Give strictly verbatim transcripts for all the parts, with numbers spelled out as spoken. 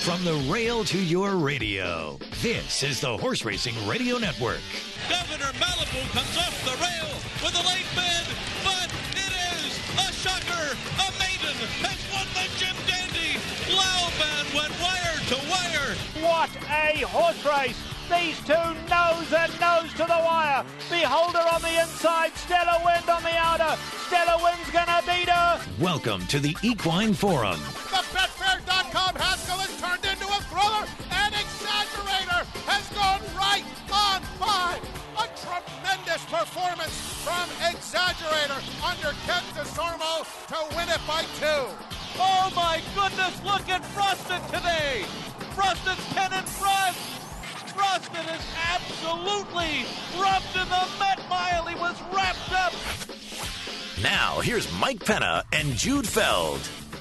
From the rail to your radio, this is the Horse Racing Radio Network. Governor Malibu comes off the rail with a late bid, but it is a shocker. A maiden has won the Jim Dandy. Lauban went wire to wire. What a horse race! These two nose and nose to the wire. Beholder on the inside, Stellar Wind on the outer. Stellar Wind's gonna beat her. Welcome to the Equine Forum. The Betfair dot com Haskell has turned into a thriller, and Exaggerator has gone right on by. A tremendous performance from Exaggerator under Ken DeSormo to win it by two. Oh my goodness, look at Frosted today. Frosted's ten in front. Frosted is absolutely rubbed in the Met Mile. He was wrapped up. Now, here's Mike Penna and Jude Feld.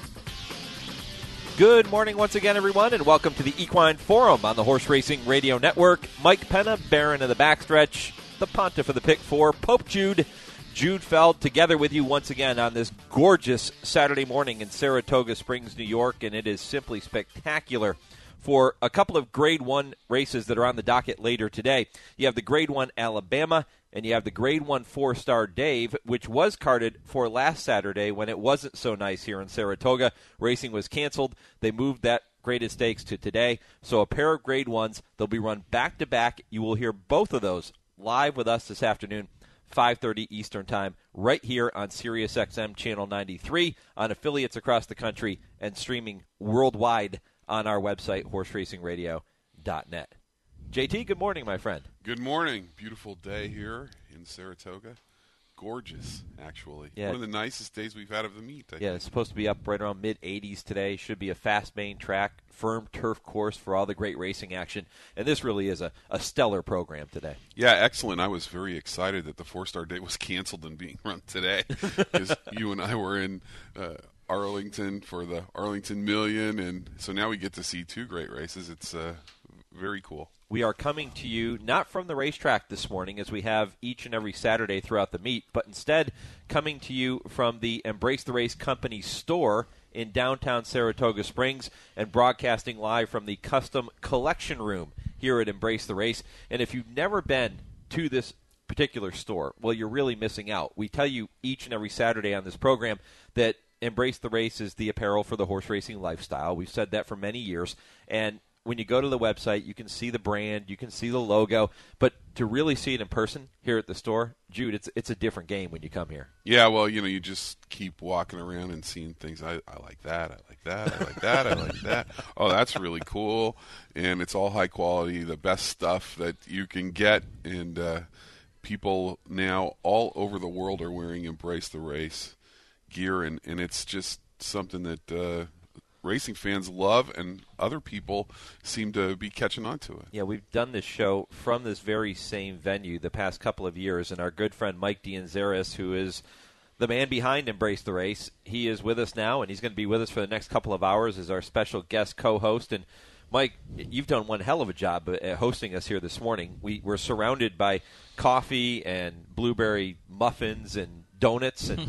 Good morning once again, everyone, and welcome to the Equine Forum on the Horse Racing Radio Network. Mike Penna, Baron of the Backstretch, the Pontiff of the Pick Four, Pope Jude, Jude Feld, together with you once again on this gorgeous Saturday morning in Saratoga Springs, New York, and it is simply spectacular for a couple of Grade one races that are on the docket later today. You have the Grade one Alabama, and you have the Grade one four-star Dave, which was carded for last Saturday when it wasn't so nice here in Saratoga. Racing was canceled. They moved that graded stakes to today. So a pair of Grade ones. They'll be run back-to-back. You will hear both of those live with us this afternoon, five thirty Eastern Time, right here on Sirius X M Channel ninety-three, on affiliates across the country, and streaming worldwide on our website, horse racing radio dot net. J T, good morning, my friend. Good morning. Beautiful day here in Saratoga. Gorgeous, actually. Yeah. One of the nicest days we've had of the meet. I yeah, think. It's supposed to be up right around mid eighties today. Should be a fast main track, firm turf course for all the great racing action. And this really is a, a stellar program today. Yeah, excellent. I was very excited that the four-star day was canceled and being run today because you and I were in uh, Arlington for the Arlington Million, and so now we get to see two great races. It's uh, very cool. We are coming to you not from the racetrack this morning, as we have each and every Saturday throughout the meet, but instead coming to you from the Embrace the Race Company store in downtown Saratoga Springs and broadcasting live from the custom collection room here at Embrace the Race. And if you've never been to this particular store, well, you're really missing out. We tell you each and every Saturday on this program that Embrace the Race is the apparel for the horse racing lifestyle. We've said that for many years. And when you go to the website, you can see the brand, you can see the logo. But to really see it in person here at the store, Jude, it's it's a different game when you come here. Yeah, well, you know, you just keep walking around and seeing things. I, I like that, I like that, I like that, I like that. Oh, that's really cool. And it's all high quality, the best stuff that you can get. And uh, people now all over the world are wearing Embrace the Race gear, and, and it's just something that uh, racing fans love, and other people seem to be catching on to it. Yeah, we've done this show from this very same venue the past couple of years, and our good friend Mike D'Anzaris, who is the man behind Embrace the Race, he is with us now, and he's going to be with us for the next couple of hours as our special guest co-host. And Mike, you've done one hell of a job at hosting us here this morning. We, we're surrounded by coffee and blueberry muffins and donuts, and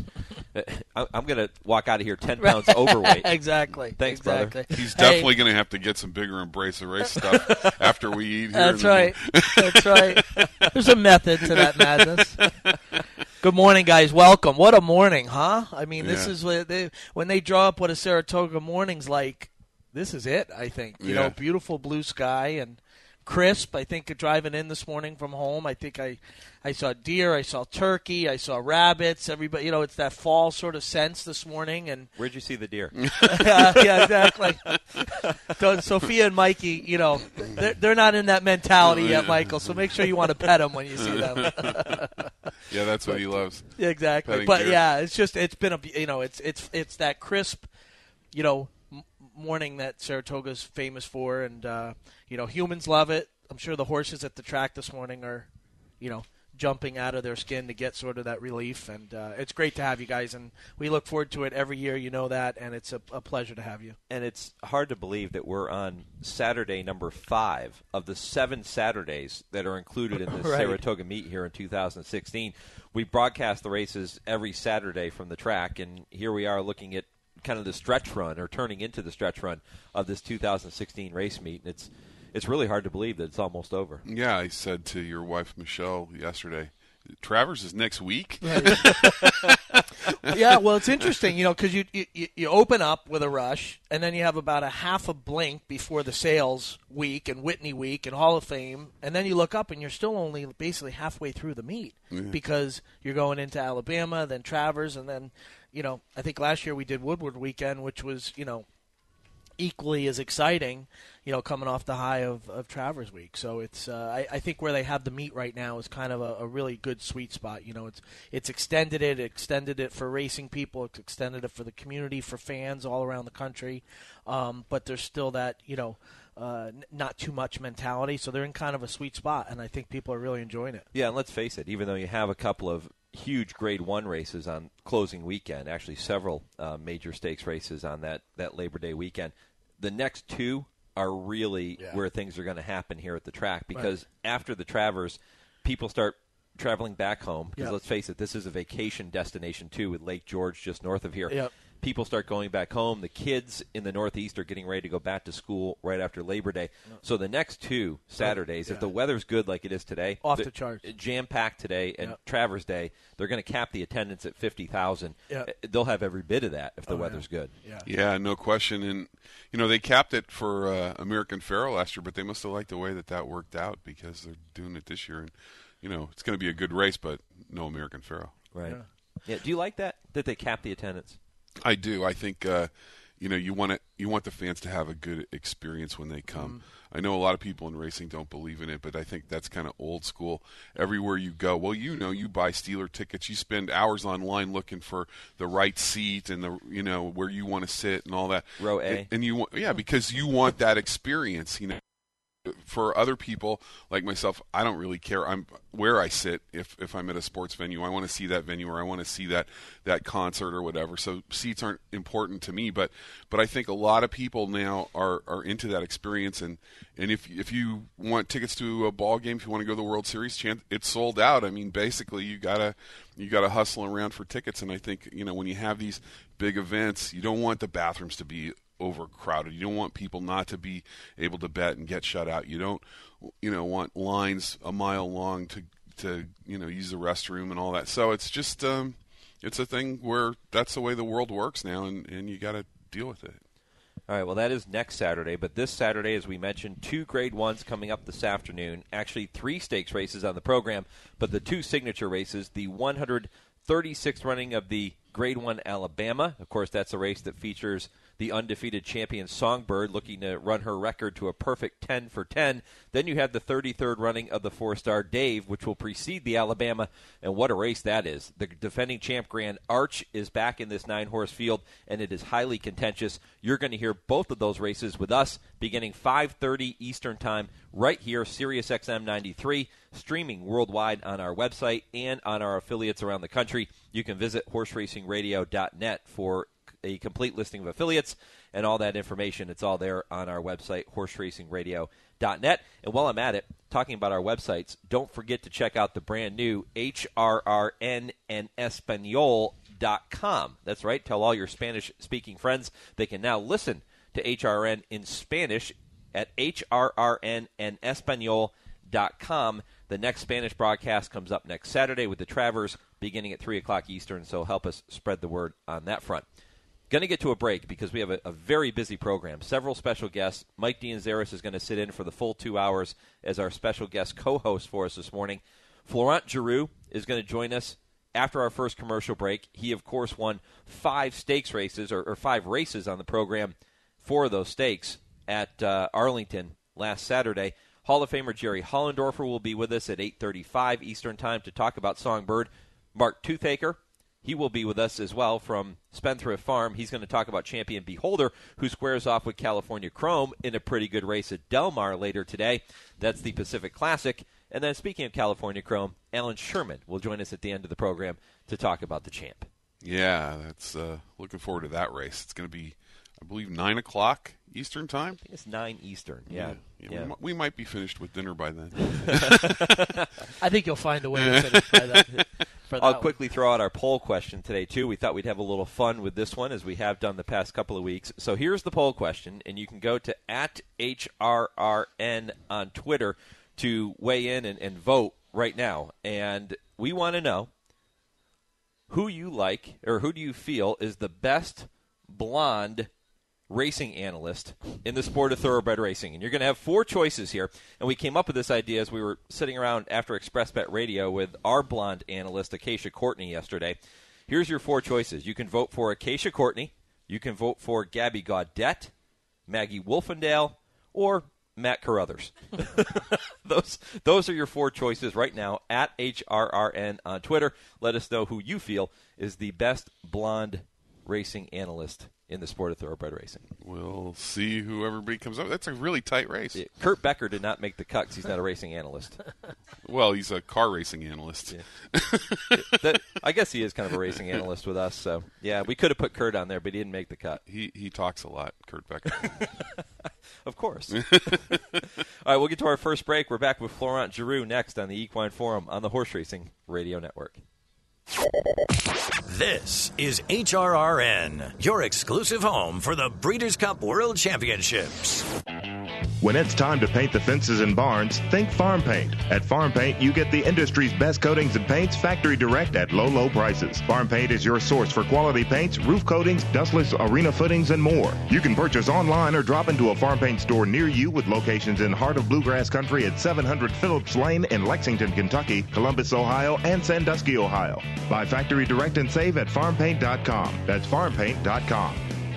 I'm going to walk out of here ten pounds overweight. Exactly. Thanks, exactly. brother. He's definitely hey. going to have to get some bigger Embrace the Race stuff after we eat here. That's right. That's right. There's a method to that madness. Good morning, guys. Welcome. What a morning, huh? I mean, yeah. this is what they, when they draw up what a Saratoga morning's like. This is it, I think. You yeah. know, beautiful blue sky and crisp. I think driving in this morning from home, I think I, I saw deer, I saw turkey, I saw rabbits. Everybody, you know, it's that fall sort of sense this morning. And where'd you see the deer? uh, yeah, exactly. So Sophia and Mikey, you know, they're, they're not in that mentality yet, Michael. So make sure you want to pet them when you see them. Yeah, that's what he loves. Yeah, exactly. Petting but deer. yeah, it's just it's been a you know it's it's it's that crisp, you know. morning that Saratoga's famous for, and uh, you know, humans love it. I'm sure the horses at the track this morning are, you know, jumping out of their skin to get sort of that relief, and uh, it's great to have you guys, and we look forward to it every year, you know that, and it's a, a pleasure to have you. And it's hard to believe that we're on Saturday number five of the seven Saturdays that are included in the right. Saratoga meet here in two thousand sixteen. We broadcast the races every Saturday from the track, and here we are looking at kind of the stretch run or turning into the stretch run of this two thousand sixteen race meet. And it's it's really hard to believe that it's almost over. Yeah, I said to your wife, Michelle, yesterday, Travers is next week. Right. Yeah, well, it's interesting, you know, because you, you you open up with a rush, and then you have about a half a blink before the sales week and Whitney week and Hall of Fame, and then you look up and you're still only basically halfway through the meet Yeah. because you're going into Alabama, then Travers, and then, you know, I think last year we did Woodward weekend, which was, you know, equally as exciting, you know, coming off the high of, of Travers Week. So it's, uh, I, I think where they have the meet right now is kind of a, a really good sweet spot. You know, it's it's extended it, extended it for racing people, it's extended it for the community, for fans all around the country. Um, but there's still that, you know, uh, n- not too much mentality. So they're in kind of a sweet spot, and I think people are really enjoying it. Yeah, and let's face it, even though you have a couple of huge Grade One races on closing weekend, actually several uh, major stakes races on that, that Labor Day weekend, the next two are really Yeah. where things are going to happen here at the track, because Right. after the Travers, people start traveling back home. Because Yep. let's face it, this is a vacation destination too, with Lake George just north of here. Yep. People start going back home. The kids in the Northeast are getting ready to go back to school right after Labor Day. So the next two Saturdays, Yeah. if the weather's good like it is today, Off the charts. jam-packed today, and Yep. Travers Day, they're going to cap the attendance at fifty thousand. Yep. They'll have every bit of that if the Oh, yeah. weather's good. Yeah. Yeah, no question. And, you know, they capped it for uh, American Pharoah last year, but they must have liked the way that that worked out because they're doing it this year. And, you know, it's going to be a good race, but no American Pharoah. Right. Yeah. Yeah. Do you like that, that they cap the attendance? I do. I think uh, you know you want it. You want the fans to have a good experience when they come. I know a lot of people in racing don't believe in it, but I think that's kind of old school. Everywhere you go, well, you know, you buy Steeler tickets, you spend hours online looking for the right seat and the you know where you want to sit and all that. Row A. and, and you want yeah because you want that experience. You know. For other people like myself, I don't really care. I'm where I sit. If if I'm at a sports venue, I want to see that venue, or I want to see that that concert or whatever. So seats aren't important to me. But but I think a lot of people now are, are into that experience. And, and if if you want tickets to a ball game, if you want to go to the World Series, chance it's sold out. I mean, basically you gotta you gotta hustle around for tickets. And I think you know when you have these big events, you don't want the bathrooms to be overcrowded. You don't want people not to be able to bet and get shut out. You don't, you know, want lines a mile long to to you know use the restroom and all that. So it's just um, it's a thing where that's the way the world works now, and, and you got to deal with it. All right, well, that is next Saturday. But this Saturday, as we mentioned, two Grade Ones coming up this afternoon. Actually, three stakes races on the program, but the two signature races, the one hundred thirty-sixth running of the Grade One Alabama. Of course, that's a race that features the undefeated champion Songbird looking to run her record to a perfect ten for ten. Then you have the thirty-third running of the four-star Dave, which will precede the Alabama, and what a race that is. The defending champ Grand Arch is back in this nine-horse field, and it is highly contentious. You're going to hear both of those races with us beginning five thirty Eastern Time right here, Sirius X M ninety-three, streaming worldwide on our website and on our affiliates around the country. You can visit horse racing radio dot net for a complete listing of affiliates and all that information. It's all there on our website, horse racing radio dot net. And while I'm at it, talking about our websites, don't forget to check out the brand new H R R N en Espanol dot com. That's right. Tell all your Spanish-speaking friends they can now listen to H R R N in Spanish at H R R N en Espanol dot com. The next Spanish broadcast comes up next Saturday with the Travers beginning at three o'clock Eastern, so help us spread the word on that front. Going to get to a break because we have a, a very busy program. Several special guests. Mike Dianzaris is going to sit in for the full two hours as our special guest co-host for us this morning. Florent Giroux is going to join us after our first commercial break. He, of course, won five stakes races or, or five races on the program, four of those stakes at uh, Arlington last Saturday. Hall of Famer Jerry Hollendorfer will be with us at eight thirty-five Eastern Time to talk about Songbird. Mark Toothaker, he will be with us as well from Spendthrift Farm. He's going to talk about Champion Beholder, who squares off with California Chrome in a pretty good race at Del Mar later today. That's the Pacific Classic. And then speaking of California Chrome, Alan Sherman will join us at the end of the program to talk about the champ. Yeah, that's uh, looking forward to that race. It's going to be, I believe, nine o'clock Eastern Time. I think it's nine Eastern. Yeah, yeah, yeah. We, might, we might be finished with dinner by then. I think you'll find a way to finish by that. for that I'll one. quickly throw out our poll question today, too. We thought we'd have a little fun with this one, as we have done the past couple of weeks. So here's the poll question, and you can go to at H R R N on Twitter to weigh in and, and vote right now. And we want to know who you like, or who do you feel is the best blonde racing analyst in the sport of thoroughbred racing. And you're going to have four choices here. And we came up with this idea as we were sitting around after ExpressBet Radio with our blonde analyst, Acacia Courtney, yesterday. Here's your four choices. You can vote for Acacia Courtney. You can vote for Gabby Gaudette, Maggie Wolfendale, or Matt Carruthers. those those are your four choices right now at H R R N on Twitter. Let us know who you feel is the best blonde racing analyst in the sport of thoroughbred racing. We'll see who everybody comes up. That's a really tight race. Yeah, Kurt Becker did not make the cut because he's not a racing analyst. Well, he's a car racing analyst. Yeah. that, I guess he is kind of a racing analyst with us. So, yeah, we could have put Kurt on there, but he didn't make the cut. He he talks a lot, Kurt Becker. Of course. All right, we'll get to our first break. We're back with Florent Giroux next on the Equine Forum on the Horse Racing Radio Network. This is H R R N, your exclusive home for the Breeders' Cup World Championships. When it's time to paint the fences and barns, think Farm Paint. At Farm Paint, you get the industry's best coatings and paints factory direct at low, low prices. Farm Paint is your source for quality paints, roof coatings, dustless arena footings, and more. You can purchase online or drop into a Farm Paint store near you with locations in Heart of Bluegrass Country at seven hundred Phillips Lane in Lexington, Kentucky, Columbus, Ohio, and Sandusky, Ohio. Buy factory direct and save at farm paint dot com. That's farm paint dot com.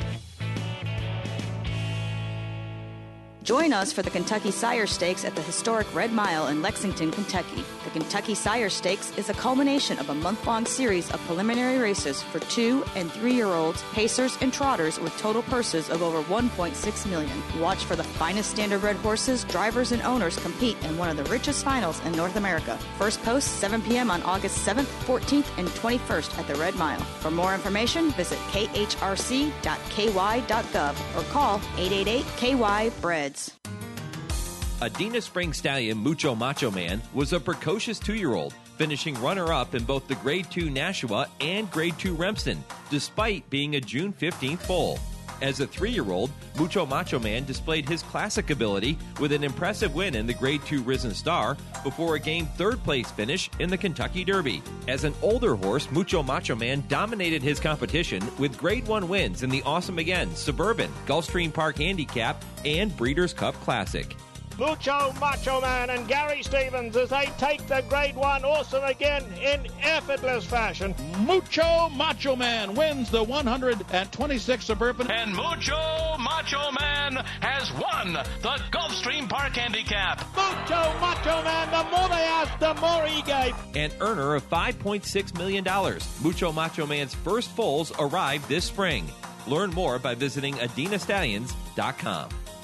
Join us for the Kentucky Sire Stakes at the historic Red Mile in Lexington, Kentucky. The Kentucky Sire Stakes is a culmination of a month-long series of preliminary races for two- and three-year-olds, pacers, and trotters with total purses of over one point six million dollars. Watch for the finest standardbred horses, drivers, and owners compete in one of the richest finals in North America. First post seven p.m. on August seventh, fourteenth, and twenty-first at the Red Mile. For more information, visit k h r c dot k y dot gov or call eight eight eight K Y B R E A D S. Adena Spring Stallion Mucho Macho Man was a precocious two-year-old, finishing runner-up in both the Grade two Nashua and Grade two Remsen, despite being a June fifteenth foal. As a three-year-old, Mucho Macho Man displayed his classic ability with an impressive win in the Grade two Risen Star before a game third-place finish in the Kentucky Derby. As an older horse, Mucho Macho Man dominated his competition with Grade one wins in the Awesome Again, Suburban, Gulfstream Park Handicap, and Breeders' Cup Classic. Mucho Macho Man and Gary Stevens as they take the Grade one Awesome Again in effortless fashion. Mucho Macho Man wins the one hundred twenty-six Suburban. And Mucho Macho Man has won the Gulfstream Park Handicap. Mucho Macho Man, the more they asked, the more he gave. An earner of five point six million dollars. Mucho Macho Man's first foals arrived this spring. Learn more by visiting adena stallions dot com.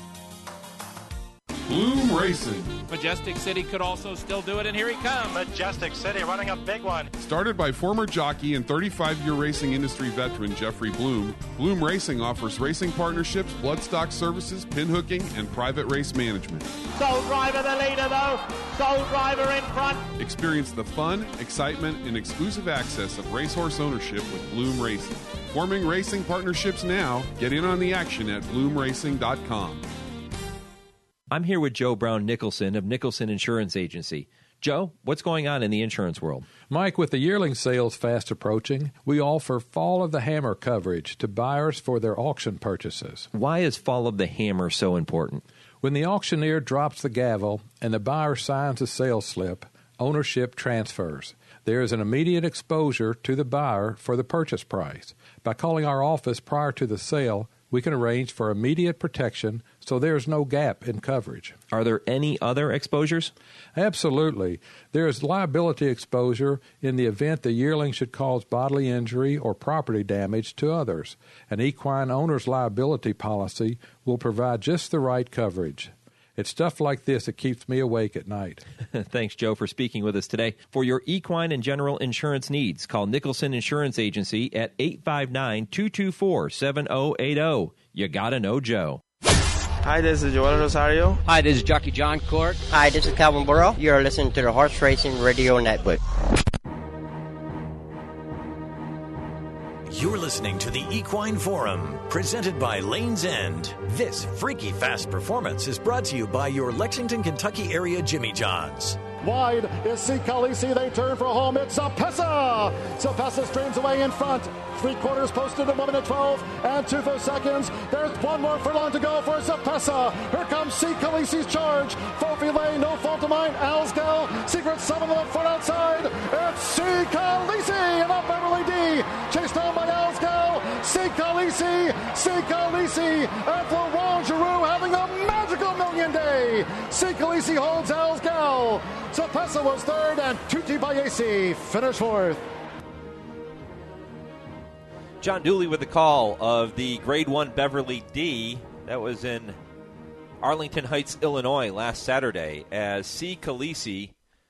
Bloom Racing. Majestic City could also still do it, and here he comes. Majestic City running a big one. Started by former jockey and thirty-five-year racing industry veteran Jeffrey Bloom, Bloom Racing offers racing partnerships, bloodstock services, pinhooking, and private race management. Soul Driver the leader, though. Soul Driver in front. Experience the fun, excitement, and exclusive access of racehorse ownership with Bloom Racing. Forming racing partnerships now. Get in on the action at bloom racing dot com. I'm here with Joe Brown Nicholson of Nicholson Insurance Agency. Joe, what's going on in the insurance world? Mike, with the yearling sales fast approaching, we offer Fall of the Hammer coverage to buyers for their auction purchases. Why is Fall of the Hammer so important? When the auctioneer drops the gavel and the buyer signs a sales slip, ownership transfers. There is an immediate exposure to the buyer for the purchase price. By calling our office prior to the sale, we can arrange for immediate protection so there's no gap in coverage. Are there any other exposures? Absolutely. There is liability exposure in the event the yearling should cause bodily injury or property damage to others. An equine owner's liability policy will provide just the right coverage. It's stuff like this that keeps me awake at night. Thanks, Joe, for speaking with us today. For your equine and general insurance needs, call Nicholson Insurance Agency at eight five nine, two two four, seven zero eight zero. You gotta know Joe. Hi, this is Joel Rosario. Hi, this is Jockey John Court. Hi, this is Calvin Burrow. You're listening to the Horse Racing Radio Network. You're listening to the Equine Forum, presented by Lane's End. This freaky fast performance is brought to you by your Lexington, Kentucky area Jimmy John's. Wide is C. Khaleesi. They turn for home. It's Zapessa. Zapessa streams away in front. Three quarters posted at one minute twelve and two seconds. There's one more furlong to go for Zapessa. Here comes C. Khaleesi's charge. Faufilet, no fault of mine. Alsgal, Secret seven on the front outside. It's C. Khaleesi and up Beverly D. Chased down by Alsgal. C. Khaleesi. C. Khaleesi and Florent Giroux having a magical million day. C. Khaleesi holds Alsgal. Zapessa was third, and Tutti Bayesi finished fourth. John Dooley with the call of the Grade one Beverly D. That was in Arlington Heights, Illinois last Saturday, as C. Khaleesi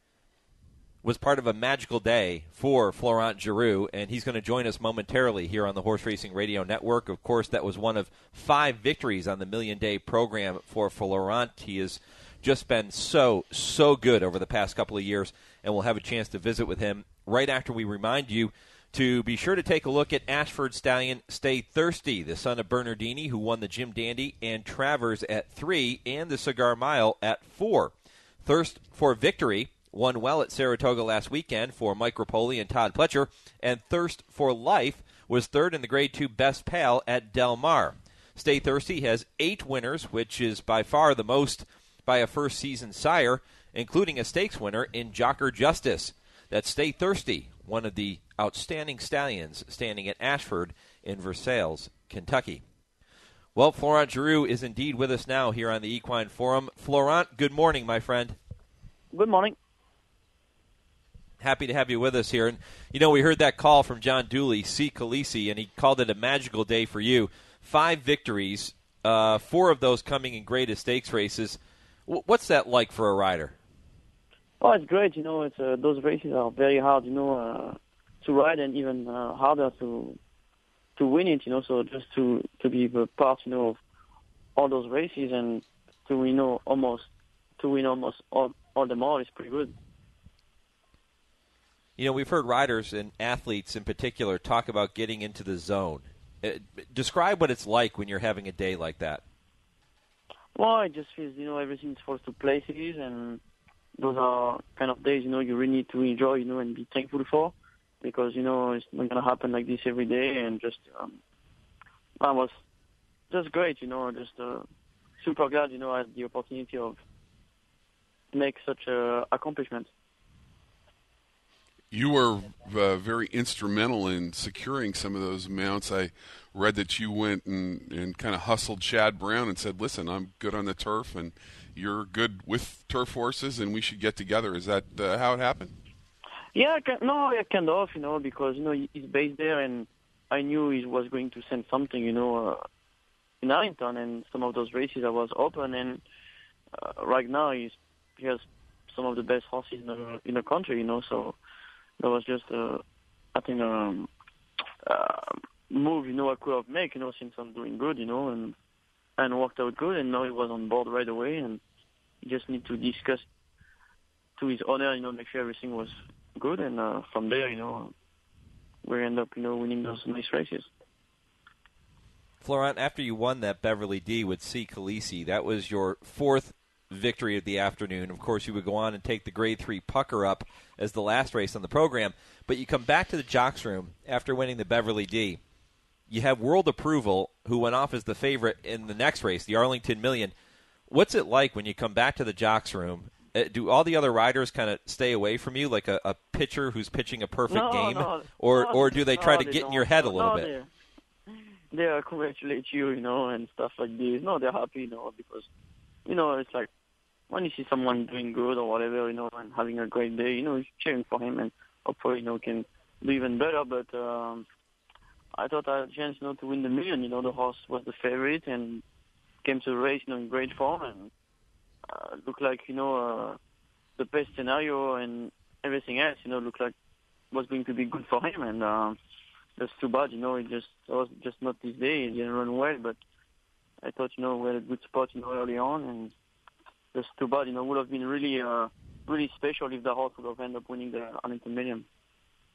was part of a magical day for Florent Giroux, and he's going to join us momentarily here on the Horse Racing Radio Network. Of course, that was one of five victories on the Million Day program for Florent. He has just been so, so good over the past couple of years, and we'll have a chance to visit with him right after we remind you to be sure to take a look at Ashford Stallion Stay Thirsty, the son of Bernardini, who won the Jim Dandy and Travers at three and the Cigar Mile at four. Thirst for Victory won well at Saratoga last weekend for Mike Rapoli and Todd Pletcher, and Thirst for Life was third in the Grade two Best Pal at Del Mar. Stay Thirsty has eight winners, which is by far the most by a first-season sire, including a stakes winner in Jocker Justice. That's Stay Thirsty, one of the outstanding stallions standing at Ashford in Versailles, Kentucky. Well, Florent Giroux is indeed with us now here on the Equine Forum. Florent, good morning, my friend. Good morning. Happy to have you with us here. And, you know, we heard that call from John Dooley, C. Khaleesi, and he called it a magical day for you. Five victories, uh, four of those coming in Great Stakes races. W- what's that like for a rider? Oh, it's great. You know, it's uh, those races are very hard, you know, uh, to ride, and even uh, harder to to win it. You know, so just to to be a part, you know, of all those races and to you know almost to win almost all all them all is pretty good. You know, we've heard riders and athletes in particular talk about getting into the zone. Uh, describe what it's like when you're having a day like that. Well, it just feels, you know, everything falls to places, and those are kind of days, you know, you really need to enjoy, you know, and be thankful for, because, you know, it's not going to happen like this every day, and just, um, I was just great, you know, just uh, super glad, you know, I had the opportunity of make such a accomplishment. You were uh, very instrumental in securing some of those mounts. I read that you went and, and kind of hustled Chad Brown and said, listen, I'm good on the turf, and you're good with turf horses, and we should get together. Is that uh, how it happened? Yeah, no, yeah, kind of, you know, because, you know, he's based there, and I knew he was going to send something, you know, uh, in Arlington, and some of those races I was open, and uh, right now he's, he has some of the best horses in the, in the country, you know, so that was just, uh, I think, um, uh, move, you know, I could have made, you know, since I'm doing good, you know, and and worked out good, and now he was on board right away, and you just need to discuss to his owner, you know, make sure everything was good, and uh, from there, you know, we end up, you know, winning those nice races. Florent, after you won that Beverly D with C. Khaleesi, that was your fourth victory of the afternoon. Of course, you would go on and take the Grade three Pucker Up as the last race on the program, but you come back to the jocks room after winning the Beverly D. You have World Approval, who went off as the favorite in the next race, the Arlington Million. What's it like when you come back to the jocks room? Uh, do all the other riders kind of stay away from you, like a, a pitcher who's pitching a perfect no, game? No, or no, or do they try no, to they get don't. in your head a little no, bit? They, they congratulate you, you know, and stuff like this. No, they're happy, you know, because, you know, it's like when you see someone doing good or whatever, you know, and having a great day, you know, you're cheering for him, and hopefully, you know, can do even better. But um, I thought I had a chance, you know, to win the million. You know, the horse was the favorite and came to the race, you know, in great form, and uh, looked like, you know, uh, the best scenario, and everything else, you know, looked like was going to be good for him. And uh, that's too bad, you know, it just it was just not this day. It didn't run well, but I thought, you know, we had a good spot, you know, early on, and that's too bad. You know, it would have been really, uh, really special if the horse would have ended up winning the Arlington Million.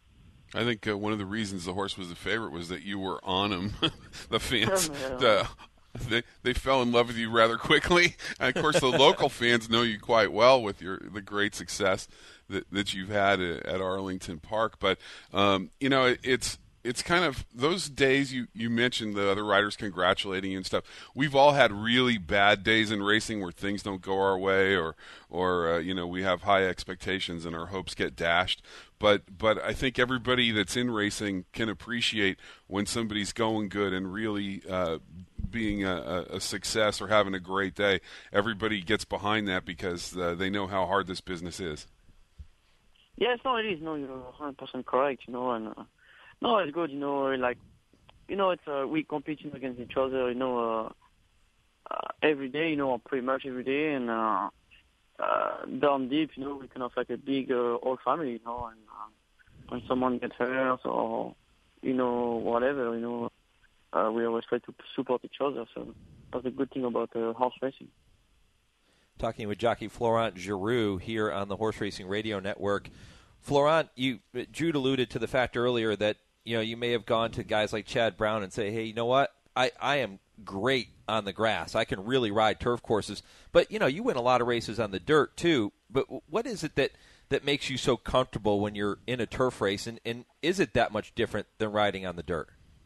I think uh, one of the reasons the horse was a favorite was that you were on him. The fans, Yeah. the, they they fell in love with you rather quickly. And of course, the local fans know you quite well with your the great success that that you've had at, at Arlington Park. But um, you know, it, it's. It's kind of those days you, you mentioned the other riders congratulating you and stuff. We've all had really bad days in racing where things don't go our way, or or uh, you know, we have high expectations and our hopes get dashed. But but I think everybody that's in racing can appreciate when somebody's going good and really uh, being a, a success or having a great day. Everybody gets behind that because uh, they know how hard this business is. Yes, no, it is. No, you're one hundred percent correct, you know, and uh, no, it's good, you know, like, you know, it's uh, we competing against each other, you know, uh, uh, every day, you know, pretty much every day, and uh, uh, down deep, you know, we're kind of like a big uh, old family, you know, and uh, when someone gets hurt or, you know, whatever, you know, uh, we always try to support each other, so that's a good thing about uh, horse racing. Talking with jockey Florent Giroux here on the Horse Racing Radio Network. Florent, you Jude alluded to the fact earlier that, you know, you may have gone to guys like Chad Brown and say, hey, you know what, I, I am great on the grass. I can really ride turf courses. But, you know, you win a lot of races on the dirt, too. But what is it that, that makes you so comfortable when you're in a turf race? And, and is it that much different than riding on the dirt?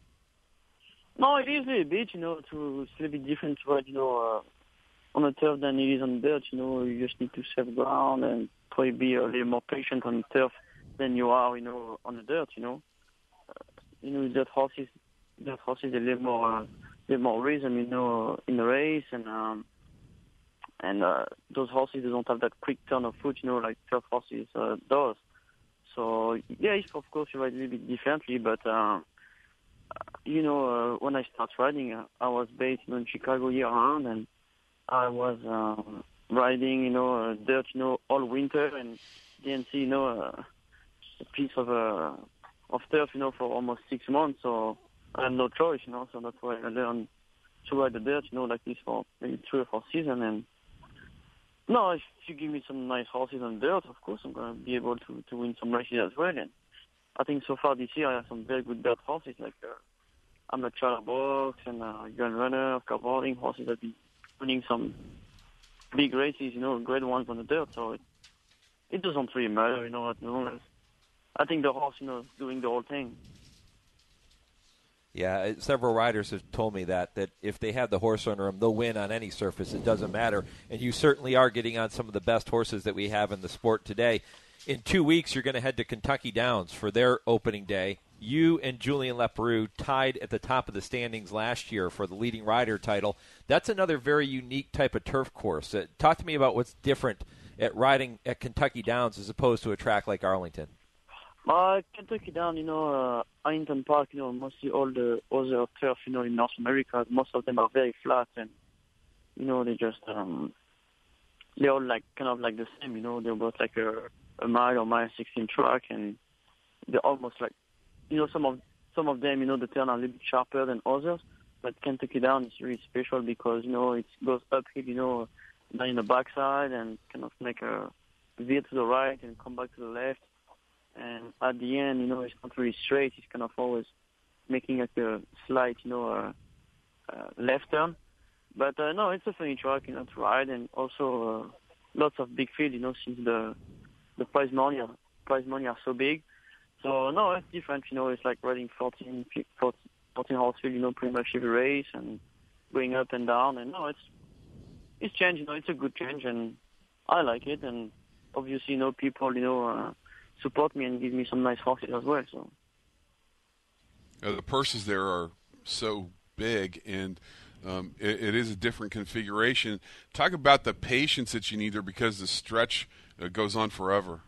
No, it is a bit, you know, to, it's a little bit different to ride, you know, uh, on the turf than it is on the dirt. You know, you just need to save ground and probably be a little more patient on the turf than you are, you know, on the dirt, you know. Uh, you know, dirt horses, dirt horses, a little more, uh, a little more rhythm, you know, in the race, and um, and uh, those horses they don't have that quick turn of foot, you know, like turf horses uh, does. So yeah, of course you ride a little bit differently, but uh, you know, uh, when I started riding, uh, I was based you know, in Chicago year round, and I was um, riding, you know, uh, dirt, you know, all winter, and didn't see, you know, uh, a piece of uh, of turf, you know, for almost six months. So I had no choice, you know. So that's why I learned to ride the dirt, you know, like this for maybe three or four seasons. And no, if you give me some nice horses on dirt, of course I'm going to be able to, to win some races as well. And I think so far this year I have some very good dirt horses, like uh, I'm a Chatterbox and uh, Gun Runner, Carbording horses that have been winning some big races, you know, great ones on the dirt. So it, it doesn't really matter, you know, at the moment. I think the horse, you know, is doing the whole thing. Yeah, several riders have told me that, that if they have the horse under them, they'll win on any surface. It doesn't matter. And you certainly are getting on some of the best horses that we have in the sport today. In two weeks, you're going to head to Kentucky Downs for their opening day. You and Julien Leparoux tied at the top of the standings last year for the leading rider title. That's another very unique type of turf course. Uh, talk to me about what's different at riding at Kentucky Downs as opposed to a track like Arlington. Uh, Kentucky Downs, you know, uh, Arlington Park, you know, mostly all the other turf, you know, in North America, most of them are very flat, and, you know, they just, um, they're all like, kind of like the same, you know, they're both like a, a mile or mile sixteen track, and they're almost like, you know, some of, some of them, you know, the turn are a little bit sharper than others, but Kentucky Downs is really special because, you know, it goes uphill, you know, down in the backside and kind of make a veer to the right and come back to the left. And at the end, you know, it's not really straight. It's kind of always making like a slight, you know, uh, uh, left turn. But uh, no, it's a funny track, you know, to ride, and also uh, lots of big field, you know, since the the prize money are, prize money are so big. So no, it's different, you know. It's like riding fourteen, fourteen horse field, you know, pretty much every race and going up and down. And no, it's it's change, you know. It's a good change, and I like it. And obviously, you know, people, you know. Uh, support me and give me some nice horses as well. So uh, the purses there are so big, and um, it, it is a different configuration. Talk about the patience that you need there because the stretch uh, goes on forever.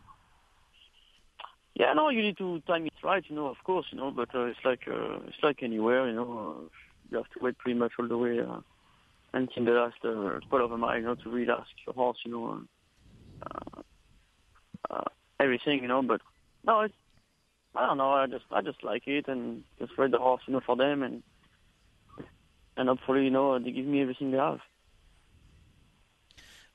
Yeah, no, you need to time it right, you know, of course, you know, but uh, it's like uh, it's like anywhere, you know, uh, you have to wait pretty much all the way uh, until the last uh, quarter of a mile, you know, to really ask your horse, you know, uh, uh, everything, you know, but no, it's, I don't know, I just, I just like it and just ride the horse, you know, for them, and, and hopefully, you know, they give me everything they have.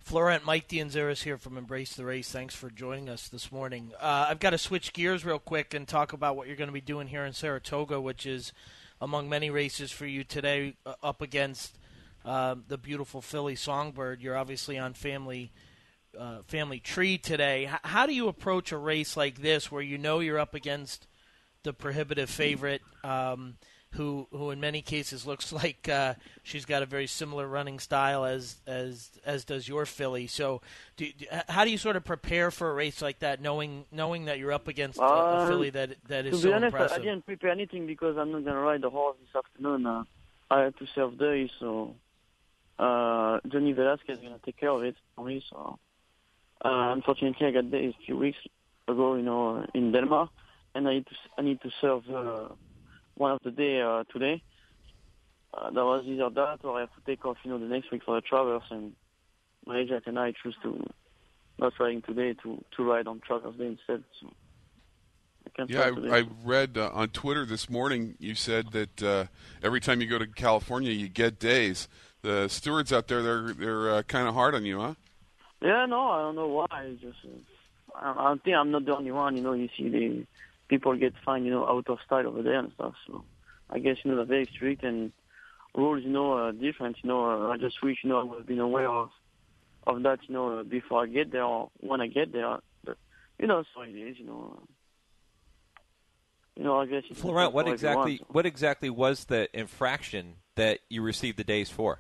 Florent, Mike D'Anzeris here from Embrace the Race. Thanks for joining us this morning. Uh, I've got to switch gears real quick and talk about what you're going to be doing here in Saratoga, which is among many races for you today, uh, up against uh, the beautiful Philly Songbird. You're obviously on Family uh, Family Tree today. H- how do you approach a race like this where you know you're up against the prohibitive favorite, um, who who in many cases looks like uh, she's got a very similar running style as as as does your filly. So, do, do, how do you sort of prepare for a race like that, knowing knowing that you're up against a, a Uh, filly that that is to be so honest, impressive? I didn't prepare anything because I'm not going to ride the horse this afternoon. Uh, I had to serve days, so uh, Johnny Velasquez is going to take care of it for me. So, uh, unfortunately, I got days a few weeks ago, you know, in Delmar, and I need to I need to serve uh, one of the day uh, today. Uh, that was either that or I have to take off, you know, the next week for the Travers, and my agent and I choose to not riding today to to ride on Travers Day instead. So I can't Yeah, ride today. I, I read uh, on Twitter this morning you said that uh, every time you go to California you get days. The stewards out there, they're they're uh, kind of hard on you, huh? Yeah, no, I don't know why. It's just, uh, I, I think I'm not the only one. You know, you see the people get fined, you know, out of style over there and stuff. So I guess, you know, they're very strict and rules, you know, are different. You know, uh, I just wish, you know, I would have been aware of of that, you know, before I get there or when I get there. But you know, so it is. You know, you know, I guess. It's Florent, what for everyone, exactly so. what exactly was the infraction that you received the days for?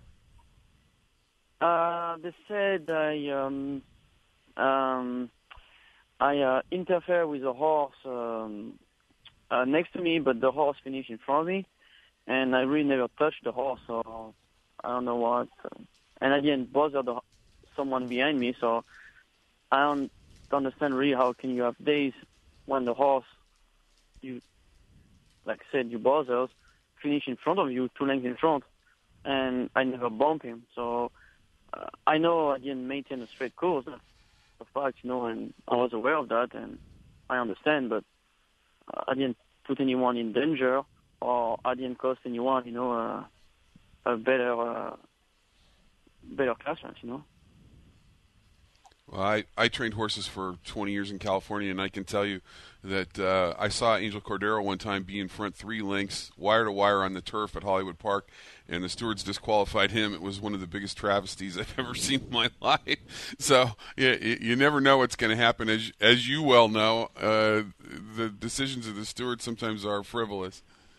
Uh, they said I um um I uh, interfere with a horse um, uh, next to me, but the horse finished in front of me, and I really never touched the horse, so I don't know what. Uh, and I didn't bother the, someone behind me, so I don't understand really how can you have days when the horse you, like I said, you bothers finish in front of you, two lengths in front, and I never bump him. So uh, I know I didn't maintain a straight course. That's the fact, you know, and I was aware of that, and I understand, but uh, I didn't put anyone in danger, or I didn't cost anyone, you know, uh, a better, uh, better classmate, you know. Well, I, I trained horses for twenty years in California, and I can tell you that uh, I saw Angel Cordero one time be in front three lengths, wire to wire on the turf at Hollywood Park, and the stewards disqualified him. It was one of the biggest travesties I've ever seen in my life. So yeah, you, you never know what's going to happen. As as you well know, uh, the decisions of the stewards sometimes are frivolous.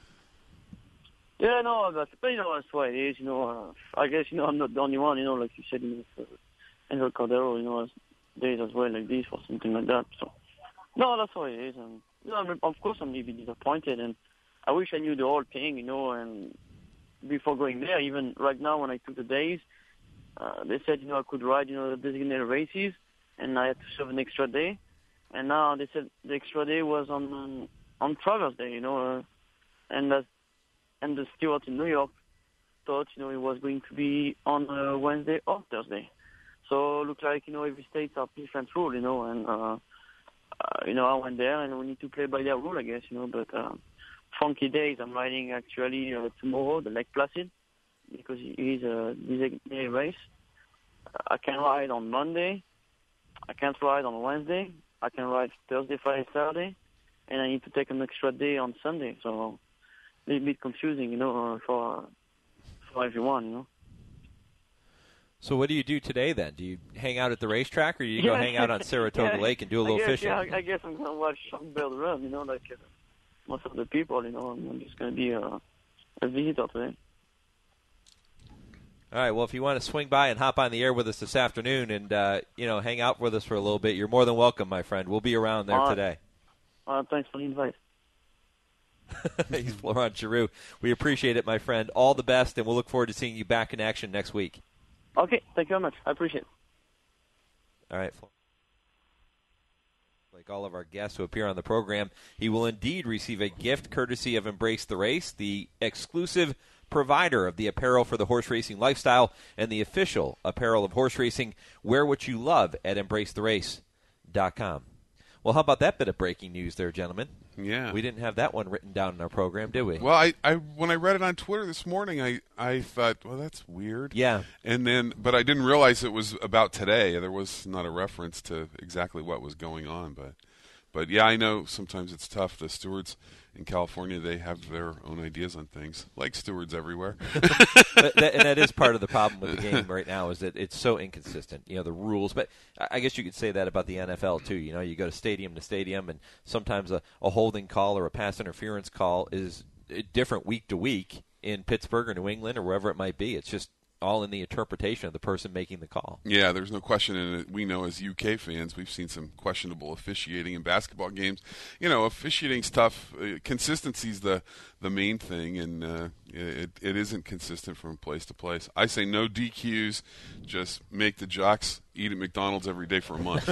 Yeah, no, but, but you know, that's why it is, you know. Uh, I guess, you know, I'm not the only one, you know, like you said, you know, uh, Angel Cordero, you know, has days as well like this or something like that. So, no, that's what it is. And, you know, I'm, of course I'm maybe disappointed, and I wish I knew the whole thing, you know, and before going there, even right now when I took the days, uh, they said, you know, I could ride, you know, the designated races, and I had to serve an extra day. And now they said the extra day was on on, on Travers Day, you know, uh, and that's, and the steward in New York thought, you know, it was going to be on uh, Wednesday or Thursday. So it looked like, you know, every state have different rule, you know, and, uh, uh, you know, I went there and we need to play by their rule, I guess, you know, but uh, funky days, I'm riding actually uh, tomorrow, the Lake Placid, because it is a designated race. I can ride on Monday, I can't ride on Wednesday, I can ride Thursday, Friday, Saturday, and I need to take an extra day on Sunday, so a little bit confusing, you know, uh, for, uh, for everyone, you know. So what do you do today then? Do you hang out at the racetrack, or do you go Yeah. hang out on Saratoga Yeah. Lake and do a little I guess, fishing? Yeah, I I guess I'm going to watch Songbird run, you know, like uh, most of the people, you know. I'm I'm just going to be a, a visitor today. All right. Well, if you want to swing by and hop on the air with us this afternoon and uh, you know hang out with us for a little bit, you're more than welcome, my friend. We'll be around there All right. today. Uh, thanks for the invite. He's Florent Giroux. We appreciate it, my friend. All the best, and we'll look forward to seeing you back in action next week. Okay, thank you very much. I appreciate it. All right. Like all of our guests who appear on the program, he will indeed receive a gift courtesy of Embrace the Race, the exclusive provider of the apparel for the horse racing lifestyle and the official apparel of horse racing. Wear what you love at embrace the race dot com. Well, how about that bit of breaking news there, gentlemen? Yeah. We didn't have that one written down in our program, did we? Well, I, I when I read it on Twitter this morning, I, I thought, well, that's weird. Yeah. And then, but I didn't realize it was about today. There was not a reference to exactly what was going on. But, but yeah, I know sometimes it's tough. The stewards in California, they have their own ideas on things, like stewards everywhere. But that, and that is part of the problem with the game right now, is that it's so inconsistent, you know, the rules. But I guess you could say that about the N F L, too. You know, you go to stadium to stadium, and sometimes a, a holding call or a pass interference call is different week to week in Pittsburgh or New England or wherever it might be. It's just all in the interpretation of the person making the call. Yeah, there's no question in it. We know as U K fans, we've seen some questionable officiating in basketball games. You know, officiating's tough. Uh, consistency's the the main thing, and uh, it it isn't consistent from place to place. I say no D Qs. Just make the jocks eat at McDonald's every day for a month.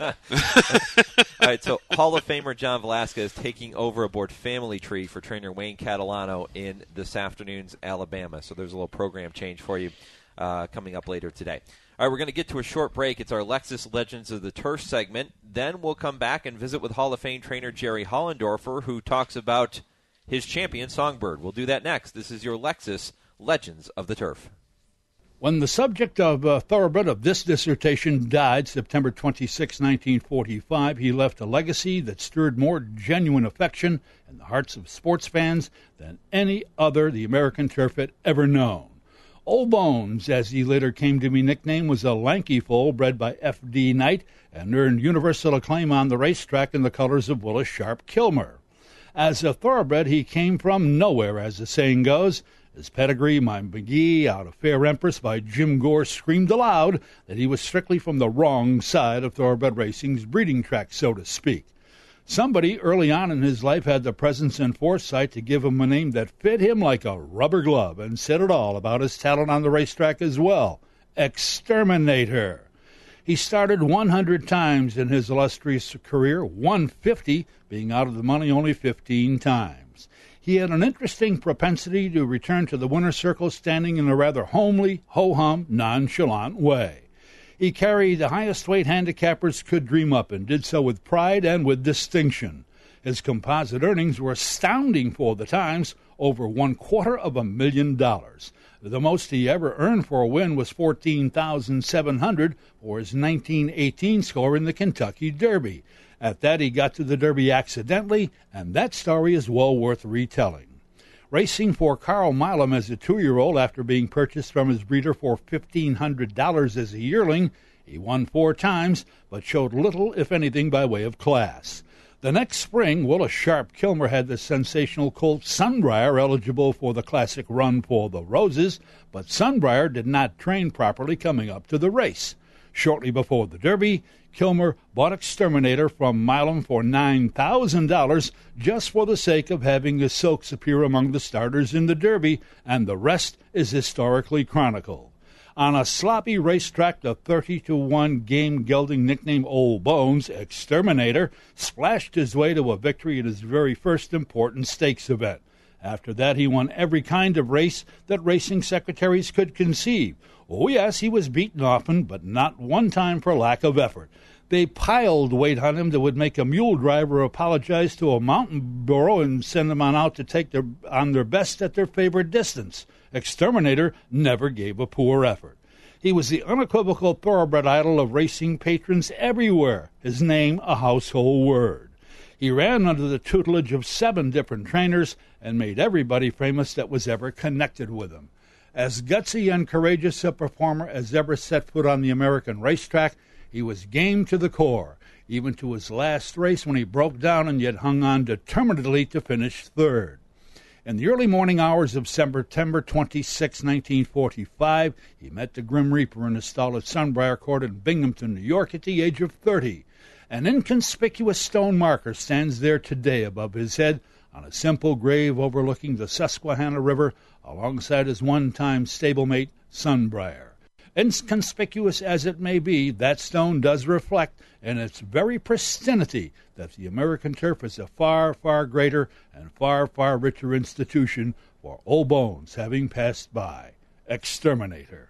All right, so Hall of Famer John Velasquez taking over aboard Family Tree for trainer Wayne Catalano in this afternoon's Alabama. So there's a little program change for you uh, coming up later today. All right, we're going to get to a short break. It's our Lexus Legends of the Turf segment. Then we'll come back and visit with Hall of Fame trainer Jerry Hollendorfer, who talks about his champion, Songbird. We'll do that next. This is your Lexus Legends of the Turf. When the subject of uh, Thoroughbred of this dissertation died September twenty-sixth, nineteen forty-five, he left a legacy that stirred more genuine affection in the hearts of sports fans than any other the American Turf had ever known. Old Bones, as he later came to be nicknamed, was a lanky foal bred by F D Knight and earned universal acclaim on the racetrack in the colors of Willis Sharp Kilmer. As a thoroughbred, he came from nowhere, as the saying goes. His pedigree, my McGee, out of Fair Empress by Jim Gore, screamed aloud that he was strictly from the wrong side of thoroughbred racing's breeding track, so to speak. Somebody early on in his life had the presence and foresight to give him a name that fit him like a rubber glove and said it all about his talent on the racetrack as well. Exterminator. He started one hundred times in his illustrious career, one hundred fifty being out of the money only fifteen times. He had an interesting propensity to return to the winner's circle standing in a rather homely, ho-hum, nonchalant way. He carried the highest weight handicappers could dream up and did so with pride and with distinction. His composite earnings were astounding for the times, over one quarter of a million dollars. The most he ever earned for a win was fourteen thousand seven hundred dollars for his nineteen eighteen score in the Kentucky Derby. At that, he got to the Derby accidentally, and that story is well worth retelling. Racing for Carl Milam as a two-year-old after being purchased from his breeder for fifteen hundred dollars as a yearling, he won four times, but showed little, if anything, by way of class. The next spring, Willis Sharp Kilmer had the sensational colt Sunbriar eligible for the classic Run for the Roses, but Sunbriar did not train properly coming up to the race. Shortly before the Derby, Kilmer bought Exterminator from Milam for nine thousand dollars just for the sake of having the Silks appear among the starters in the Derby, and the rest is historically chronicled. On a sloppy racetrack, the thirty to one game gelding nicknamed Old Bones, Exterminator, splashed his way to a victory at his very first important stakes event. After that, he won every kind of race that racing secretaries could conceive. Oh, yes, he was beaten often, but not one time for lack of effort. They piled weight on him that would make a mule driver apologize to a mountain burro and send them on out to take their on their best at their favorite distance. Exterminator never gave a poor effort. He was the unequivocal thoroughbred idol of racing patrons everywhere, his name a household word. He ran under the tutelage of seven different trainers and made everybody famous that was ever connected with him. As gutsy and courageous a performer as ever set foot on the American racetrack, he was game to the core, even to his last race when he broke down and yet hung on determinedly to finish third. In the early morning hours of September twenty-sixth, nineteen forty-five, he met the Grim Reaper in a stall at Sunbriar Court in Binghamton, New York, at the age of thirty. An inconspicuous stone marker stands there today above his head on a simple grave overlooking the Susquehanna River alongside his one-time stablemate, Sunbriar. Inconspicuous as it may be, that stone does reflect in its very pristinity that the American Turf is a far, far greater and far, far richer institution for Old Bones having passed by. Exterminator.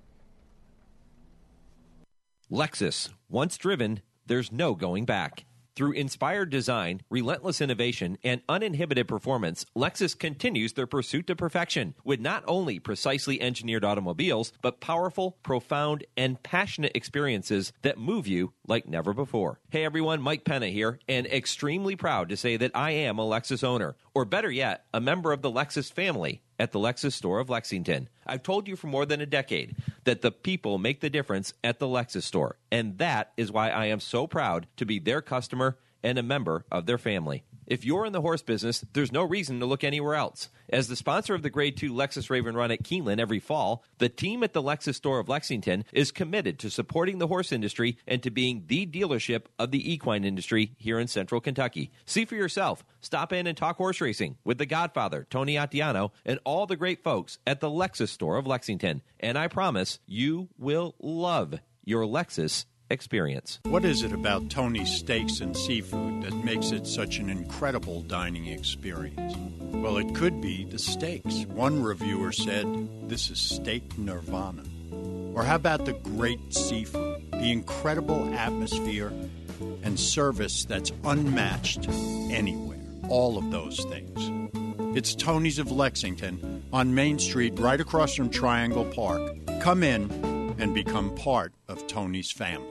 Lexus. Once driven, there's no going back. Through inspired design, relentless innovation, and uninhibited performance, Lexus continues their pursuit to perfection with not only precisely engineered automobiles, but powerful, profound, and passionate experiences that move you like never before. Hey everyone, Mike Penna here, and extremely proud to say that I am a Lexus owner, or better yet, a member of the Lexus family at the Lexus store of Lexington. I've told you for more than a decade that the people make the difference at the Lexus store, and that is why I am so proud to be their customer and a member of their family. If you're in the horse business, there's no reason to look anywhere else. As the sponsor of the Grade two Lexus Raven Run at Keeneland every fall, the team at the Lexus store of Lexington is committed to supporting the horse industry and to being the dealership of the equine industry here in Central Kentucky. See for yourself. Stop in and talk horse racing with the Godfather, Tony Attiano, and all the great folks at the Lexus store of Lexington. And I promise you will love your Lexus experience. What is it about Tony's Steaks and Seafood that makes it such an incredible dining experience? Well, it could be the steaks. One reviewer said, "This is steak nirvana." Or how about the great seafood, the incredible atmosphere and service that's unmatched anywhere? All of those things. It's Tony's of Lexington on Main Street, right across from Triangle Park. Come in and become part of Tony's family.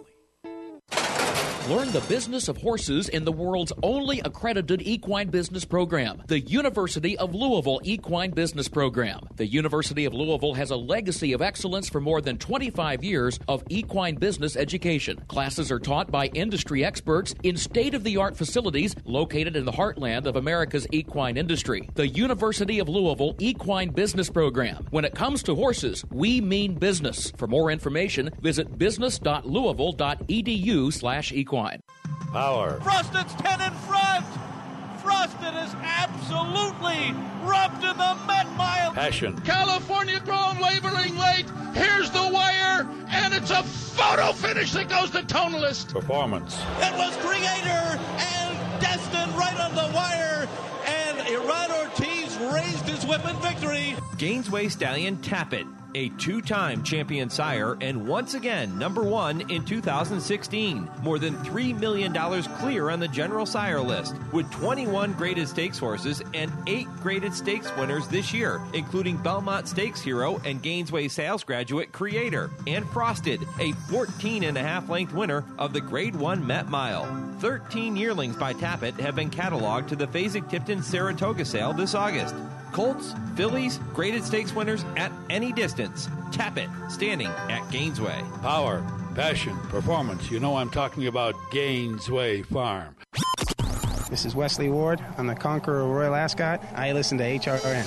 Learn the business of horses in the world's only accredited equine business program, the University of Louisville Equine Business Program. The University of Louisville has a legacy of excellence for more than twenty-five years of equine business education. Classes are taught by industry experts in state-of-the-art facilities located in the heartland of America's equine industry. The University of Louisville Equine Business Program. When it comes to horses, we mean business. For more information, visit business.louisville.edu slash equine. Power. Frosted ten in front. Frosted is absolutely rubbed in the Met Mile. Passion. California grown, labeling late. Here's the wire, and it's a photo finish that goes to Tonalist. Performance. It was Creator and Destin right on the wire, and Iran Ortiz raised his whip in victory. Gainesway Stallion Tappet, a two-time champion sire, and once again number one in two thousand sixteen. More than three million dollars clear on the general sire list, with twenty-one graded stakes horses and eight graded stakes winners this year, including Belmont Stakes hero and Gainesway sales graduate Creator, and Frosted, a fourteen and a half length winner of the Grade one Met Mile. thirteen yearlings by Tappet have been cataloged to the Fasig-Tipton Saratoga sale this August. Colts, fillies, graded stakes winners at any distance. Tappet, standing at Gainesway. Power, passion, performance. You know I'm talking about Gainesway Farm. This is Wesley Ward. I'm the Conqueror Royal Ascot. I listen to H R N.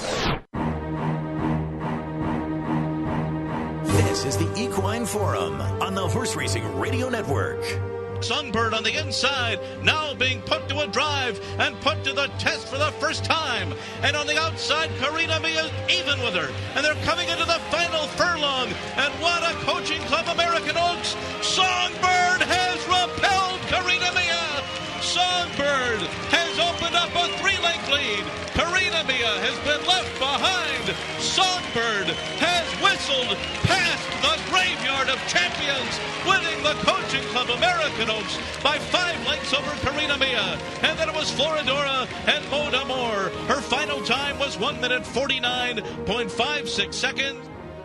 This is the Equine Forum on the Horse Racing Radio Network. Songbird on the inside, now being put to a drive and put to the test for the first time. And on the outside, Karina Mia even with her. And they're coming into the final furlong. And what a Coaching Club American Oaks. Songbird has repelled Karina Mia. Songbird has opened up a three-length lead. Karina Mia has been left behind. Songbird has whistled past the graveyard of champions, winning the Coaching Club American Oaks by five lengths over Karina Mia. And then it was Floridora and Maud Amour. Her final time was one minute forty-nine point five six seconds.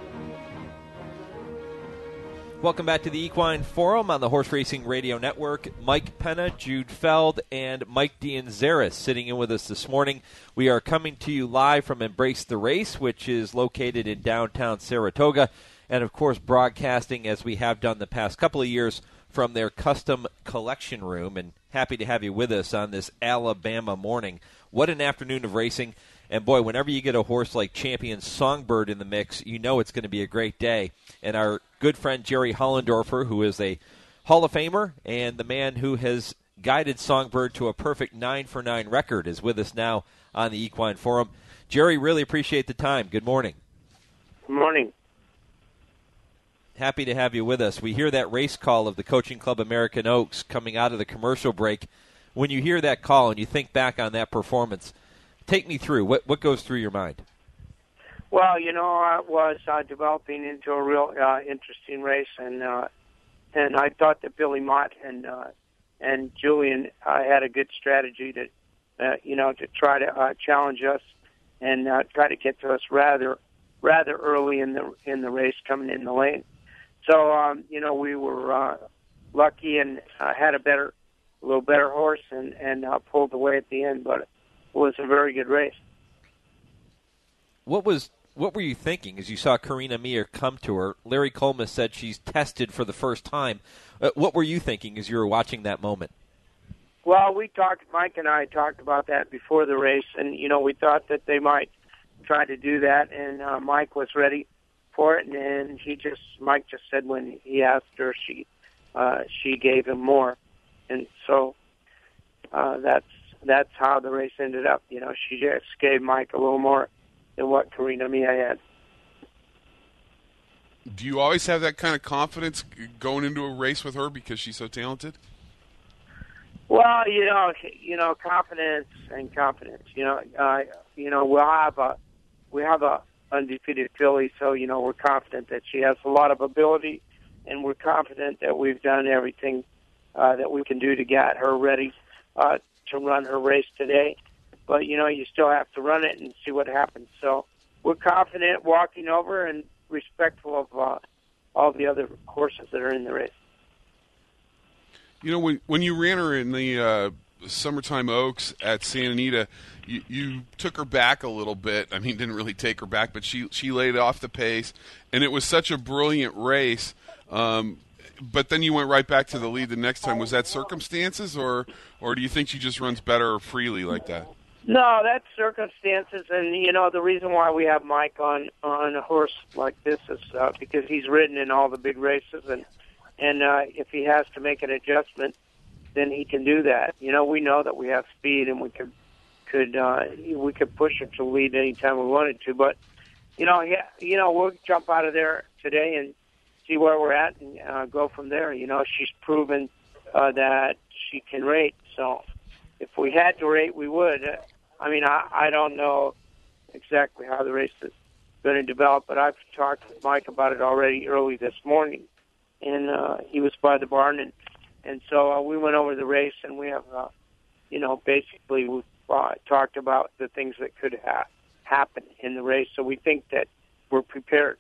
Welcome back to the Equine Forum on the Horse Racing Radio Network. Mike Penna, Jude Feld, and Mike D'Anzaris sitting in with us this morning. We are coming to you live from Embrace the Race, which is located in downtown Saratoga, and of course broadcasting, as we have done the past couple of years, from their custom collection room. And happy to have you with us on this Alabama morning. What an afternoon of racing. And, boy, whenever you get a horse like Champion Songbird in the mix, you know it's going to be a great day. And our good friend Jerry Hollendorfer, who is a Hall of Famer and the man who has guided Songbird to a perfect nine for nine record, is with us now on the Equine Forum. Jerry, really appreciate the time. Good morning. Good morning. Happy to have you with us. We hear that race call of the Coaching Club American Oaks coming out of the commercial break. When you hear that call and you think back on that performance, take me through. What what goes through your mind? Well, you know, I was uh, developing into a real uh, interesting race, and uh, and I thought that Billy Mott and uh, and Julian uh, had a good strategy to, uh, you know, to try to uh, challenge us and uh, try to get to us rather rather early in the in the race coming in the lane. So, um, you know, we were uh, lucky and uh, had a better, a little better horse and, and uh, pulled away at the end, but it was a very good race. What was what were you thinking as you saw Karina Meir come to her? Larry Collmus said she's tested for the first time. Uh, what were you thinking as you were watching that moment? Well, we talked, Mike and I talked about that before the race, and, you know, we thought that they might try to do that, and uh, Mike was ready for it, and, and he just, Mike just said when he asked her, she uh, she gave him more. And so uh, that's that's how the race ended up. You know, she just gave Mike a little more than what Karina Mia had. Do you always have that kind of confidence going into a race with her because she's so talented? Well, you know, you know, confidence and confidence. You know, uh, you know, we'll have a we have a undefeated filly, so you know we're confident that she has a lot of ability, and we're confident that we've done everything uh, that we can do to get her ready uh, to run her race today. But you know, you still have to run it and see what happens. So we're confident walking over and respectful of uh, all the other horses that are in the race. You know, when when you ran her in the uh, Summertime Oaks at Santa Anita, you, you took her back a little bit. I mean, didn't really take her back, but she, she laid off the pace, and it was such a brilliant race. Um, but then you went right back to the lead the next time. Was that circumstances, or or do you think she just runs better freely like that? No, that's circumstances, and you know the reason why we have Mike on on a horse like this is uh, because he's ridden in all the big races, and and uh, if he has to make an adjustment, then he can do that. You know, we know that we have speed, and we could could uh, we could push her to lead anytime we wanted to. But you know, yeah, you know, we'll jump out of there today and see where we're at, and uh, go from there. You know, she's proven uh, that she can rate, so if we had to rate, we would. Uh, I mean, I, I don't know exactly how the race is going to develop, but I've talked with Mike about it already early this morning, and uh, he was by the barn, and and so uh, we went over the race, and we have, uh, you know, basically we uh, talked about the things that could ha- happen in the race, so we think that we're prepared.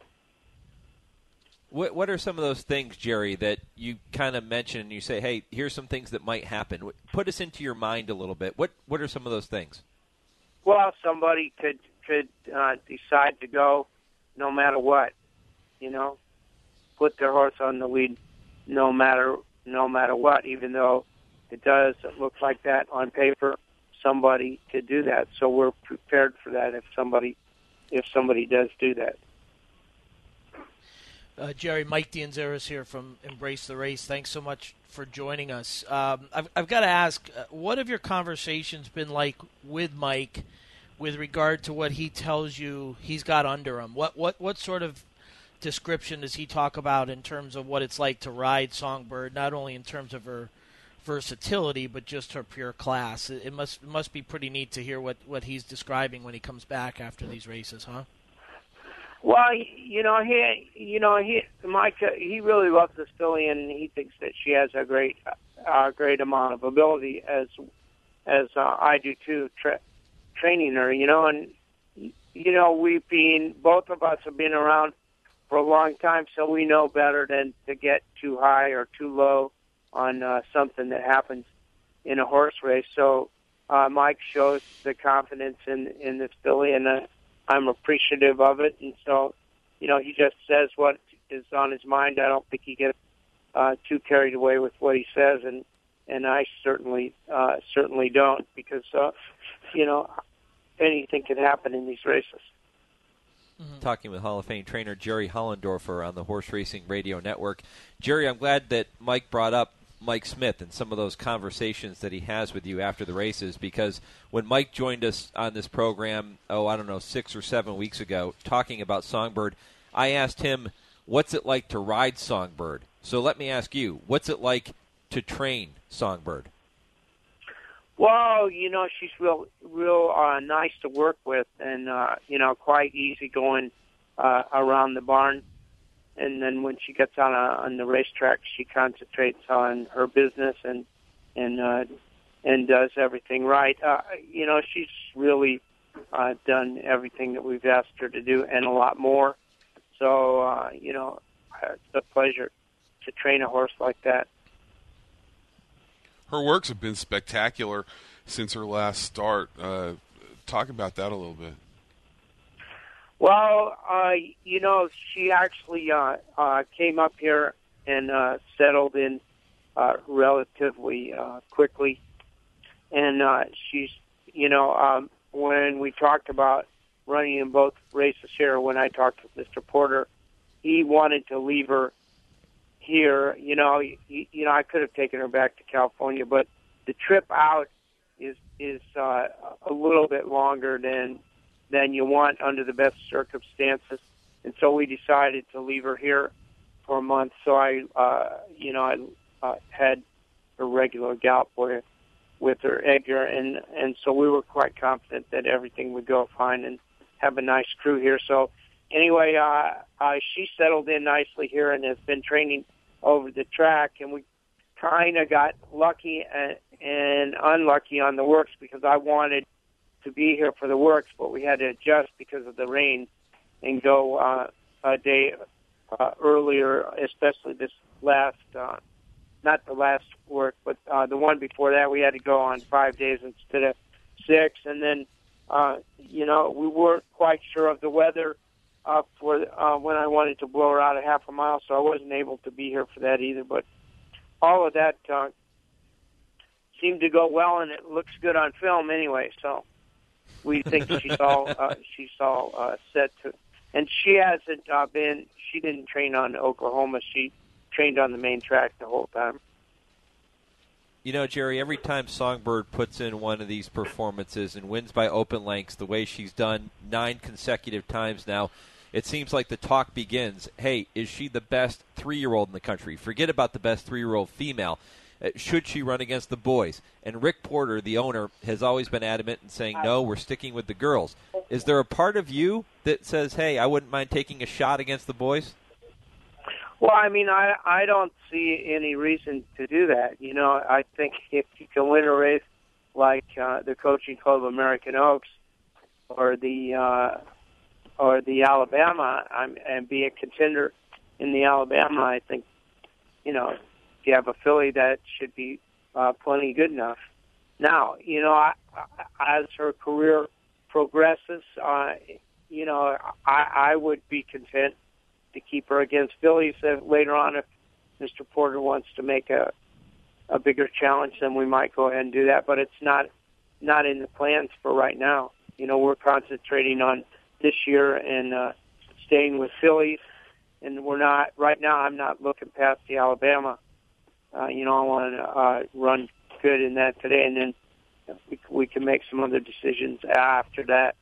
What What are some of those things, Jerry, that you kind of mention and you say, hey, here's some things that might happen? Put us into your mind a little bit. What What are some of those things? Well, somebody could could uh, decide to go no matter what, you know, put their horse on the lead no matter no matter what, even though it does look like that on paper. Somebody could do that, so we're prepared for that if somebody if somebody does do that. Uh, Jerry, Mike D'Anzeris here from Embrace the Race. Thanks so much for joining us. Um, I've, I've got to ask, uh, what have your conversations been like with Mike with regard to what he tells you he's got under him? What what what sort of description does he talk about in terms of what it's like to ride Songbird, not only in terms of her versatility, but just her pure class? It, it must it must be pretty neat to hear what, what he's describing when he comes back after these races, huh? Well, you know, he, you know, he, Mike, uh, he really loves this filly, and he thinks that she has a great, uh, great amount of ability, as, as uh, I do too, tra- training her. You know, and you know, we've been, both of us have been around for a long time, so we know better than to get too high or too low on uh, something that happens in a horse race. So uh, Mike shows the confidence in in this filly, and uh, I'm appreciative of it, and so, you know, he just says what is on his mind. I don't think he gets uh, too carried away with what he says, and and I certainly uh, certainly don't, because uh, you know, anything can happen in these races. Mm-hmm. Talking with Hall of Fame trainer Jerry Hollendorfer on the Horse Racing Radio Network. Jerry, I'm glad that Mike brought up Mike Smith and some of those conversations that he has with you after the races, because when Mike joined us on this program, oh, I don't know, six or seven weeks ago, talking about Songbird, I asked him, what's it like to ride Songbird? So let me ask you, what's it like to train Songbird? Well, you know, she's real, real uh, nice to work with, and, uh, you know, quite easygoing uh, around the barn. And then when she gets on a, on the racetrack, she concentrates on her business and and uh, and does everything right. Uh, you know, she's really uh, done everything that we've asked her to do and a lot more. So, uh, you know, it's a pleasure to train a horse like that. Her works have been spectacular since her last start. Uh, talk about that a little bit. Well, uh, you know, she actually uh, uh, came up here and uh, settled in uh, relatively uh, quickly. And uh, she's, you know, um, when we talked about running in both races here, when I talked with Mister Porter, he wanted to leave her here. You know, he, you know, I could have taken her back to California, but the trip out is is uh, a little bit longer than than you want under the best circumstances, and so we decided to leave her here for a month. So I, uh, you know, I uh, had a regular gallop with with her, Edgar, and and so we were quite confident that everything would go fine and have a nice crew here. So anyway, uh, uh, she settled in nicely here and has been training over the track, and we kind of got lucky and, and unlucky on the works because I wanted to be here for the works, but we had to adjust because of the rain and go uh, a day uh, earlier, especially this last, uh, not the last work, but uh, the one before that, we had to go on five days instead of six. And then, uh, you know, we weren't quite sure of the weather uh, for uh, when I wanted to blow her out a half a mile, so I wasn't able to be here for that either. But all of that uh, seemed to go well, and it looks good on film anyway, so we think she's all uh, she's all uh, set to. And she hasn't uh, been, she didn't train on Oklahoma. She trained on the main track the whole time. You know, Jerry, every time Songbird puts in one of these performances and wins by open lengths the way she's done nine consecutive times now, it seems like the talk begins. Hey, is she the best three-year-old in the country? Forget about the best three-year-old female. Uh, should she run against the boys? And Rick Porter, the owner, has always been adamant in saying, no, we're sticking with the girls. Is there a part of you that says, hey, I wouldn't mind taking a shot against the boys? Well, I mean, I I don't see any reason to do that. You know, I think if you can win a race like uh, the Coaching Club of American Oaks or the uh, or the Alabama, I'm, and be a contender in the Alabama, I think, you know, if you have a filly, that should be uh, plenty good enough. Now, you know, I, I, as her career progresses, uh, you know, I, I would be content to keep her against fillies. Uh, later on, if Mister Porter wants to make a a bigger challenge, then we might go ahead and do that. But it's not not in the plans for right now. You know, we're concentrating on this year and uh, staying with fillies, and we're not right now. I'm not looking past the Alabama. Uh, you know, I want to uh, run good in that today, and then we, we can make some other decisions after that.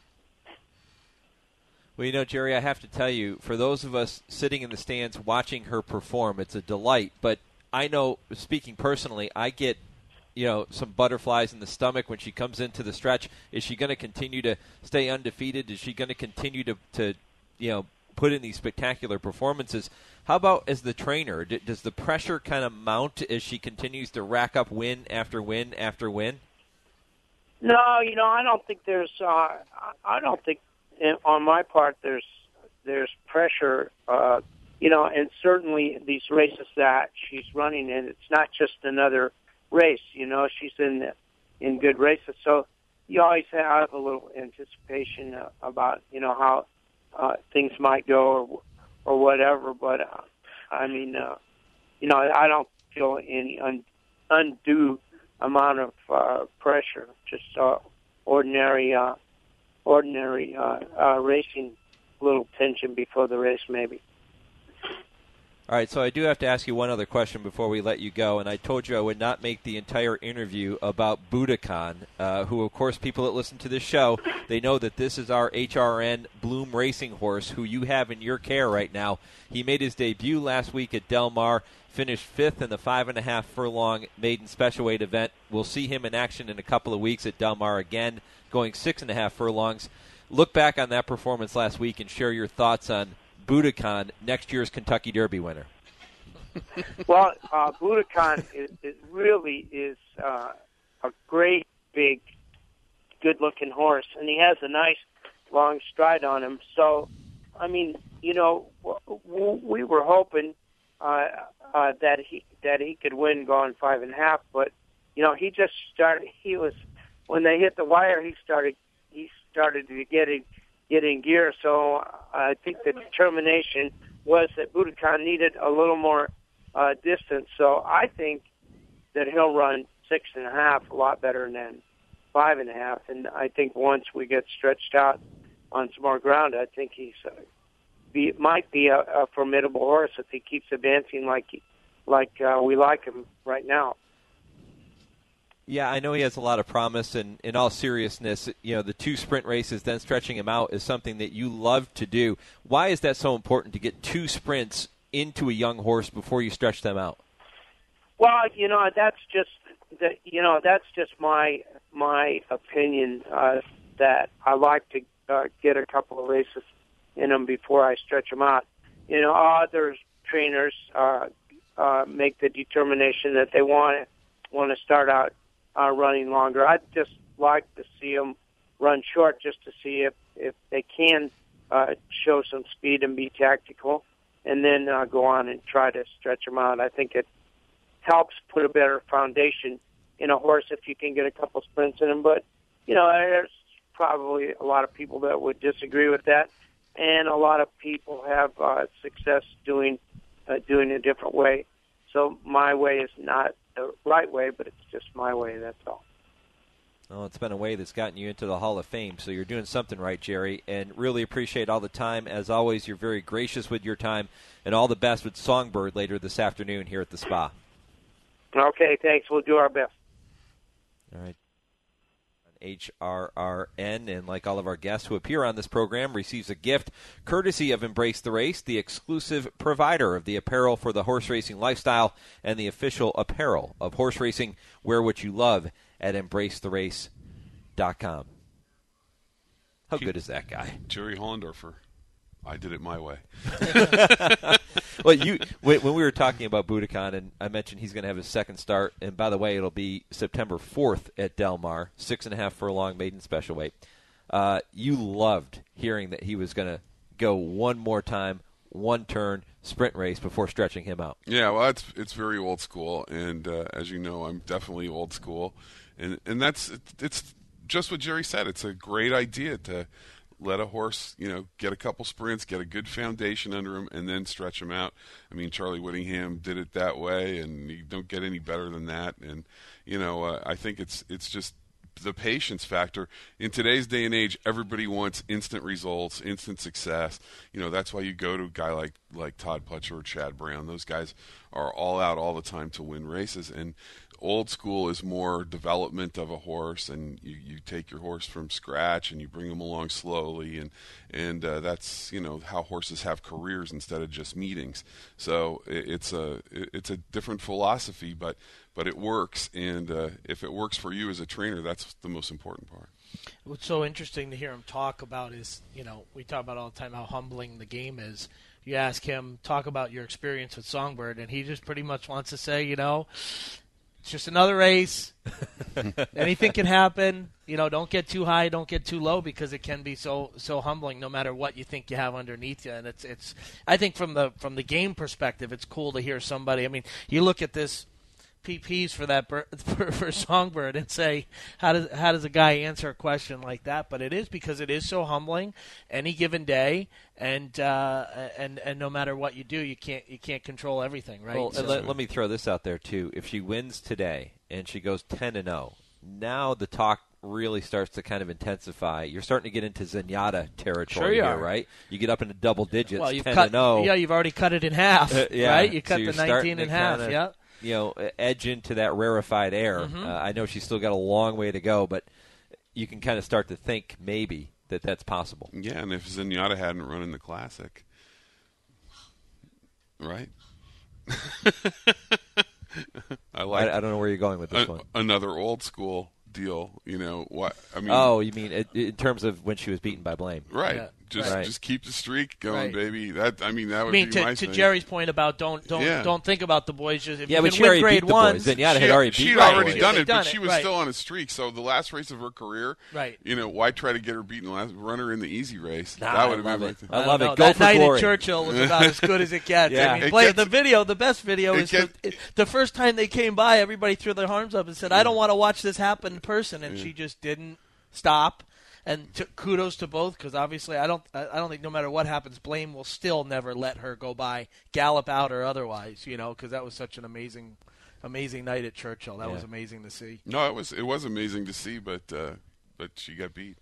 Well, you know, Jerry, I have to tell you, for those of us sitting in the stands watching her perform, it's a delight. But I know, speaking personally, I get, you know, some butterflies in the stomach when she comes into the stretch. Is she going to continue to stay undefeated? Is she going to continue to, to, you know, put in these spectacular performances? How about as the trainer? D- does the pressure kind of mount as she continues to rack up win after win after win? No, you know, I don't think there's. Uh, I don't think. On my part, there's there's pressure, uh, you know, and certainly these races that she's running in, it's not just another race, you know, she's in in good races, so you always have a little anticipation uh, about, you know, how uh, things might go or or whatever, but uh, I mean, uh, you know, I don't feel any un- undue amount of uh, pressure, just uh, ordinary. Uh, ordinary uh, uh, racing, little tension before the race maybe. All right, so I do have to ask you one other question before we let you go, and I told you I would not make the entire interview about Budokan, uh, who, of course, people that listen to this show, they know that this is our H R N Bloom Racing horse, who you have in your care right now. He made his debut last week at Del Mar, finished fifth in the five and a half furlong maiden special weight event. We'll see him in action in a couple of weeks at Del Mar again, going six and a half furlongs. Look back on that performance last week and share your thoughts on Budokan, next year's Kentucky Derby winner. Well, uh, Budokan is, is really is uh, a great, big, good-looking horse, and he has a nice long stride on him. So, I mean, you know, w- w- we were hoping uh, uh, that he that he could win going five and a half, but you know, he just started. He was when they hit the wire, he started he started to get in, get in gear. So I think the determination was that Budokan needed a little more uh, distance. So I think that he'll run six and a half a lot better than five and a half. And I think once we get stretched out on some more ground, I think he's uh, be might be a, a formidable horse if he keeps advancing like he, like uh, we like him right now. Yeah, I know he has a lot of promise, and in all seriousness, you know, the two sprint races, then stretching him out, is something that you love to do. Why is that so important to get two sprints into a young horse before you stretch them out? Well, you know, that's just the, you know, that's just my my opinion. Uh, that I like to uh, get a couple of races in them before I stretch them out. You know, other trainers uh, uh, make the determination that they want want to start out uh, running longer. I'd just like to see them run short, just to see if if they can uh, show some speed and be tactical, and then uh, go on and try to stretch them out. I think it helps put a better foundation in a horse if you can get a couple sprints in him. But, you know, there's probably a lot of people that would disagree with that, and a lot of people have uh, success doing uh, doing it a different way. So my way is not the right way, but it's just my way, that's all. Well, it's been a way that's gotten you into the Hall of Fame, so you're doing something right, Jerry, and really appreciate all the time. As always, you're very gracious with your time, and all the best with Songbird later this afternoon here at the Spa. Okay, thanks. We'll do our best. All right. H R R N, and like all of our guests who appear on this program, receives a gift courtesy of Embrace the Race, the exclusive provider of the apparel for the horse racing lifestyle and the official apparel of horse racing. Wear what you love at embrace the race dot com. How good is that guy? Jerry Hollendorfer. I did it my way. Well, you when we were talking about Budokan, and I mentioned he's going to have his second start, and by the way, it'll be September fourth at Del Mar, six and a half furlong maiden special weight. Uh, you loved hearing that he was going to go one more time, one turn, sprint race before stretching him out. Yeah, well, it's it's very old school, and uh, as you know, I'm definitely old school, and and that's it's just what Jerry said. It's a great idea to let a horse, you know, get a couple sprints, get a good foundation under him, and then stretch him out. I mean, Charlie Whittingham did it that way, and you don't get any better than that. And, you know, uh, I think it's it's just the patience factor. In today's day and age, everybody wants instant results, instant success. You know, that's why you go to a guy like, like Todd Pletcher or Chad Brown. Those guys are all out all the time to win races. And old school is more development of a horse, and you, you take your horse from scratch and you bring them along slowly, and and uh, that's, you know, how horses have careers instead of just meetings. So it, it's a it, it's a different philosophy, but but it works, and uh, if it works for you as a trainer, that's the most important part. What's so interesting to hear him talk about is, you know, we talk about all the time how humbling the game is. You ask him, talk about your experience with Songbird, and he just pretty much wants to say, you know, it's just another race. Anything can happen. You know, don't get too high, don't get too low, because it can be so so humbling no matter what you think you have underneath you. And it's it's I think from the from the game perspective, it's cool to hear somebody. I mean, you look at this P Ps for that for, for Songbird and say, how does how does a guy answer a question like that? But it is because it is so humbling any given day, and uh, and and no matter what you do, you can't you can't control everything, right? Well, so, let, let me throw this out there too. If she wins today and she goes ten and zero, now the talk really starts to kind of intensify. You're starting to get into Zenyatta territory sure you here, are. right? You get up into double digits, well, you've ten cut, and zero. Yeah, you've already cut it in half, uh, yeah. right? You cut so the nineteen in half, kinda, yeah. You know, edge into that rarefied air. Mm-hmm. Uh, I know she's still got a long way to go, but you can kind of start to think maybe that that's possible. Yeah, and if Zenyatta hadn't run in the Classic, right? I like. I, I don't know where you're going with this a, one. Another old school deal, you know. What I mean? Oh, you mean it, in terms of when she was beaten by Blame? Right. Yeah. Just Right. just keep the streak going, Right. baby. That I mean, that I would mean, be to, my to thing. Jerry's point about don't don't Yeah. don't think about the boys. Just if Yeah, you but can she win already grade beat the ones, boys. Then yeah, She, had already beat she'd the already boys. done They've it, done but it, she was right. still on a streak. So the last race of her career, Right. You know, why try to get her beaten last? Run her in the easy race. Nah, that would have I been love my it. thing. I don't love it. know. Go that for night glory. at Churchill was about as good as it gets. Yeah. I mean, It play, gets- the video, the best video it is gets- the, the first time they came by. Everybody threw their arms up and said, "I don't want to watch this happen in person," and she just didn't stop. And t- kudos to both, because obviously I don't I I don't think no matter what happens, Blame will still never let her go by, gallop out or otherwise, you know, because that was such an amazing, amazing night at Churchill. That Yeah. was amazing to see. No, it was it was amazing to see, but uh, but she got beat.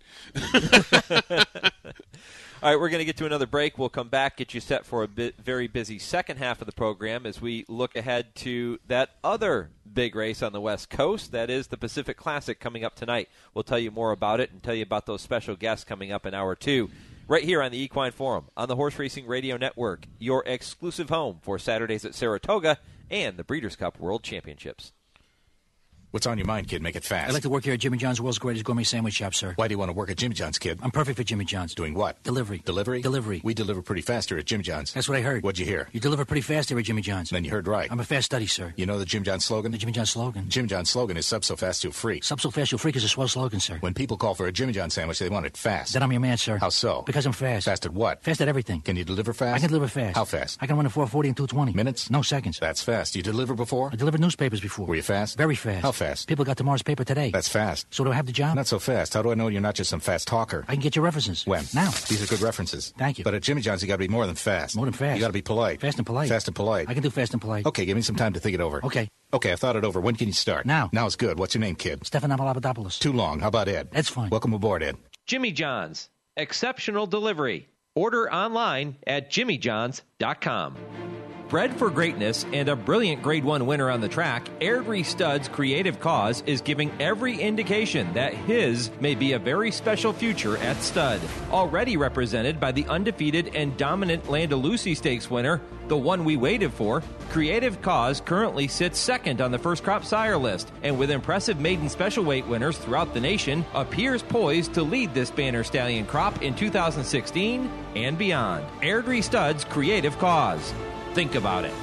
All right, we're going to get to another break. We'll come back, get you set for a bit, very busy second half of the program as we look ahead to that other big race on the West Coast. That is the Pacific Classic coming up tonight. We'll tell you more about it and tell you about those special guests coming up in hour two. Right here on the Equine Forum on the Horse Racing Radio Network, your exclusive home for Saturdays at Saratoga and the Breeders' Cup World Championships. What's on your mind, kid? Make it fast. I'd like to work here at Jimmy John's, world's greatest gourmet sandwich shop, sir. Why do you want to work at Jimmy John's, kid? I'm perfect for Jimmy John's. Doing what? Delivery. Delivery? Delivery. We deliver pretty fast here at Jimmy John's. That's what I heard. What'd you hear? You deliver pretty fast here at Jimmy John's. Then you heard right. I'm a fast study, sir. You know the Jim John's slogan? The Jimmy John's slogan. Jim John's slogan is sub so fast you'll freak. Sub so fast you'll freak is a swell slogan, sir. When people call for a Jimmy John's sandwich, they want it fast. Then I'm your man, sir. How so? Because I'm fast. Fast at what? Fast at everything. Can you deliver fast? I can deliver fast. How fast? I can run a four forty and two twenty. Minutes? No, seconds. That's fast. You deliver before? I delivered newspapers before. Were you fast? Very fast. How fast? People got tomorrow's paper today. That's fast. So do I have the job? Not so fast. How do I know you're not just some fast talker? I can get your references. When? Now. These are good references. Thank you. But at Jimmy John's, you got to be more than fast. More than fast. You got to be polite. Fast and polite. Fast and polite. I can do fast and polite. Okay, give me some time to think it over. Okay. Okay, I've thought it over. When can you start? Now. Now's good. What's your name, kid? Stefan Papadopoulos. Too long. How about Ed? Ed's fine. Welcome aboard, Ed. Jimmy John's. Exceptional delivery. Order online at jimmy johns dot com. Bred for greatness and a brilliant Grade one winner on the track, Airdrie Stud's creative cause is giving every indication that his may be a very special future at stud. Already represented by the undefeated and dominant Landalusi Stakes winner, the one we waited for, Creative Cause currently sits second on the first crop sire list, and with impressive maiden special weight winners throughout the nation, appears poised to lead this banner stallion crop in two thousand sixteen and beyond. Airdrie Stud's Creative Cause. Think about it.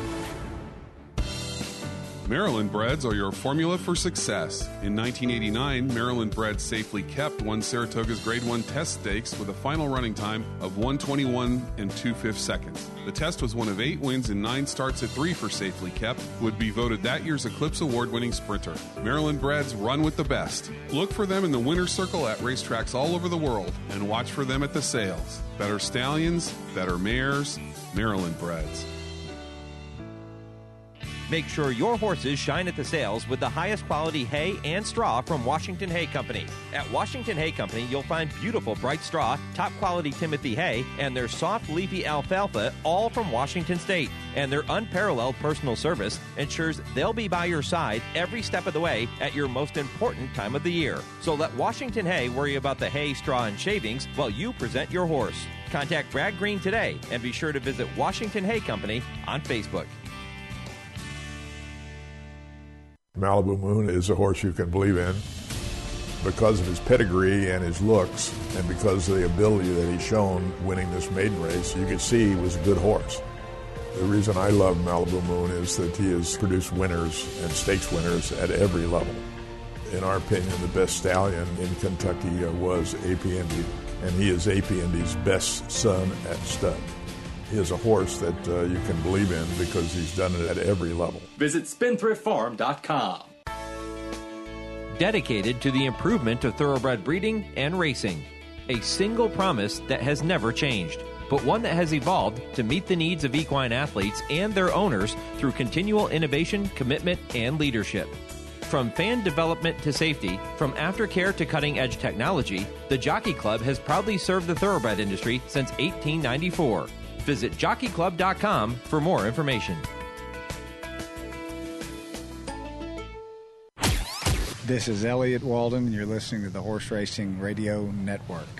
Maryland Breds are your formula for success. In nineteen eighty-nine, Maryland Breds Safely Kept won Saratoga's Grade one Test Stakes with a final running time of one twenty-one and two fifths seconds. The test was one of eight wins and nine starts at three for Safely Kept, would be voted that year's Eclipse Award-winning sprinter. Maryland Breds run with the best. Look for them in the winner's circle at racetracks all over the world and watch for them at the sales. Better stallions, better mares, Maryland Breds. Make sure your horses shine at the sales with the highest quality hay and straw from Washington Hay Company. At Washington Hay Company, you'll find beautiful bright straw, top quality Timothy hay, and their soft leafy alfalfa, all from Washington State. And their unparalleled personal service ensures they'll be by your side every step of the way at your most important time of the year. So let Washington Hay worry about the hay, straw, and shavings while you present your horse. Contact Brad Green today and be sure to visit Washington Hay Company on Facebook. Malibu Moon is a horse you can believe in because of his pedigree and his looks, and because of the ability that he's shown winning this maiden race. You could see he was a good horse. The reason I love Malibu Moon is that he has produced winners and stakes winners at every level. In our opinion, the best stallion in Kentucky uh, was A P Indy, and he is A P Indy's best son at stud. He is a horse that uh, you can believe in because he's done it at every level. Visit spendthrift farm dot com. Dedicated to the improvement of thoroughbred breeding and racing. A single promise that has never changed, but one that has evolved to meet the needs of equine athletes and their owners through continual innovation, commitment, and leadership. From fan development to safety, from aftercare to cutting-edge technology, the Jockey Club has proudly served the thoroughbred industry since eighteen ninety-four. Visit jockey club dot com for more information. This is Elliot Walden, and you're listening to the Horse Racing Radio Network.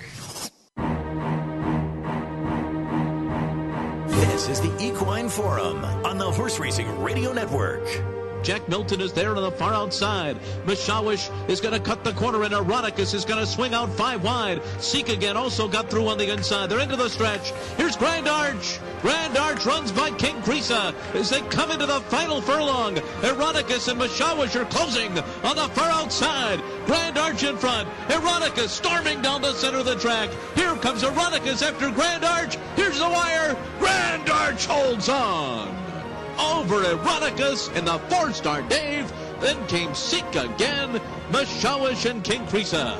This is the Equine Forum on the Horse Racing Radio Network. Jack Milton is there on the far outside. Mishawish is going to cut the corner, and Eroticus is going to swing out five wide. Seek again also got through on the inside. They're into the stretch. Here's Grand Arch. Grand Arch runs by King Creesa as they come into the final furlong. Eroticus and Mishawish are closing on the far outside. Grand Arch in front. Eroticus storming down the center of the track. Here comes Eroticus after Grand Arch. Here's the wire. Grand Arch holds on. Over Eroticus in the four-star Dave. Then came Seek again, Mishawish and King Creesa.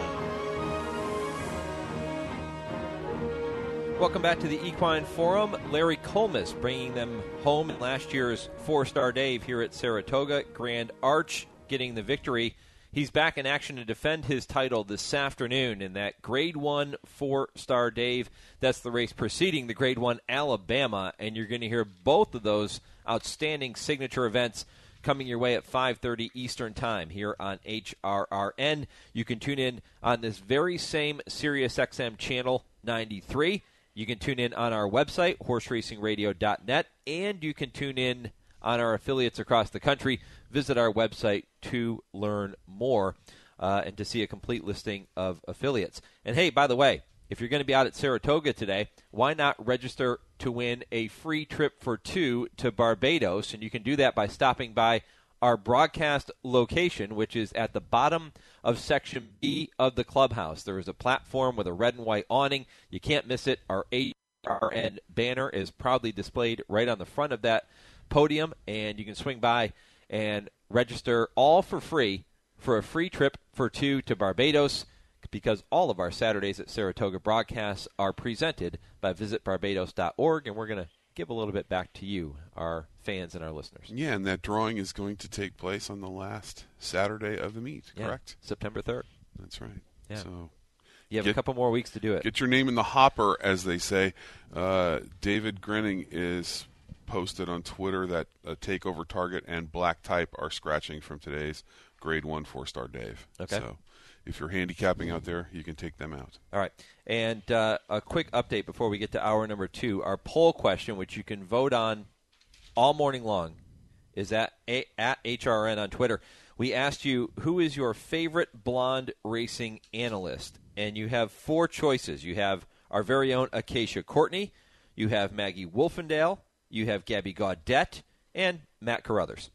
Welcome back to the Equine Forum. Larry Colmus bringing them home in last year's four-star Dave here at Saratoga. Grand Arch getting the victory. He's back in action to defend his title this afternoon in that Grade one four-star Dave. That's the race preceding the Grade one Alabama, and you're going to hear both of those outstanding signature events coming your way at five thirty Eastern Time here on H R R N. You can tune in on this very same SiriusXM channel ninety-three. You can tune in on our website, horse racing radio dot net, and you can tune in on our affiliates across the country. Visit our website to learn more uh, and to see a complete listing of affiliates. And hey, by the way, if you're going to be out at Saratoga today, why not register to win a free trip for two to Barbados? And you can do that by stopping by our broadcast location, which is at the bottom of Section B of the clubhouse. There is a platform with a red and white awning. You can't miss it. Our H R N banner is proudly displayed right on the front of that podium, and you can swing by and register all for free for a free trip for two to Barbados, because all of our Saturdays at Saratoga broadcasts are presented by visit barbados dot org, and we're going to give a little bit back to you, our fans and our listeners. Yeah, and that drawing is going to take place on the last Saturday of the meet, correct? Yeah, September third. That's right. Yeah. So you have get, a couple more weeks to do it. Get your name in the hopper, as they say. Uh, David Grenning is posted on Twitter that uh, Takeover Target and Black Type are scratching from today's Grade one four-star Dave. Okay. So if you're handicapping out there, you can take them out. All right. And uh, a quick update before we get to hour number two. Our poll question, which you can vote on all morning long, is at, a- at H R N on Twitter. We asked you, who is your favorite blonde racing analyst? And you have four choices. You have our very own Acacia Courtney. You have Maggie Wolfendale. You have Gabby Gaudette. And Matt Carruthers.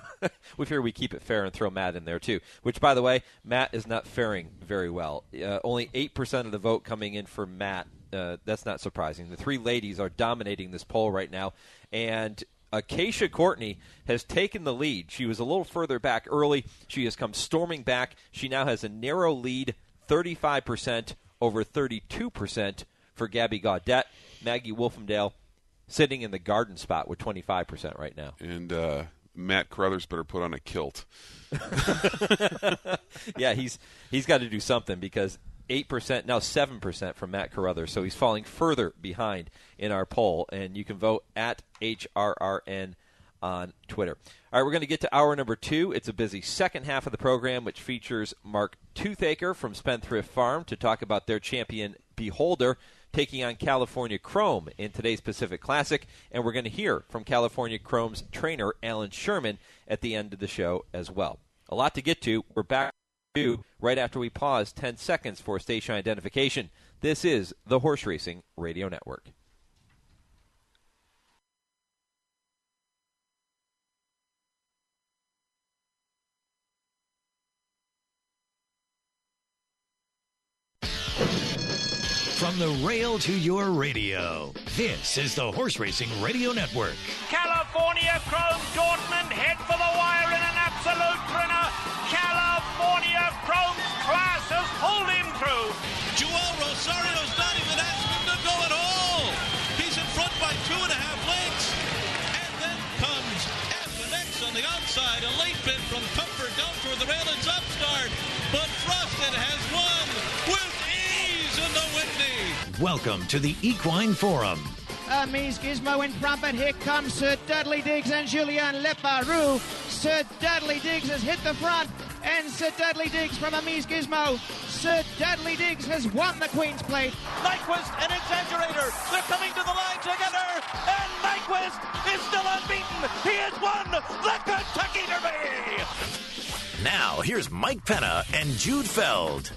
We figure we keep it fair and throw Matt in there, too. Which, by the way, Matt is not faring very well. Uh, only eight percent of the vote coming in for Matt. Uh, that's not surprising. The three ladies are dominating this poll right now. And Acacia Courtney has taken the lead. She was a little further back early. She has come storming back. She now has a narrow lead, thirty-five percent over thirty-two percent for Gabby Gaudette. Maggie Wolfendale sitting in the garden spot with twenty-five percent right now. And uh, Matt Carruthers better put on a kilt. Yeah, he's he's got to do something, because eight percent, now seven percent from Matt Carruthers, so he's falling further behind in our poll. And you can vote at H R R N on Twitter. All right, we're going to get to hour number two. It's a busy second half of the program, which features Mark Toothaker from Spendthrift Farm to talk about their champion Beholder taking on California Chrome in today's Pacific Classic. And we're going to hear from California Chrome's trainer, Alan Sherman, at the end of the show as well. A lot to get to. We're back to right after we pause ten seconds for station identification. This is the Horse Racing Radio Network. From the rail to your radio, this is the Horse Racing Radio Network. California Chrome Dortmund head for the wire in an absolute grinner. California Chrome class has pulled him through. Joel Rosario's not even asking to go at all. He's in front by two and a half lengths. And then comes Athenex on the outside. A late bid from Comfort down toward the rail. It's upstart. But Frosted has won with ease in the Whitney. Welcome to the Equine Forum. Hermes Gizmo in front, but here comes Sir Dudley Diggs and Julien Leparoux. Sir Dudley Diggs has hit the front. and Sir Dudley Diggs from Amise Gizmo. Sir Dudley Diggs has won the Queen's Plate. Nyquist and Exaggerator, they're coming to the line together, and Nyquist is still unbeaten. He has won the Kentucky Derby. Now, here's Mike Penna and Jude Feld.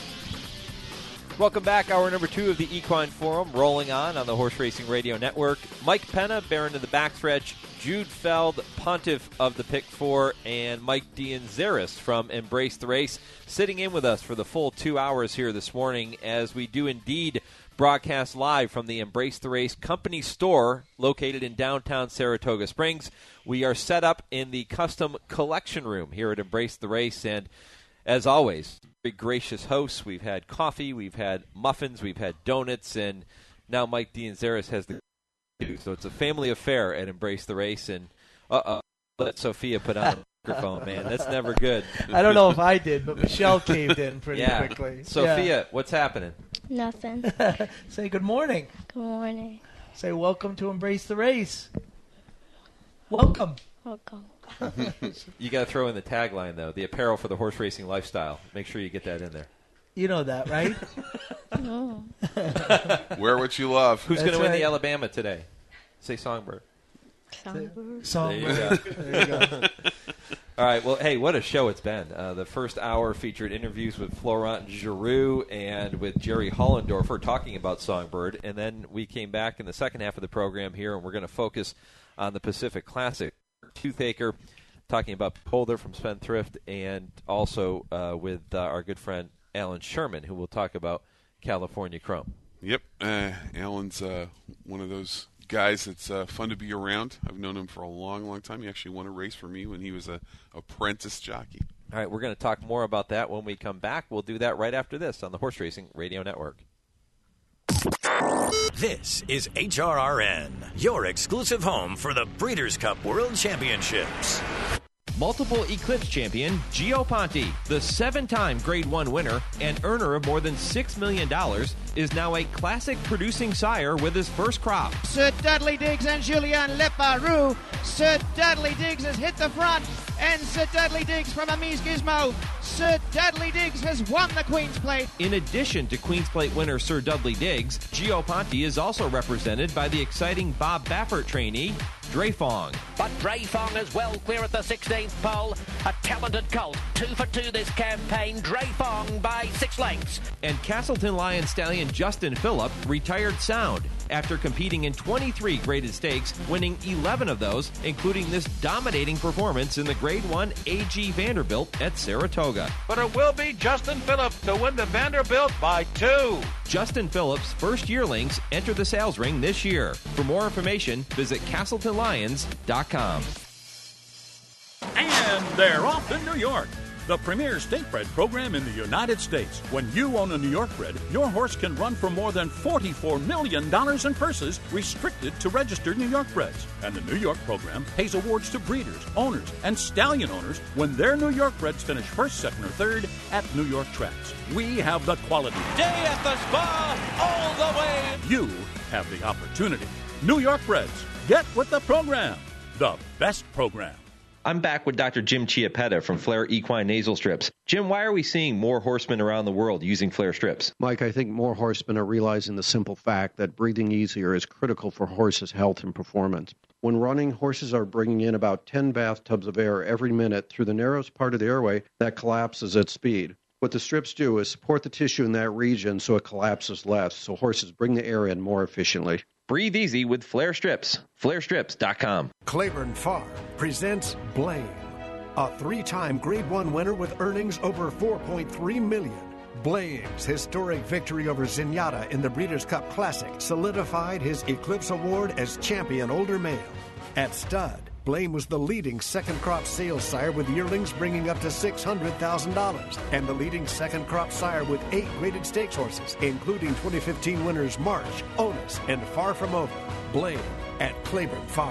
Welcome back. Hour number two of the Equine Forum, rolling on on the Horse Racing Radio Network. Mike Penna, Baron of the Backstretch, Jude Feld, Pontiff of the Pick Four, and Mike Dianzaris from Embrace the Race, sitting in with us for the full two hours here this morning as we do indeed broadcast live from the Embrace the Race company store located in downtown Saratoga Springs. We are set up in the custom collection room here at Embrace the Race, and as always, very gracious hosts. We've had coffee, we've had muffins, we've had donuts, and now Mike Dianzaris has the so it's a family affair at Embrace the Race. And uh-oh, let Sophia put on the microphone, man. That's never good. I don't know if I did, but Michelle caved in pretty yeah. quickly. Sophia, yeah. What's happening? Nothing. Say good morning. Good morning. Say welcome to Embrace the Race. Welcome. Welcome. You got to throw in the tagline, though, the apparel for the horse racing lifestyle. Make sure you get that in there. You know that, right? No. Wear what you love. Who's going to right. win the Alabama today? Say Songbird. Songbird. Songbird. There you go. There you go. All right, well, hey, what a show it's been. Uh, the first hour featured interviews with Florent Giroux and with Jerry Hollendorfer talking about Songbird, and then we came back in the second half of the program here, and we're going to focus on the Pacific Classic. Toothaker, talking about Polder from Spendthrift, and also uh, with uh, our good friend Alan Sherman, who will talk about California Chrome. Yep, uh, Alan's uh, one of those guys that's uh, fun to be around. I've known him for a long, long time. He actually won a race for me when he was a apprentice jockey. All right, we're going to talk more about that when we come back. We'll do that right after this on the Horse Racing Radio Network. This is H R R N, your exclusive home for the Breeders' Cup World Championships. Multiple Eclipse champion Gio Ponte, the seven-time Grade one winner and earner of more than six million dollars, is now a classic producing sire with his first crop. Sir Dudley Diggs and Julien Leparoux. Sir Dudley Diggs has hit the front, and Sir Dudley Diggs from Amise Gizmo. Sir Dudley Diggs has won the Queen's Plate. In addition to Queen's Plate winner Sir Dudley Diggs, Gio Ponte is also represented by the exciting Bob Baffert trainee, Dreyfong. But Dreyfong as well, clear at the sixteenth pole. A talented colt, two for two this campaign. Dreyfong by six lengths. And Castleton Lion stallion Justin Phillip retired sound after competing in twenty-three graded stakes, winning eleven of those, including this dominating performance in the Grade one A G Vanderbilt at Saratoga. But it will be Justin Phillips to win the Vanderbilt by two. Justin Phillips' first yearlings enter the sales ring this year. For more information, visit Castleton Lions dot com. And they're off to New York, the premier state bred program in the United States. When you own a New York bred, your horse can run for more than forty-four million dollars in purses, restricted to registered New York breds. And the New York program pays awards to breeders, owners, and stallion owners when their New York breds finish first, second, or third at New York tracks. We have the quality. Day at the spa, all the way. You have the opportunity. New York breds, get with the program. The best program. I'm back with Doctor Jim Chiappetta from Flair Equine Nasal Strips. Jim, why are we seeing more horsemen around the world using Flair strips? Mike, I think more horsemen are realizing the simple fact that breathing easier is critical for horses' health and performance. When running, horses are bringing in about ten bathtubs of air every minute through the narrowest part of the airway that collapses at speed. What the strips do is support the tissue in that region so it collapses less, so horses bring the air in more efficiently. Breathe easy with Flair Strips. Flair Strips dot com. Claiborne Farm presents Blame, a three-time Grade one winner with earnings over four point three million dollars. Blame's historic victory over Zenyatta in the Breeders' Cup Classic solidified his Eclipse Award as champion older male. At stud, Blame was the leading second crop sales sire with yearlings bringing up to six hundred thousand dollars, and the leading second crop sire with eight graded stakes horses, including twenty fifteen winners March, Onus, and Far From Over. Blame at Claiborne Farm.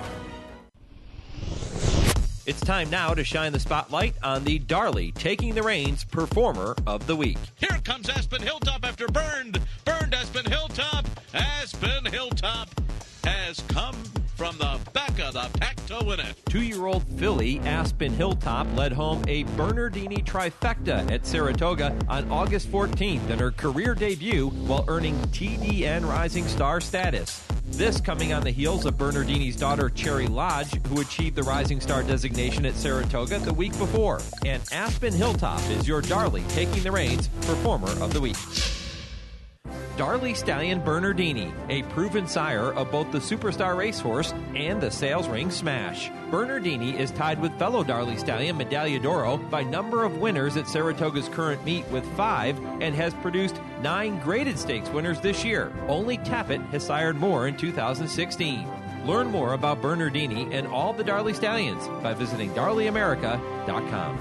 It's time now to shine the spotlight on the Darley Taking the Reins Performer of the Week. Here comes Aspen Hilltop after Burned. Burned Aspen Hilltop. Aspen Hilltop has come from the back of the pack to win it. Two-year-old filly Aspen Hilltop led home a Bernardini trifecta at Saratoga on August fourteenth in her career debut while earning T D N Rising Star status. This coming on the heels of Bernardini's daughter Cherry Lodge, who achieved the Rising Star designation at Saratoga the week before. And Aspen Hilltop is your Darley taking the reins, performer of the week. Darley Stallion Bernardini, a proven sire of both the Superstar Racehorse and the Sales Ring Smash. Bernardini is tied with fellow Darley Stallion Medaglia d'Oro by number of winners at Saratoga's current meet with five and has produced nine graded stakes winners this year. Only Tappet has sired more in two thousand sixteen. Learn more about Bernardini and all the Darley Stallions by visiting darley america dot com.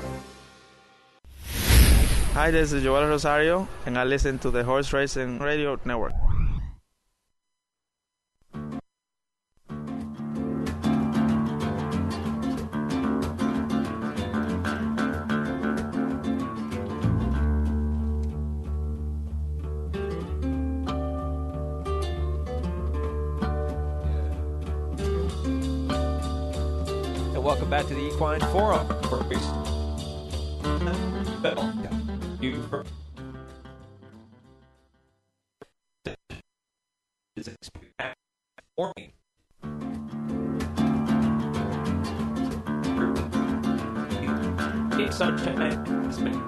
Hi, this is Joel Rosario, and I listen to the Horse Racing Radio Network. And welcome back to the Equine Forum. You forming. It's such a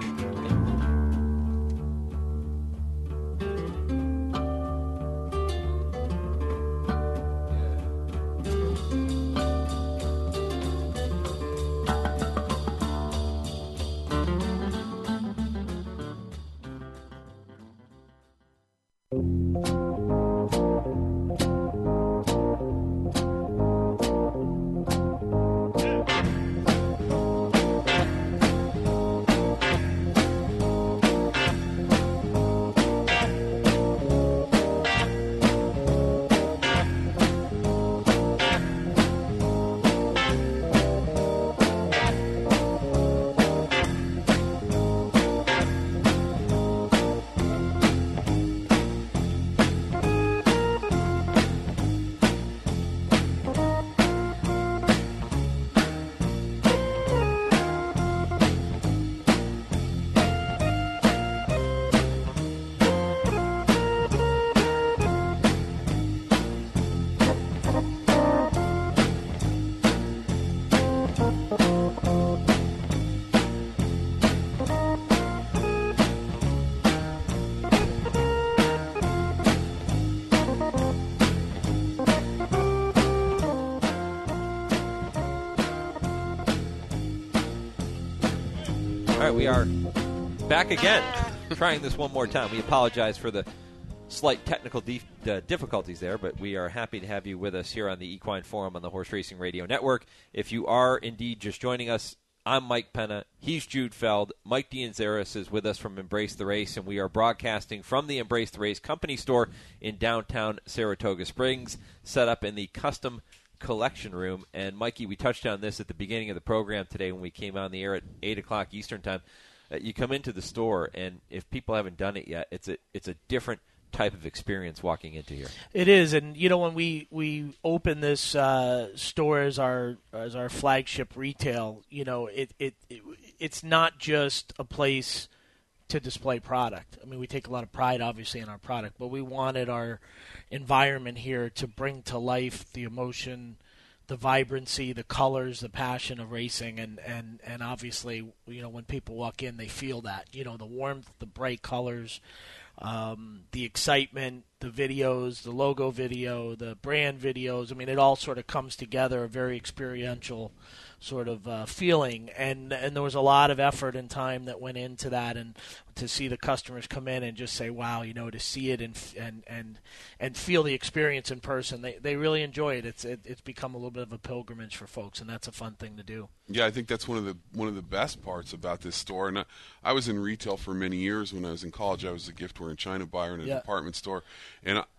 We are back again, trying this one more time. We apologize for the slight technical dif- uh, difficulties there, but we are happy to have you with us here on the Equine Forum on the Horse Racing Radio Network. If you are indeed just joining us, I'm Mike Penna. He's Jude Feld. Mike D'Anzaris is with us from Embrace the Race, and we are broadcasting from the Embrace the Race company store in downtown Saratoga Springs, set up in the custom collection room. And Mikey, we touched on this at the beginning of the program today when we came on the air at eight o'clock Eastern time. Uh, you come into the store, and if people haven't done it yet, it's a it's a different type of experience walking into here. It is, and you know, when we we open this uh, store as our as our flagship retail, you know, it, it it it's not just a place to display product. I mean, we take a lot of pride, obviously, in our product, but we wanted our environment here to bring to life the emotion, the vibrancy, the colors, the passion of racing, and, and, and obviously, you know, when people walk in, they feel that, you know, the warmth, the bright colors, um, the excitement, the videos, the logo video, the brand videos. I mean, it all sort of comes together, a very experiential sort of uh, feeling, and and there was a lot of effort and time that went into that, and to see the customers come in and just say, wow, you know, to see it and and and, and feel the experience in person, they they really enjoy it. It's it, it's become a little bit of a pilgrimage for folks, and that's a fun thing to do. Yeah, I think that's one of the one of the best parts about this store. And I, I was in retail for many years. When I was in college, I was a giftware and china buyer in a yeah. department store, and I,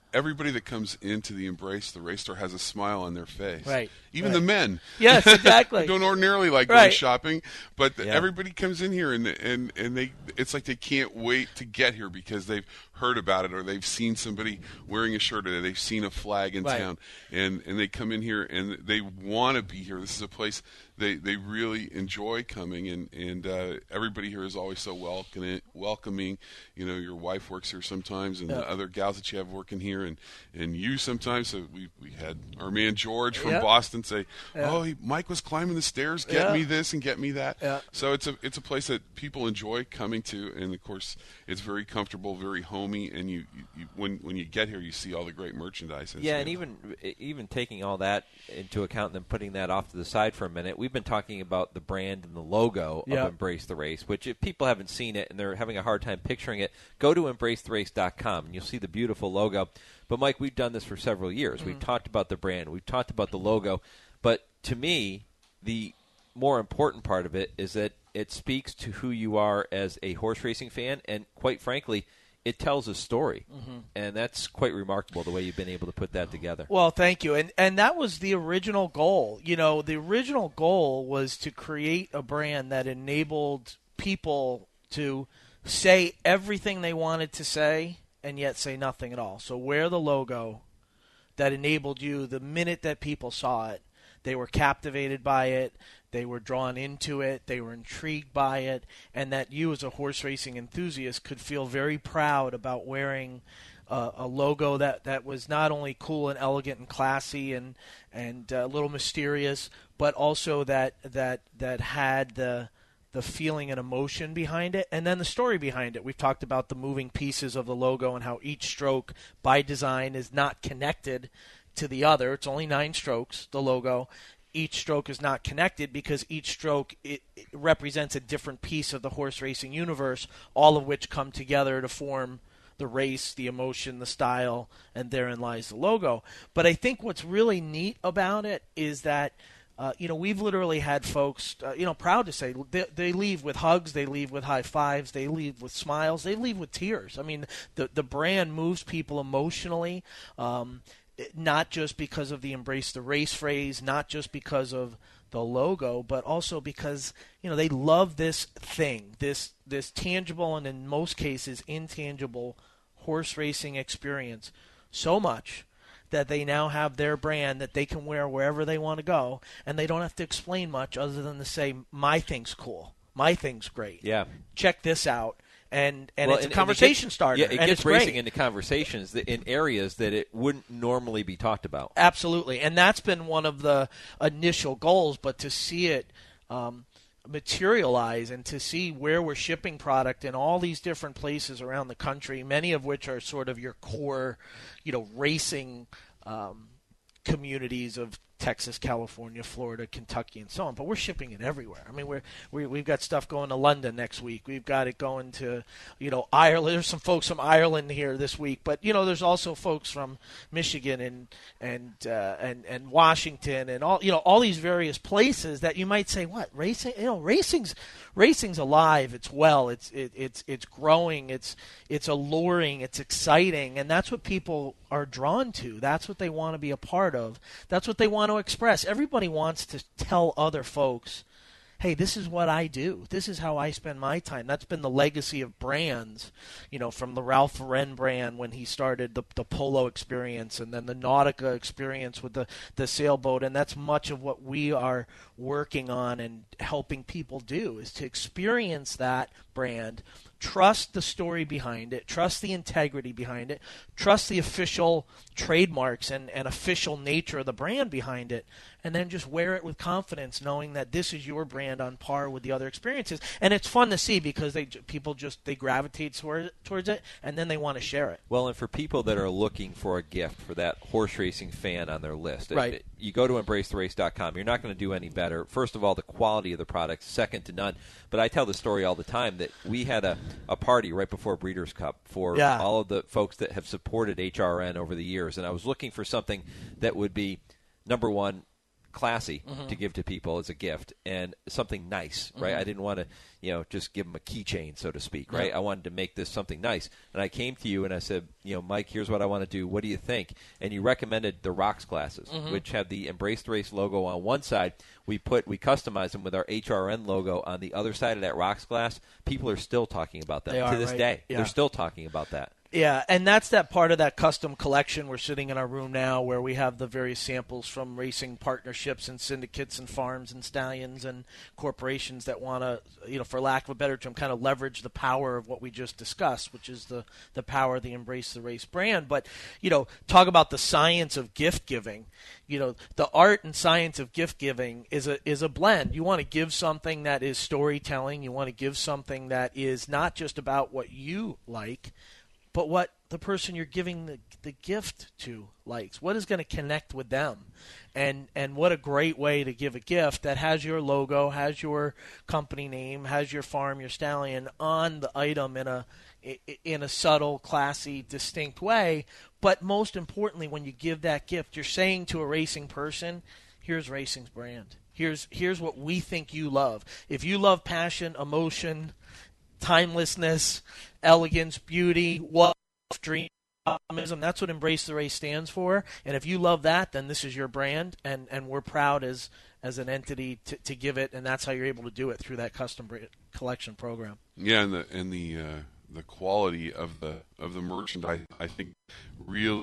everybody that comes into the Embrace the Race store has a smile on their face. Right. Even right. the men. Yes, exactly. Don't ordinarily like right. going shopping, but Yeah. everybody comes in here and and and they it's like they can't wait to get here because they've heard about it or they've seen somebody wearing a shirt or they've seen a flag in right. town, and and they come in here and they want to be here. This is a place they they really enjoy coming, and and uh, everybody here is always so welcoming. Welcoming, you know, your wife works here sometimes, and yeah. the other gals that you have working here, and, and you sometimes. So we we had our man George from yeah. Boston say, yeah. "Oh, he, Mike was climbing the stairs, get yeah. me this and get me that." Yeah. So it's a it's a place that people enjoy coming to, and of course it's very comfortable, very homey, and you, you, you when when you get here, you see all the great merchandise. Yeah, and even even taking all that into account and then putting that off to the side for a minute, we've been talking about the brand and the logo yep. of Embrace the Race, which if people haven't seen it and they're having a hard time picturing it, go to embrace the race dot com and you'll see the beautiful logo. But, Mike, we've done this for several years. Mm-hmm. We've talked about the brand. We've talked about the logo. But to me, the more important part of it is that it speaks to who you are as a horse racing fan, and quite frankly, it tells a story. Mm-hmm. And that's quite remarkable, the way you've been able to put that together. Well, thank you. And and that was the original goal. You know, the original goal was to create a brand that enabled people to say everything they wanted to say and yet say nothing at all. So wear the logo that enabled you the minute that people saw it. They were captivated by it. They were drawn into it. They were intrigued by it. And that you as a horse racing enthusiast could feel very proud about wearing uh, a logo that, that was not only cool and elegant and classy and, and uh, a little mysterious, but also that that that had the the feeling and emotion behind it, and then the story behind it. We've talked about the moving pieces of the logo and how each stroke, by design, is not connected to the other. It's only nine strokes, the logo. Each stroke is not connected because each stroke it, it represents a different piece of the horse racing universe, all of which come together to form the race, the emotion, the style, and therein lies the logo. But I think what's really neat about it is that Uh, you know, we've literally had folks, uh, you know, proud to say they, they leave with hugs, they leave with high fives, they leave with smiles, they leave with tears. I mean, the the brand moves people emotionally, um, not just because of the Embrace the Race phrase, not just because of the logo, but also because, you know, they love this thing, this this tangible and in most cases intangible horse racing experience so much that they now have their brand that they can wear wherever they want to go, and they don't have to explain much other than to say, my thing's cool, my thing's great. Yeah. Check this out. And and well, it's and, a conversation and it gets, starter. Yeah, it and gets it's racing great. into conversations that in areas that it wouldn't normally be talked about. Absolutely. And that's been one of the initial goals, but to see it um, materialize and to see where we're shipping product in all these different places around the country, many of which are sort of your core, you know, racing um, communities of Texas, California, Florida, Kentucky, and so on. But we're shipping it everywhere. I mean, we're, we, we've got stuff going to London next week. We've got it going to, you know, Ireland. There's some folks from Ireland here this week. But, you know, there's also folks from Michigan and and uh, and, and Washington and all, you know, all these various places that you might say, what, racing? You know, racing's racing's alive. It's well. It's it, it's it's growing. It's it's alluring. It's exciting. And that's what people are drawn to. That's what they want to be a part of. That's what they want to express. Everybody wants to tell other folks, hey, this is what I do. This is how I spend my time. That's been the legacy of brands, you know, from the Ralph Lauren brand when he started the, the Polo experience, and then the Nautica experience with the, the sailboat. And that's much of what we are working on and helping people do, is to experience that brand, trust the story behind it, trust the integrity behind it, trust the official trademarks and, and official nature of the brand behind it, and then just wear it with confidence, knowing that this is your brand on par with the other experiences. And it's fun to see because they people just they gravitate toward, towards it, and then they want to share it. Well, and for people that are looking for a gift for that horse racing fan on their list, right. it, you go to embrace the race dot com. You're not going to do any better. First of all, the quality of the product, second to none. But I tell the story all the time that we had a, a party right before Breeders' Cup for yeah. all of the folks that have supported H R N over the years, and I was looking for something that would be, number one, classy Mhm. to give to people as a gift and something nice, right? Mhm. I didn't want to, you know, just give them a keychain, so to speak, right? Yeah. I wanted to make this something nice. And I came to you and I said, you know, Mike, here's what I want to do. What do you think? And you recommended the Rocks glasses, Mhm. which have the Embrace the Race logo on one side. We put, we customized them with our H R N logo on the other side of that Rocks glass. People are still talking about that They to are, this right? day. Yeah. They're still talking about that. Yeah, and that's that part of that custom collection. We're sitting in our room now where we have the various samples from racing partnerships and syndicates and farms and stallions and corporations that want to, you know, for lack of a better term, kind of leverage the power of what we just discussed, which is the, the power of the Embrace the Race brand. But, you know, talk about the science of gift giving. You know, the art and science of gift giving is a is a blend. You want to give something that is storytelling. You want to give something that is not just about what you like, but what the person you're giving the, the gift to likes. What is going to connect with them? And and what a great way to give a gift that has your logo, has your company name, has your farm, your stallion on the item in a in a subtle, classy, distinct way. But most importantly, when you give that gift, you're saying to a racing person, here's racing's brand. Here's here's what we think you love. If you love passion, emotion, timelessness, elegance, beauty, what dream, optimism, that's what Embrace the Race stands for. And if you love that, then this is your brand, and, and we're proud as as an entity to, to give it, and that's how you're able to do it through that custom brand collection program. Yeah, and the and the uh, the quality of the of the merchandise, I think, real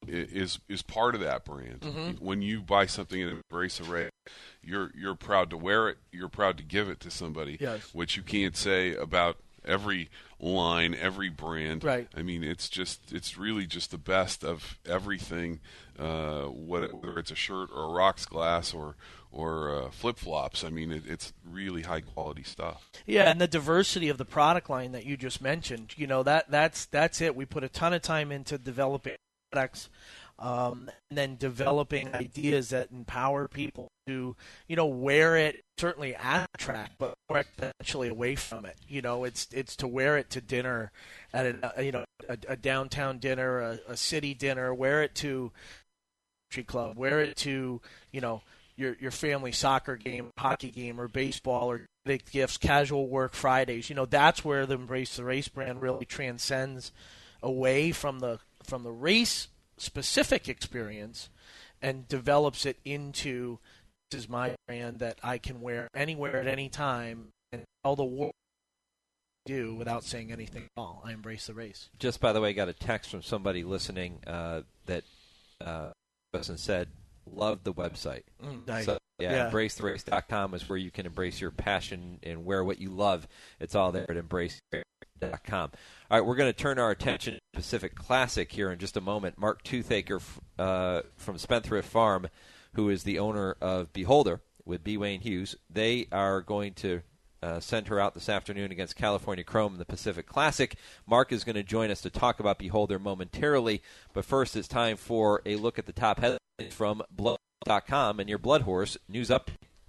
is is part of that brand. Mhm. When you buy something at Embrace the Race, you're you're proud to wear it. You're proud to give it to somebody, Yes. which you can't say about every line, every brand. Right. I mean, it's just it's really just the best of everything. Uh, whether it's a shirt or a rocks glass or or uh, flip flops. I mean, it, it's really high quality stuff. Yeah, and the diversity of the product line that you just mentioned, you know, that that's that's it. We put a ton of time into developing products, um, and then developing ideas that empower people to, you know, wear it certainly at the track, but more potentially away from it. You know, it's it's to wear it to dinner, at a you know a, a downtown dinner, a, a city dinner. Wear it to country club. Wear it to, you know, your your family soccer game, hockey game, or baseball, or big gifts, casual work Fridays. You know, that's where the Embrace the Race brand really transcends away from the from the race specific experience and develops it into, this is my brand that I can wear anywhere at any time and tell the world do without saying anything at all. I embrace the race. Just by the way, got a text from somebody listening uh, that uh, person said, love the website. Mm, nice. So, yeah, Yeah. embrace the race dot com is where you can embrace your passion and wear what you love. It's all there at embrace the race dot com. All right, we're going to turn our attention to Pacific Classic here in just a moment. Mark Toothaker uh, from Spendthrift Farm, who is the owner of Beholder with B. Wayne Hughes, they are going to uh, send her out this afternoon against California Chrome in the Pacific Classic. Mark is going to join us to talk about Beholder momentarily, but first it's time for a look at the top headlines from blood dot com and your Blood Horse news update.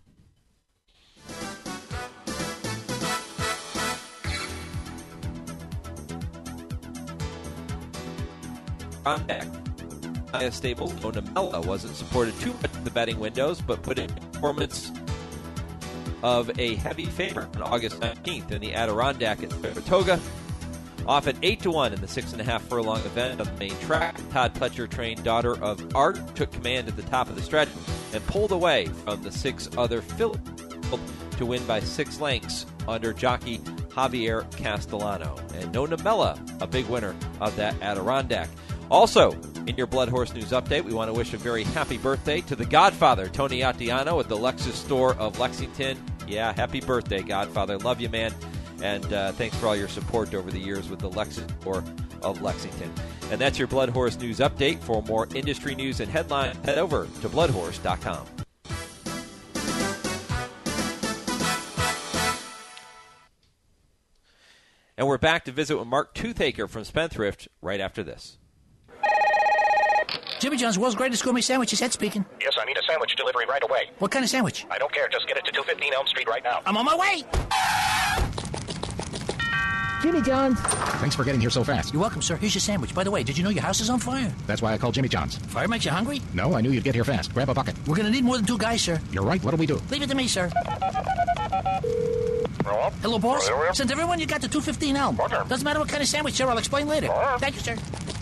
On deck, Maya Stables, Nona Mella wasn't supported too much in the betting windows, but put in performance of a heavy favorite on August nineteenth in the Adirondack at Saratoga. Off at eight to one in the six and a half furlong event on the main track, Todd Pletcher trained Daughter of Art took command at the top of the stretch and pulled away from the six other Philip to win by six lengths under jockey Javier Castellano. And Nona Mella, a big winner of that Adirondack. Also, in your Blood Horse News Update, we want to wish a very happy birthday to the Godfather, Tony Attiano, at the Lexus store of Lexington. Yeah, happy birthday, Godfather. Love you, man. And uh, thanks for all your support over the years with the Lexus store of Lexington. And that's your Blood Horse News Update. For more industry news and headlines, head over to blood horse dot com. And we're back to visit with Mark Toothaker from Spendthrift right after this. Jimmy John's, world's greatest gourmet sandwiches, Ed speaking. Yes, I need a sandwich delivery right away. What kind of sandwich? I don't care. Just get it to two fifteen Elm Street right now. I'm on my way. Jimmy John's. Thanks for getting here so fast. You're welcome, sir. Here's your sandwich. By the way, did you know your house is on fire? That's why I called Jimmy John's. Fire makes you hungry? No, I knew you'd get here fast. Grab a bucket. We're going to need more than two guys, sir. You're right. What'll we do? Leave it to me, sir. Hello, boss. Send everyone you got to two fifteen Elm. Doesn't matter what kind of sandwich, sir. I'll explain later. Thank you, sir.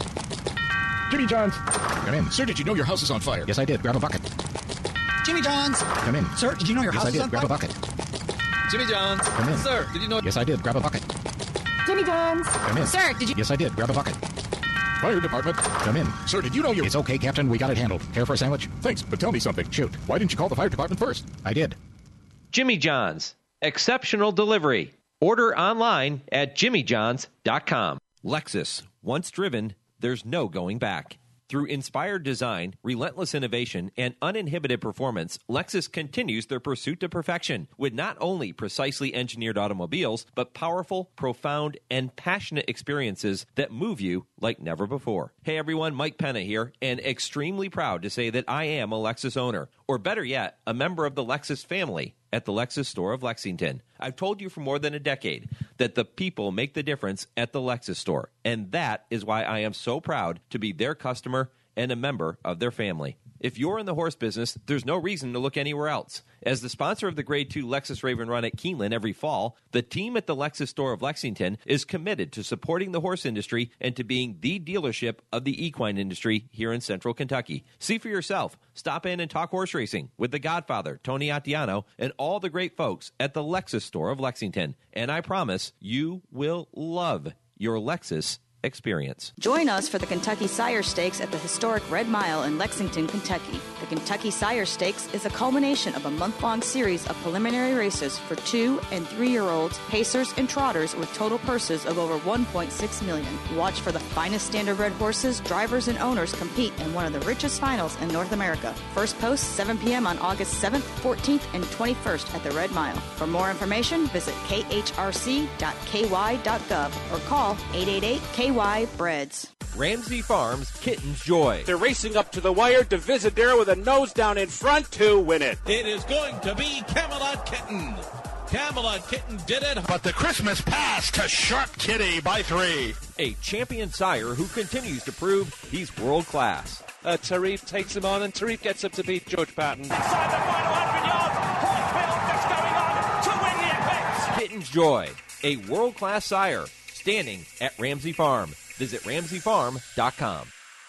Jimmy John's. Come in. Sir, did you know your house is on fire? Yes, I did. Grab a bucket. Jimmy John's. Come in. Sir, did you know your yes, house I did. is on Grab fire? a bucket. Jimmy John's. Come in. Sir, did you know... Yes, I did. Grab a bucket. Jimmy John's. Come in. Sir, did you... Yes, I did. Grab a bucket. Fire department. Come in. Sir, did you know you... It's okay, Captain. We got it handled. Care for a sandwich? Thanks, but tell me something. Shoot. Why didn't you call the fire department first? I did. Jimmy John's. Exceptional delivery. Order online at jimmy johns dot com. Lexus. Once driven, there's no going back. Through inspired design, relentless innovation, and uninhibited performance, Lexus continues their pursuit to perfection with not only precisely engineered automobiles, but powerful, profound, and passionate experiences that move you like never before. Hey everyone, Mike Penna here, and extremely proud to say that I am a Lexus owner, or better yet, a member of the Lexus family at the Lexus store of Lexington. I've told you for more than a decade that the people make the difference at the Lexus store, and that is why I am so proud to be their customer and a member of their family. If you're in the horse business, there's no reason to look anywhere else. As the sponsor of the Grade two Lexus Raven Run at Keeneland every fall, the team at the Lexus store of Lexington is committed to supporting the horse industry and to being the dealership of the equine industry here in central Kentucky. See for yourself. Stop in and talk horse racing with the Godfather, Tony Attiano, and all the great folks at the Lexus store of Lexington. And I promise you will love your Lexus experience. Join us for the Kentucky Sire Stakes at the historic Red Mile in Lexington, Kentucky. The Kentucky Sire Stakes is a culmination of a month-long series of preliminary races for two- and three-year-olds, pacers, and trotters with total purses of over one point six million dollars. Watch for the finest standardbred horses, drivers, and owners compete in one of the richest finals in North America. First post seven p.m. on August seventh, fourteenth, and twenty-first at the Red Mile. For more information, visit k h r c dot k y dot gov or call eight eight eight K Y Breads. Ramsey Farms Kitten's Joy. They're racing up to the wire. Divisadero with a nose down in front to win it. It is going to be Camelot Kitten. Camelot Kitten did it. But the Christmas pass to Sharp Kitty by three. A champion sire who continues to prove he's world class. Uh, Tarif takes him on, and Tarif gets up to beat George Patton. Inside the final one hundred yards, Hawkbill just going on to win the Apex. Kitten's Joy, a world class sire standing at Ramsey Farm. Visit ramsey farm dot com.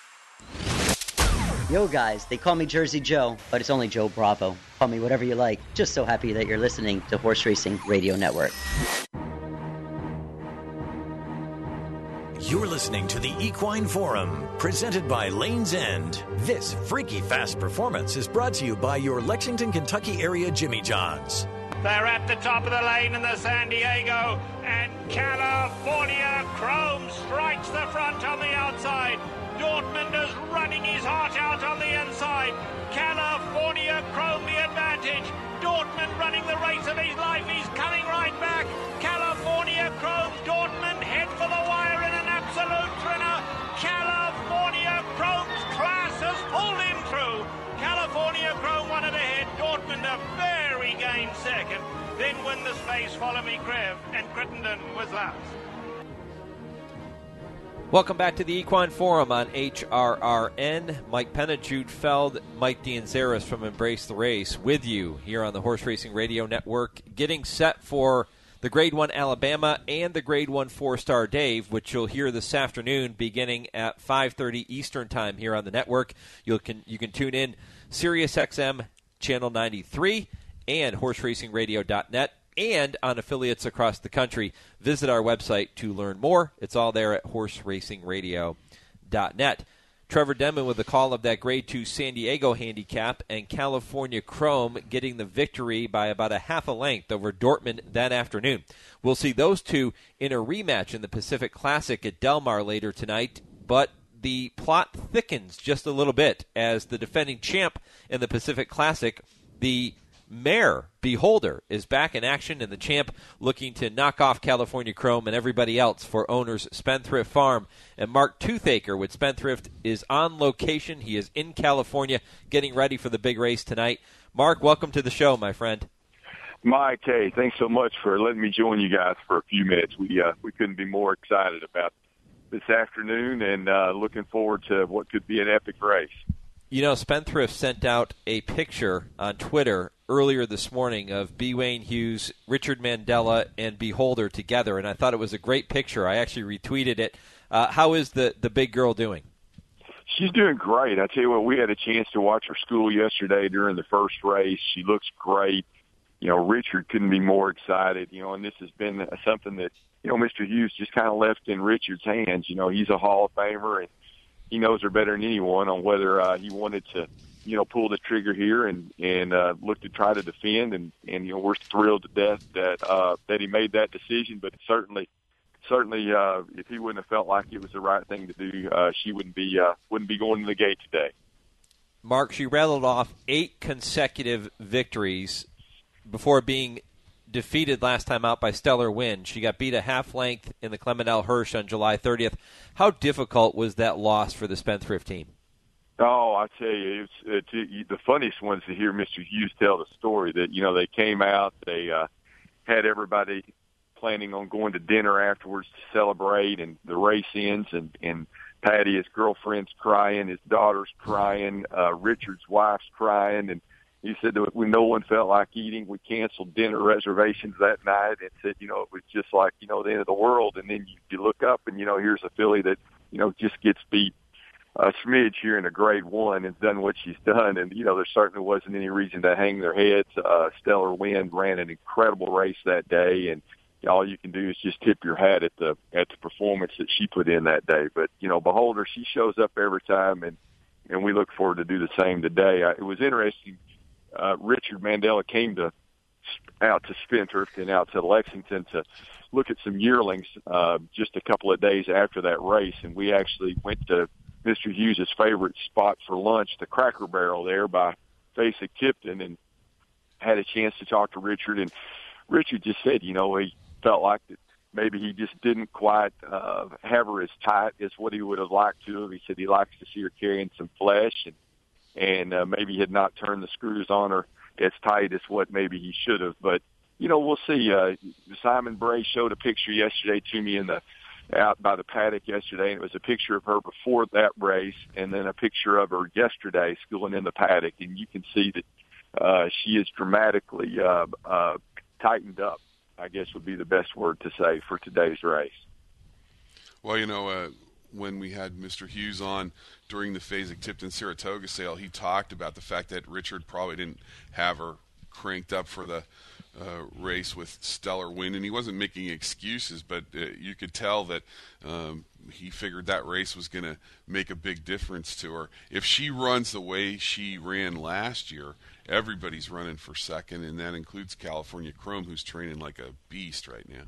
Yo guys, they call me Jersey Joe, but it's only Joe Bravo. Call me whatever you like. Just so happy that you're listening to Horse Racing Radio Network. You're listening to the Equine Forum, presented by Lane's End. This freaky fast performance is brought to you by your Lexington, Kentucky area Jimmy John's. They're at the top of the lane in the San Diego, and California Chrome strikes the front on the outside. Dortmund is running his heart out on the inside. California Chrome the advantage. Dortmund running the race of his life. He's coming right back. California Chrome, Dortmund head for the wire in an absolute thriller. California Chrome's class has pulled him through. California Chrome wanted ahead. Dortmund a very game second. Then win the space, Follow Me Crev, and Crittenden was last. Welcome back to the Equine Forum on H R R N. Mike Penna, Jude Feld, Mike D'Anzaris from Embrace the Race with you here on the Horse Racing Radio Network, getting set for the Grade one Alabama and the Grade one four-star Dave, which you'll hear this afternoon beginning at five thirty Eastern Time here on the network. You can you can tune in Sirius X M Channel ninety-three and horse racing radio dot net and on affiliates across the country. Visit our website to learn more. It's all there at horse racing radio dot net. Trevor Denman with the call of that Grade two San Diego handicap, and California Chrome getting the victory by about a half a length over Dortmund that afternoon. We'll see those two in a rematch in the Pacific Classic at Del Mar later tonight, but the plot thickens just a little bit as the defending champ in the Pacific Classic, the Mare Beholder, is back in action, and the champ looking to knock off California Chrome and everybody else for owners Spendthrift Farm. And Mark Toothaker with Spendthrift is on location. He is in California getting ready for the big race tonight. Mark, welcome to the show, my friend. Mike, hey, thanks so much for letting me join you guys for a few minutes. We uh, we couldn't be more excited about this afternoon and uh, looking forward to what could be an epic race. You know, Spendthrift sent out a picture on Twitter earlier this morning of B. Wayne Hughes, Richard Mandella, and Beholder together, and I thought it was a great picture. I actually retweeted it. Uh, how is the, the big girl doing? She's doing great. I tell you what, we had a chance to watch her school yesterday during the first race. She looks great. You know, Richard couldn't be more excited, you know, and this has been something that, you know, Mister Hughes just kind of left in Richard's hands. You know, he's a Hall of Famer, and he knows her better than anyone on whether uh, he wanted to, you know, pull the trigger here and, and uh, look to try to defend. And, and, you know, we're thrilled to death that uh, that he made that decision. But certainly, certainly uh, if he wouldn't have felt like it was the right thing to do, uh, she wouldn't be uh, wouldn't be going to the gate today. Mark, she rattled off eight consecutive victories before being defeated last time out by Stellar Wind. She got beat a half length in the Clement L. Hirsch on July thirtieth. How difficult was that loss for the Spendthrift team? Oh, I tell you, it's, it's the funniest ones to hear Mister Hughes tell the story that, you know, they came out, they uh, had everybody planning on going to dinner afterwards to celebrate, and the race ends, and, and Patty, his girlfriend's crying, his daughter's crying, uh, Richard's wife's crying, and he said that when no one felt like eating, we canceled dinner reservations that night and said, you know, it was just like, you know, the end of the world. And then you, you look up and, you know, here's a filly that, you know, just gets beat a smidge here in a grade one and done what she's done. And, you know, there certainly wasn't any reason to hang their heads. Uh, Stellar Wind ran an incredible race that day, and all you can do is just tip your hat at the, at the performance that she put in that day. But, you know, Beholder, she shows up every time, and, and we look forward to do the same today. I, it was interesting. Uh, Richard Mandella came to out to Spendthrift and out to Lexington to look at some yearlings uh, just a couple of days after that race, and we actually went to Mister Hughes' favorite spot for lunch, the Cracker Barrel there by Basic Tipton, and had a chance to talk to Richard. And Richard just said, you know, he felt like that maybe he just didn't quite uh, have her as tight as what he would have liked to have. He said he likes to see her carrying some flesh, and and uh, maybe had not turned the screws on her as tight as what maybe he should have. But, you know, we'll see. Uh, Simon Bray showed a picture yesterday to me in the out by the paddock yesterday, and it was a picture of her before that race and then a picture of her yesterday schooling in the paddock, and you can see that uh, she is dramatically uh, uh, tightened up, I guess would be the best word to say for today's race. Well, you know, uh, when we had Mister Hughes on during the Fasig-Tipton-Saratoga sale, he talked about the fact that Richard probably didn't have her cranked up for the uh, race with Stellar Wind, and he wasn't making excuses, but uh, you could tell that um, he figured that race was going to make a big difference to her. If she runs the way she ran last year, everybody's running for second, and that includes California Chrome, who's training like a beast right now.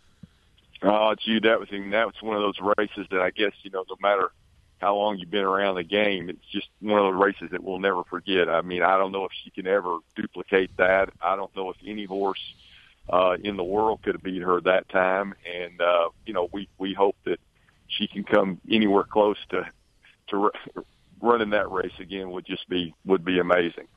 Oh, gee, that was that was one of those races that I guess, you know, no matter how long you've been around the game, it's just one of those races that we'll never forget. I mean, I don't know if she can ever duplicate that. I don't know if any horse uh, in the world could have beat her that time. And, uh, you know, we, we hope that she can come anywhere close to to r- running that race again would just be would be amazing.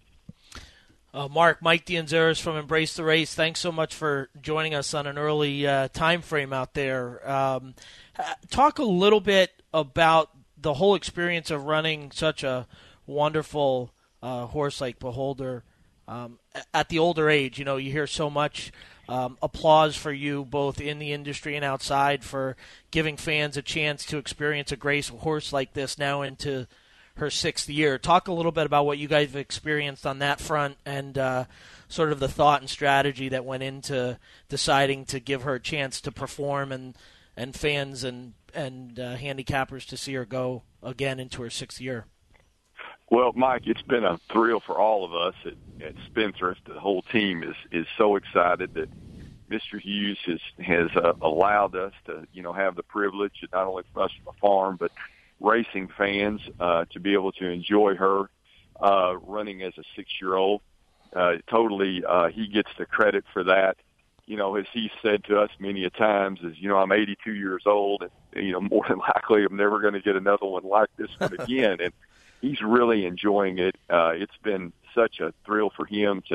Uh, Mark, Mike D'Anzeris from Embrace the Race, thanks so much for joining us on an early uh, time frame out there. Um, talk a little bit about the whole experience of running such a wonderful uh, horse like Beholder um, at the older age. You know, you hear so much um, applause for you both in the industry and outside for giving fans a chance to experience a great horse like this now into her sixth year. Talk a little bit about what you guys have experienced on that front and uh, sort of the thought and strategy that went into deciding to give her a chance to perform and and fans and and uh, handicappers to see her go again into her sixth year. Well, Mike, it's been a thrill for all of us at, at Spendthrift. The whole team is is so excited that Mister Hughes has has uh, allowed us to, you know, have the privilege, not only for us from the farm, but racing fans uh, to be able to enjoy her uh, running as a six-year-old. Uh, totally, uh, he gets the credit for that. You know, as he said to us many a times, is, you know, I'm eighty-two years old, and, you know, more than likely I'm never going to get another one like this one again. And he's really enjoying it. Uh, it's been such a thrill for him to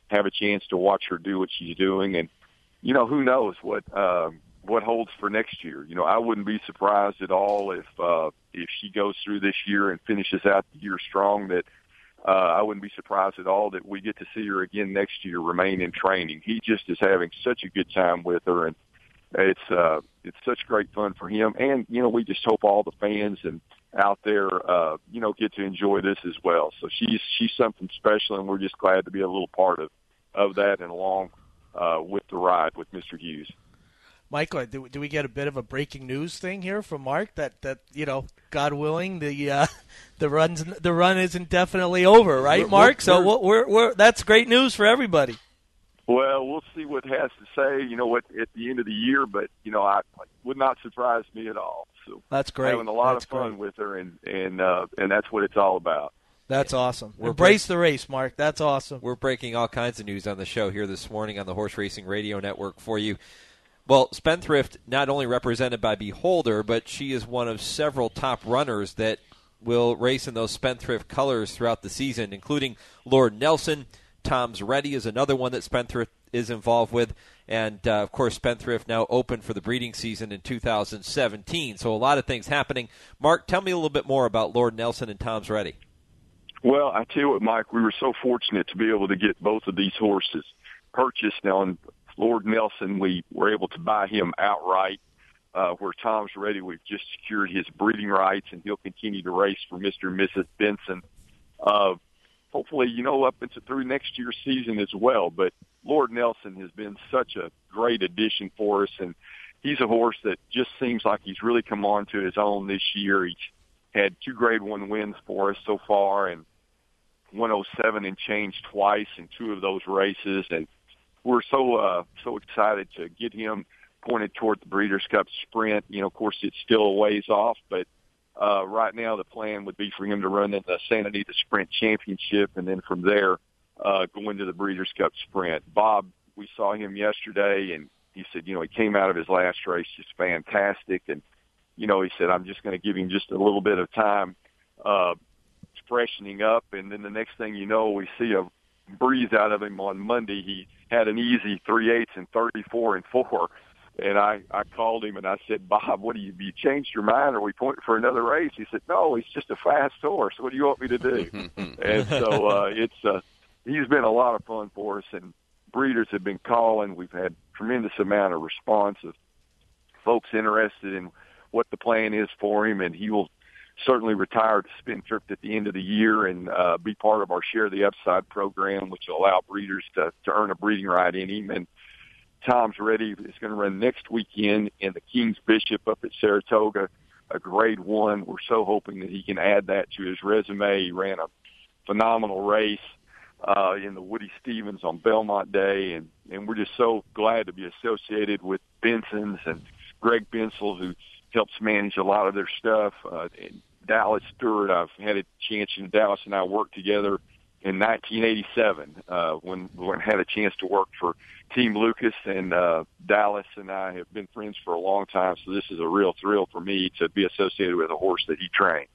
have a chance to watch her do what she's doing. And, you know, who knows what uh, what holds for next year. You know, I wouldn't be surprised at all if uh, if she goes through this year and finishes out the year strong, that uh, I wouldn't be surprised at all that we get to see her again next year remain in training. He just is having such a good time with her, and it's uh, it's such great fun for him. And, you know, we just hope all the fans and out there, uh, you know, get to enjoy this as well. So she's she's something special, and we're just glad to be a little part of, of that and along uh, with the ride with Mister Hughes. Michael, do, do we get a bit of a breaking news thing here from Mark that, that you know, God willing, the uh, the runs the run isn't definitely over, right, we're, Mark? We're, so we're, we're, we're that's great news for everybody. Well, we'll see what it has to say, you know, what at the end of the year, but, you know, I would not surprise me at all. So that's great. Having a lot that's of fun great. with her, and and uh, and that's what it's all about. That's awesome. We're Embrace break- the race, Mark. That's awesome. We're breaking all kinds of news on the show here this morning on the Horse Racing Radio Network for you. Well, Spendthrift, not only represented by Beholder, but she is one of several top runners that will race in those Spendthrift colors throughout the season, including Lord Nelson. Tom's Ready is another one that Spendthrift is involved with. And, uh, of course, Spendthrift now open for the breeding season in two thousand seventeen. So a lot of things happening. Mark, tell me a little bit more about Lord Nelson and Tom's Ready. Well, I tell you what, Mike, we were so fortunate to be able to get both of these horses purchased. Now, on Lord Nelson, we were able to buy him outright, uh, where Tom's Ready, we've just secured his breeding rights, and he'll continue to race for Mister and Missus Benson. Uh, hopefully, you know, up into through next year's season as well. But Lord Nelson has been such a great addition for us, and he's a horse that just seems like he's really come on to his own this year. He's had two grade one wins for us so far, and one oh seven and change twice in two of those races. And we're so uh, so excited to get him pointed toward the Breeders' Cup Sprint. You know, of course, it's still a ways off, but uh, right now the plan would be for him to run in the Santa Anita Sprint Championship, and then from there uh, go into the Breeders' Cup Sprint. Bob, we saw him yesterday, and he said, you know, he came out of his last race just fantastic, and you know, he said, I'm just going to give him just a little bit of time uh, freshening up, and then the next thing you know, we see a breeze out of him on Monday. He had an easy three eighths and thirty-four and four, and I, I called him and I said, Bob, what do you, you changed your mind? Are we pointing for another race? He said, no, he's just a fast horse. What do you want me to do? And so uh, it's uh, he's been a lot of fun for us, and breeders have been calling. We've had tremendous amount of response of folks interested in what the plan is for him, and he will certainly retire to Spendthrift at the end of the year and uh, be part of our Share the Upside program, which will allow breeders to, to earn a breeding right in him. And Tom's Ready is going to run next weekend in the King's Bishop up at Saratoga, a grade one. We're so hoping that he can add that to his resume. He ran a phenomenal race uh, in the Woody Stevens on Belmont Day, and, and we're just so glad to be associated with Benson's and Greg Bensel, who helps manage a lot of their stuff. Uh, and Dallas Stewart, I've had a chance, you know, Dallas and I worked together in nineteen eighty-seven uh, when when I had a chance to work for Team Lucas, and uh, Dallas and I have been friends for a long time, so this is a real thrill for me to be associated with a horse that he trains.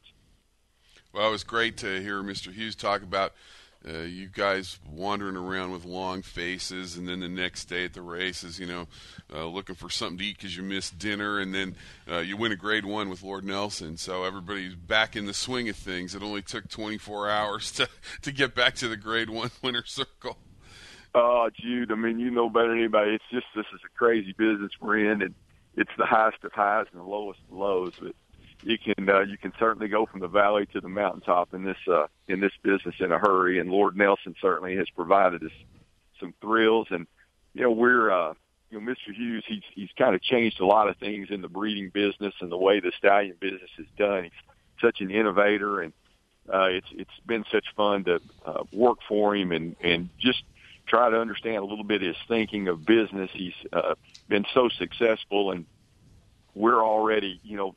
Well, it was great to hear Mister Hughes talk about uh, you guys wandering around with long faces, and then the next day at the races, you know, uh, looking for something to eat because you missed dinner, and then uh, you win a grade one with Lord Nelson. So everybody's back in the swing of things. It only took twenty-four hours to, to get back to the grade one winner circle. Oh, Jude, I mean, you know better than anybody. It's just, this is a crazy business we're in, and it's the highest of highs and the lowest of lows. But you can uh, you can certainly go from the valley to the mountaintop in this uh, in this business in a hurry. And Lord Nelson certainly has provided us some thrills. And you know, we're uh, you know, Mister Hughes, he's he's kind of changed a lot of things in the breeding business and the way the stallion business is done. He's such an innovator, and uh, it's it's been such fun to uh, work for him and and just try to understand a little bit of his thinking of business. He's uh, been so successful, and we're already, you know,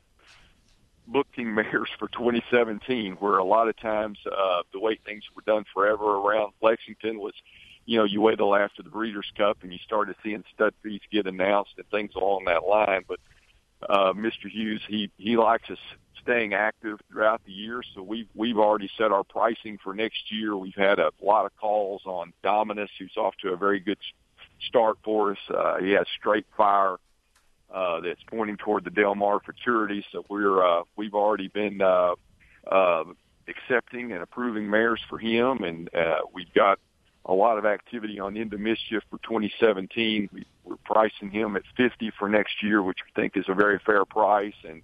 booking mares for twenty seventeen, where a lot of times uh, the way things were done forever around Lexington was, you know, you wait till after the Breeders' Cup and you started seeing stud fees get announced and things along that line. But uh, Mister Hughes, he, he likes us staying active throughout the year. So we've we've already set our pricing for next year. We've had a lot of calls on Dominus, who's off to a very good start for us. Uh, he has Straight Fire uh, that's pointing toward the Del Mar Futurity. So we're uh, we've already been uh, uh, accepting and approving mares for him, and uh, we've got a lot of activity on Into Mischief for twenty seventeen. We, we're pricing him at fifty for next year, which we think is a very fair price, and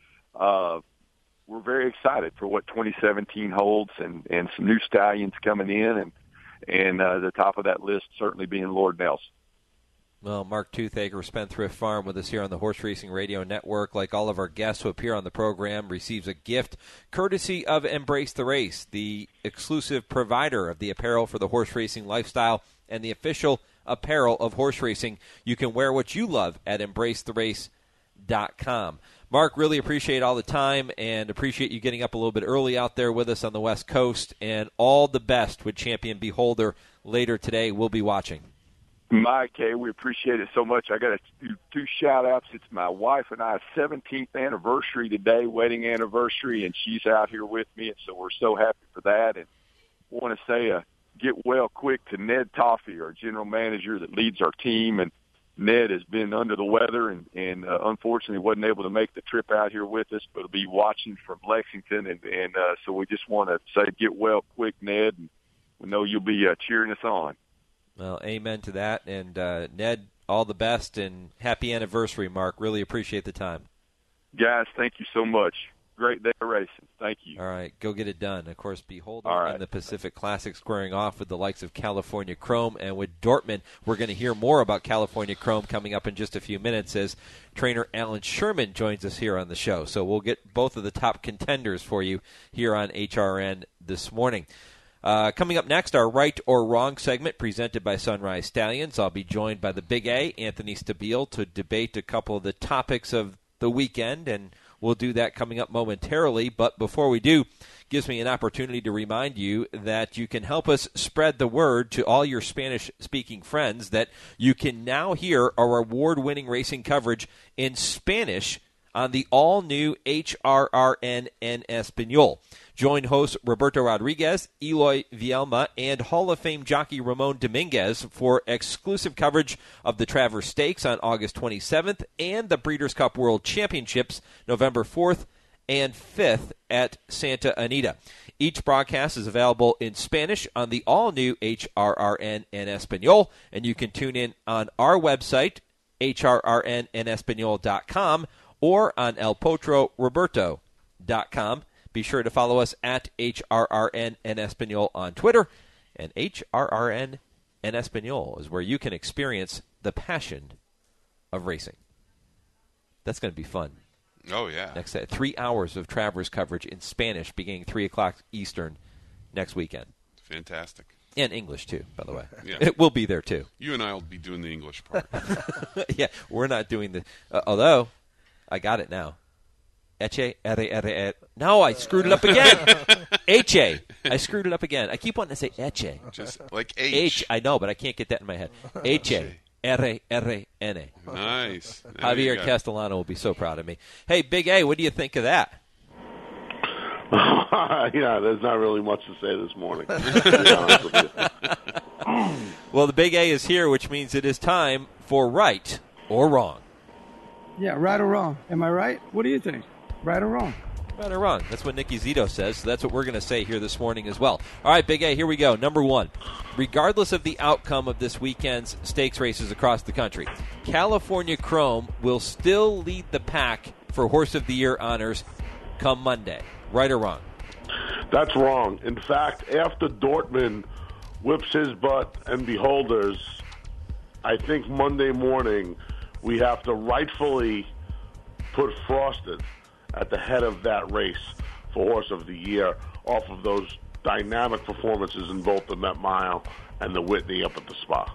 uh, we're very excited for what twenty seventeen holds, and, and some new stallions coming in, and and uh, the top of that list certainly being Lord Nelson. Well, Mark Toothaker, Spendthrift Farm, with us here on the Horse Racing Radio Network. Like all of our guests who appear on the program, receives a gift courtesy of Embrace the Race, the exclusive provider of the apparel for the horse racing lifestyle and the official apparel of horse racing. You can wear what you love at embrace the race dot com. Mark, really appreciate all the time and appreciate you getting up a little bit early out there with us on the West Coast, and all the best with Champion Beholder later today. We'll be watching. Mike, hey, we appreciate it so much. I got to do two shout-outs. It's my wife and I's seventeenth anniversary today, wedding anniversary, and she's out here with me, and so we're so happy for that. And I want to say a get well quick to Ned Toffee, our general manager that leads our team. And Ned has been under the weather and, and uh, unfortunately wasn't able to make the trip out here with us, but will be watching from Lexington. And, and uh, so we just want to say get well quick, Ned, and we know you'll be uh, cheering us on. Well, amen to that. And, uh, Ned, all the best and happy anniversary, Mark. Really appreciate the time. Guys, thank you so much. Great day of racing. Thank you. All right, go get it done. Of course, Beholder right. and the Pacific Classic squaring off with the likes of California Chrome. And with Dortmund, we're going to hear more about California Chrome coming up in just a few minutes as trainer Alan Sherman joins us here on the show. So we'll get both of the top contenders for you here on H R N this morning. Uh, coming up next, our Right or Wrong segment presented by Sunrise Stallions. I'll be joined by the Big A, Anthony Stabile, to debate a couple of the topics of the weekend, and we'll do that coming up momentarily. But before we do, gives me an opportunity to remind you that you can help us spread the word to all your Spanish-speaking friends that you can now hear our award-winning racing coverage in Spanish on the all-new H R R N en Español. Join hosts Roberto Rodriguez, Eloy Vielma, and Hall of Fame jockey Ramon Dominguez for exclusive coverage of the Travers Stakes on August twenty-seventh and the Breeders' Cup World Championships November fourth and fifth at Santa Anita. Each broadcast is available in Spanish on the all-new H R R N en Español, and you can tune in on our website, H R R N en Español dot com, or on el potro roberto dot com. Be sure to follow us at H R R N en Español on Twitter, and H R R N en Español is where you can experience the passion of racing. That's going to be fun. Oh, yeah. Next uh, three hours of Travers coverage in Spanish beginning three o'clock Eastern next weekend. Fantastic. And English, too, by the way. Yeah. It will be there, too. You and I will be doing the English part. Yeah, we're not doing the... Uh, although, I got it now. Eche, R, R, R. No, I screwed it up again. Eche. I screwed it up again. I keep wanting to say Eche. Just like H. H. I know, but I can't get that in my head. Eche. R, R, N A. Nice. There Javier Castellano will be so proud of me. Hey, Big A, what do you think of that? Yeah, there's not really much to say this morning. To be honest with you. Well, the Big A is here, which means it is time for Right or Wrong. Yeah, right or wrong. Am I right? What do you think? Right or wrong? Right or wrong. That's what Nicky Zito says, so that's what we're going to say here this morning as well. All right, Big A, here we go. Number one, regardless of the outcome of this weekend's stakes races across the country, California Chrome will still lead the pack for Horse of the Year honors come Monday. Right or wrong? That's wrong. In fact, after Dortmund whips his butt and Beholders, I think Monday morning we have to rightfully put Frosted at the head of that race for Horse of the Year off of those dynamic performances in both the Met Mile and the Whitney up at the Spa.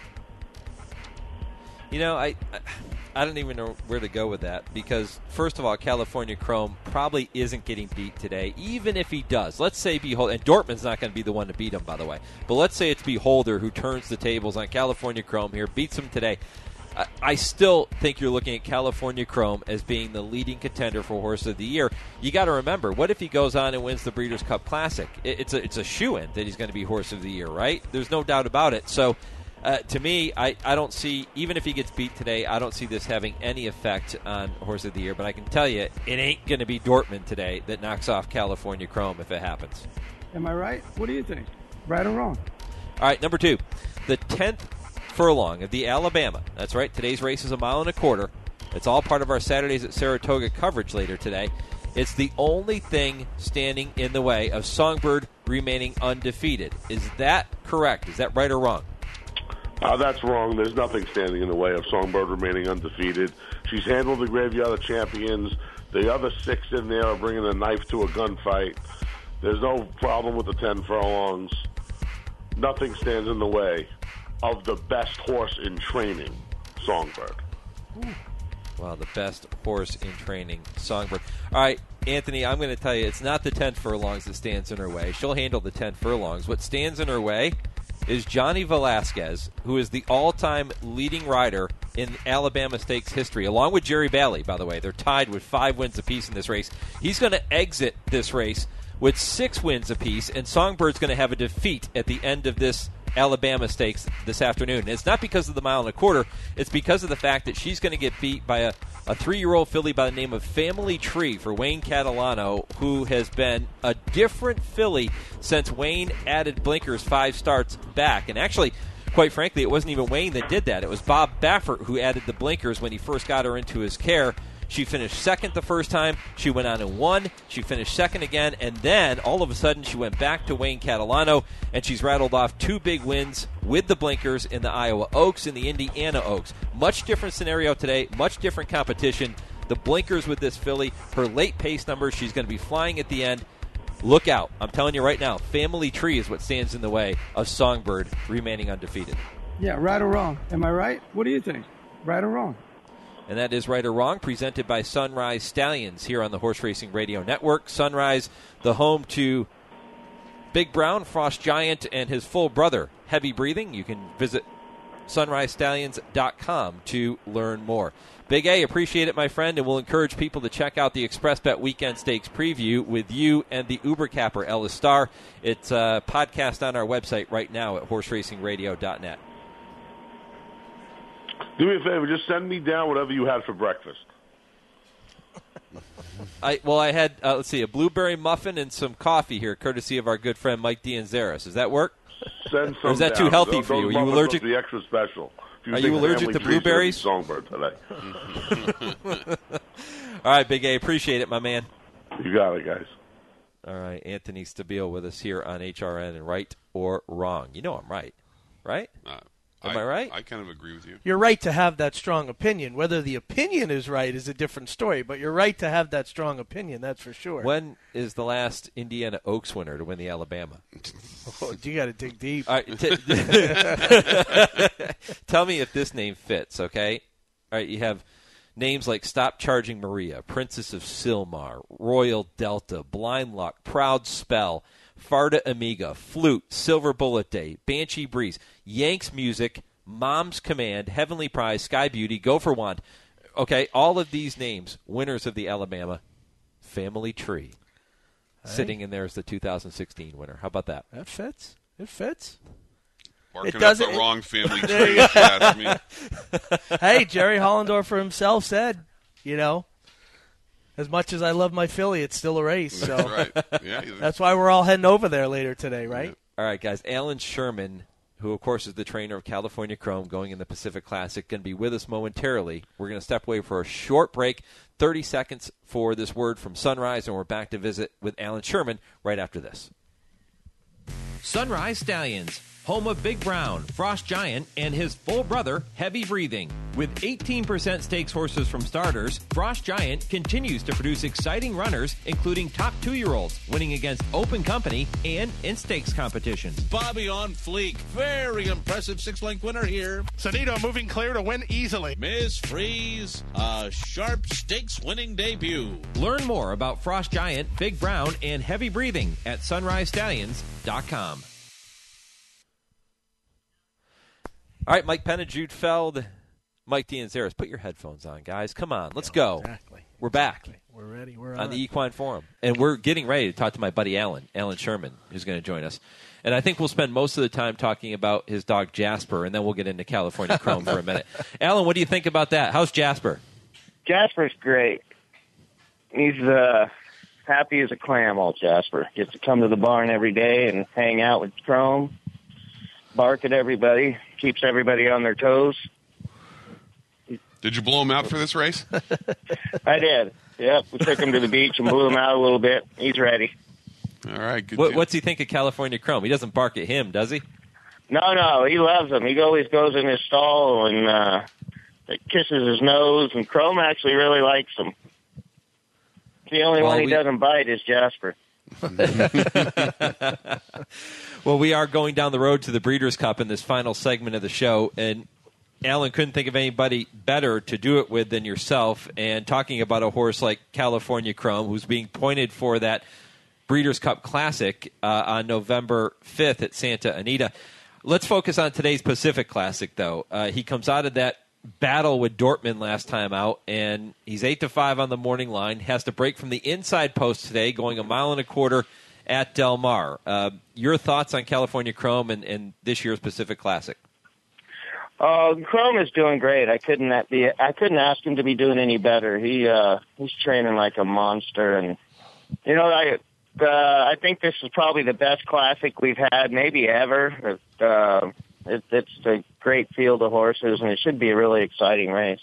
You know, I I don't even know where to go with that because, first of all, California Chrome probably isn't getting beat today, even if he does. Let's say Beholder, and Dortmund's not going to be the one to beat him, by the way, but let's say it's Beholder who turns the tables on California Chrome here, beats him today. I, I still think you're looking at California Chrome as being the leading contender for Horse of the Year. You got to remember, what if he goes on and wins the Breeders' Cup Classic? It, it's a it's a shoo-in that he's going to be Horse of the Year, right? There's no doubt about it. So, uh, to me, I, I don't see, even if he gets beat today, I don't see this having any effect on Horse of the Year. But I can tell you, it ain't going to be Dortmund today that knocks off California Chrome if it happens. Am I right? What do you think? Right or wrong? All right, number two, the tenth furlong of the Alabama. That's right, today's race is a mile and a quarter. It's all part of our Saturdays at Saratoga coverage later today. It's the only thing standing in the way of Songbird remaining undefeated. Is that correct? Is that right or wrong? Uh, that's wrong. There's nothing standing in the way of Songbird remaining undefeated. She's handled the Graveyard of Champions. The other six in there are bringing a knife to a gunfight. There's no problem with the ten furlongs. Nothing stands in the way of the best horse in training, Songbird. Wow, the best horse in training, Songbird. All right, Anthony, I'm going to tell you, it's not the ten furlongs that stands in her way. She'll handle the ten furlongs. What stands in her way is Johnny Velasquez, who is the all-time leading rider in Alabama Stakes history, along with Jerry Bailey, by the way. They're tied with five wins apiece in this race. He's going to exit this race with six wins apiece, and Songbird's going to have a defeat at the end of this Alabama Stakes this afternoon. And it's not because of the mile and a quarter. It's because of the fact that she's going to get beat by a, a three-year-old filly by the name of Family Tree for Wayne Catalano, who has been a different filly since Wayne added blinkers five starts back. And actually, quite frankly, it wasn't even Wayne that did that. It was Bob Baffert who added the blinkers when he first got her into his care. She finished second the first time. She went on and won. She finished second again. And then, all of a sudden, she went back to Wayne Catalano, and she's rattled off two big wins with the blinkers in the Iowa Oaks and the Indiana Oaks. Much different scenario today. Much different competition. The blinkers with this filly. Her late pace numbers. She's going to be flying at the end. Look out. I'm telling you right now, Family Tree is what stands in the way of Songbird remaining undefeated. Yeah, right or wrong? Am I right? What do you think? Right or wrong? And that is Right or Wrong, presented by Sunrise Stallions here on the Horse Racing Radio Network. Sunrise, the home to Big Brown, Frost Giant, and his full brother, Heavy Breathing. You can visit sunrise stallions dot com to learn more. Big A, appreciate it, my friend, and we'll encourage people to check out the ExpressBet Weekend Stakes preview with you and the Uber capper, Ellis Starr. It's a podcast on our website right now at horse racing radio dot net. Do me a favor, just send me down whatever you had for breakfast. I well, I had uh, let's see, a blueberry muffin and some coffee here, courtesy of our good friend Mike Dianzaris. Does that work? Send some or is that down. too healthy those, for you? Those Are you allergic? The extra special. You Are you allergic to blueberries? Songbird today. All right, Big A, appreciate it, my man. You got it, guys. All right, Anthony Stabile with us here on H R N and Right or Wrong. You know I'm right, right? Uh, Am I, I right? I kind of agree with you. You're right to have that strong opinion. Whether the opinion is right is a different story, but you're right to have that strong opinion, that's for sure. When is the last Indiana Oaks winner to win the Alabama? Oh, you got to dig deep. All right, t- tell me if this name fits, okay? All right, you have names like Stop Charging Maria, Princess of Silmar, Royal Delta, Blind Luck, Proud Spell, Farda Amiga, Flute, Silver Bullet Day, Banshee Breeze, Yanks Music, Mom's Command, Heavenly Prize, Sky Beauty, Gopher Wand. Okay, all of these names, winners of the Alabama Family Tree, hey. Sitting in there as the two thousand sixteen winner. How about that? That fits. It fits. Barking it doesn't, up the it, wrong family tree, if you ask me. Hey, Jerry Hollendorfer himself said, you know, as much as I love my filly, it's still a race. So that's right. Yeah, that's why we're all heading over there later today, right? Yeah. All right, guys. Alan Sherman, who, of course, is the trainer of California Chrome going in the Pacific Classic, going to be with us momentarily. We're going to step away for a short break, thirty seconds for this word from Sunrise, and we're back to visit with Alan Sherman right after this. Sunrise Stallions, home of Big Brown, Frost Giant, and his full brother, Heavy Breathing. With eighteen percent stakes horses from starters, Frost Giant continues to produce exciting runners, including top two-year-olds, winning against Open Company and in stakes competitions. Bobby on fleek. Very impressive six-length winner here. Sanito moving clear to win easily. Miss Freeze, a sharp stakes winning debut. Learn more about Frost Giant, Big Brown, and Heavy Breathing at sunrise stallions dot com. All right, Mike Penna, Jude Feld, Mike D'Anzaris, put your headphones on, guys. Come on, let's go. Exactly. We're back. Exactly. We're ready. We're on the Equine Forum. And we're getting ready to talk to my buddy Alan, Alan Sherman, who's going to join us. And I think we'll spend most of the time talking about his dog Jasper, and then we'll get into California Chrome for a minute. Alan, what do you think about that? How's Jasper? Jasper's great. He's uh, happy as a clam, old Jasper. Gets to come to the barn every day and hang out with Chrome, bark at everybody, keeps everybody on their toes. Did you blow him out for this race? I did. Yep, we took him to the beach and blew him out a little bit. He's ready. All right, good. What, what's he think of California Chrome? He doesn't bark at him, does he? No, no, he loves him. He always goes in his stall and uh, kisses his nose, and Chrome actually really likes him. The only well, one he we... doesn't bite is Jasper. Well, we are going down the road to the Breeders' Cup in this final segment of the show, and Alan couldn't think of anybody better to do it with than yourself. And talking about a horse like California Chrome, who's being pointed for that Breeders' Cup Classic uh, on November fifth at Santa Anita. Let's focus on today's Pacific Classic, though. Uh, he comes out of that battle with Dortmund last time out, and he's eight to five on the morning line. Has to break from the inside post today, going a mile and a quarter at Del Mar. Uh, your thoughts on California Chrome and, and this year's Pacific Classic? Uh, Chrome is doing great. I couldn't be. I couldn't ask him to be doing any better. He uh, he's training like a monster, and you know, I uh, I think this is probably the best classic we've had, maybe ever. Uh, it, it's a great field of horses, and it should be a really exciting race.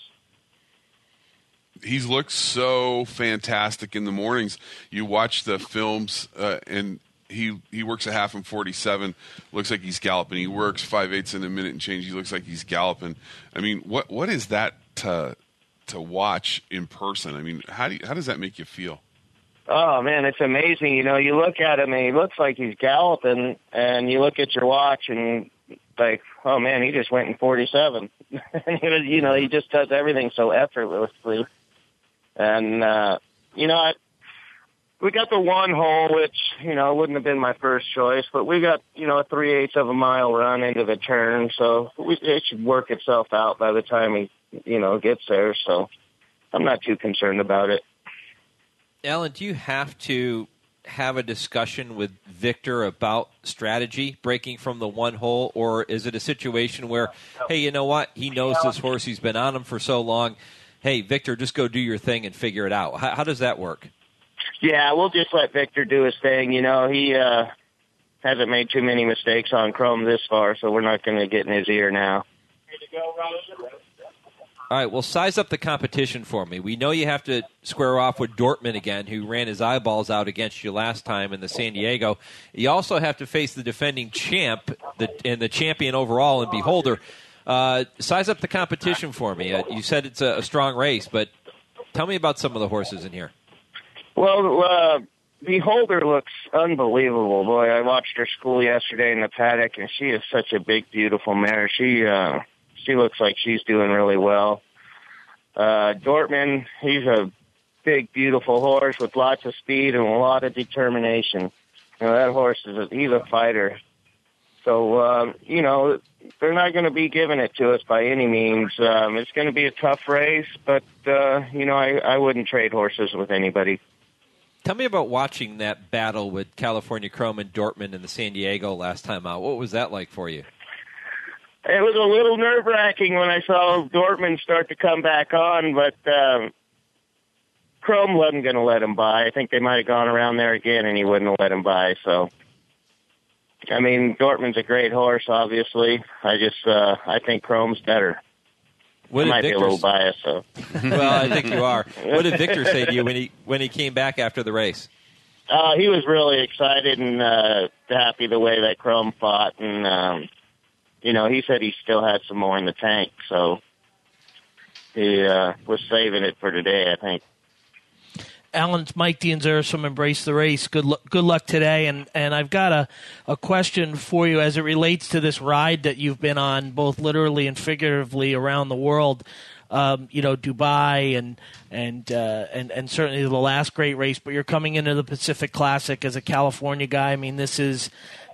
He's looked so fantastic in the mornings. You watch the films, uh, and he he works a half in forty-seven. Looks like he's galloping. He works five eighths in a minute and change. He looks like he's galloping. I mean, what what is that to to watch in person? I mean, how do you, how does that make you feel? Oh man, it's amazing. You know, you look at him and he looks like he's galloping, and you look at your watch and like, oh man, he just went in forty-seven. And he was, you know, he just does everything so effortlessly. And uh, you know, I. We got the one hole, which, you know, wouldn't have been my first choice, but we got, you know, a three-eighths of a mile run into the turn, so we, it should work itself out by the time he, you know, gets there, so I'm not too concerned about it. Alan, do you have to have a discussion with Victor about strategy, breaking from the one hole, or is it a situation where, hey, you know what, he knows this horse, he's been on him for so long, hey, Victor, just go do your thing and figure it out. How, how does that work? Yeah, we'll just let Victor do his thing. You know, he uh, hasn't made too many mistakes on Chrome this far, so we're not going to get in his ear now. All right, well, size up the competition for me. We know you have to square off with Dortmund again, who ran his eyeballs out against you last time in the San Diego. You also have to face the defending champ the, and the champion overall in Beholder. Uh, size up the competition for me. Uh, you said it's a, a strong race, but tell me about some of the horses in here. Well, uh, Beholder looks unbelievable. Boy, I watched her school yesterday in the paddock, and she is such a big, beautiful mare. She uh, she looks like she's doing really well. Uh, Dortmund, he's a big, beautiful horse with lots of speed and a lot of determination. You know, that horse is a, he's a fighter. So, um, you know, they're not going to be giving it to us by any means. Um, it's going to be a tough race, but, uh, you know, I, I wouldn't trade horses with anybody. Tell me about watching that battle with California Chrome and Dortmund in the San Diego last time out. What was that like for you? It was a little nerve-wracking when I saw Dortmund start to come back on, but um, Chrome wasn't going to let him by. I think they might have gone around there again, and he wouldn't have let him by. So, I mean, Dortmund's a great horse, obviously. I just, uh, I think Chrome's better. What I might Victor be a little biased, so. Well, I think you are. What did Victor say to you when he when he came back after the race? Uh, he was really excited and uh, happy the way that Chrome fought, and um, you know, he said he still had some more in the tank, so he uh, was saving it for today, I think. Alan's Mike D'Anzaris from Embrace the Race. Good luck, good luck today. And, and I've got a, a question for you as it relates to this ride that you've been on, both literally and figuratively around the world. Um, you know, Dubai and and uh, and and certainly the last great race. But you're coming into the Pacific Classic as a California guy. I mean, this is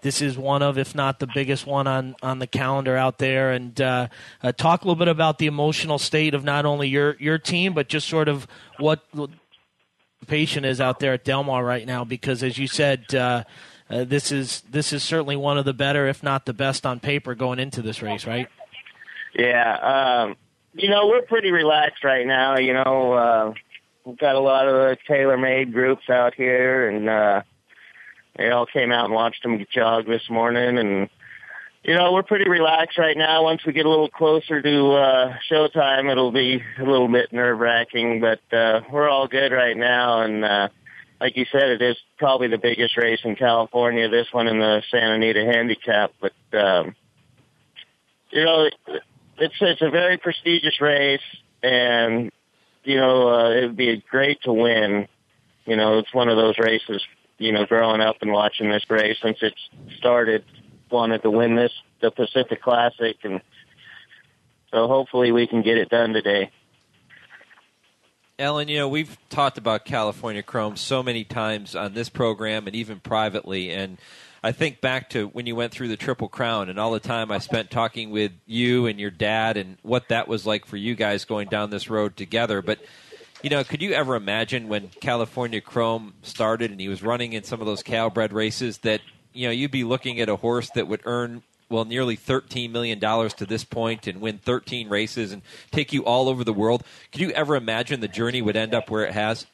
this is one of, if not the biggest one on, on the calendar out there. And uh, uh, talk a little bit about the emotional state of not only your, your team, but just sort of what the patient is out there at Del Mar right now. Because as you said, uh, uh, this is this is certainly one of the better, if not the best on paper going into this race, right? Yeah, um, you know, we're pretty relaxed right now. You know, uh, we've got a lot of tailor-made groups out here, and uh, they all came out and watched them jog this morning. And, you know, we're pretty relaxed right now. Once we get a little closer to uh, showtime, it'll be a little bit nerve-wracking, but uh, we're all good right now. And uh, like you said, it is probably the biggest race in California, this one in the Santa Anita Handicap. But, um, you know, it's, it's a very prestigious race, and, you know, uh, it would be great to win. You know, it's one of those races, you know, growing up and watching this race since it started, wanted to win this, the Pacific Classic, and so hopefully we can get it done today. Alan, you know, we've talked about California Chrome so many times on this program and even privately, and I think back to when you went through the Triple Crown and all the time I spent talking with you and your dad and what that was like for you guys going down this road together. But, you know, could you ever imagine when California Chrome started and he was running in some of those Calbred races that, you know, you'd be looking at a horse that would earn, well, nearly thirteen million dollars to this point and win thirteen races and take you all over the world? Could you ever imagine the journey would end up where it has?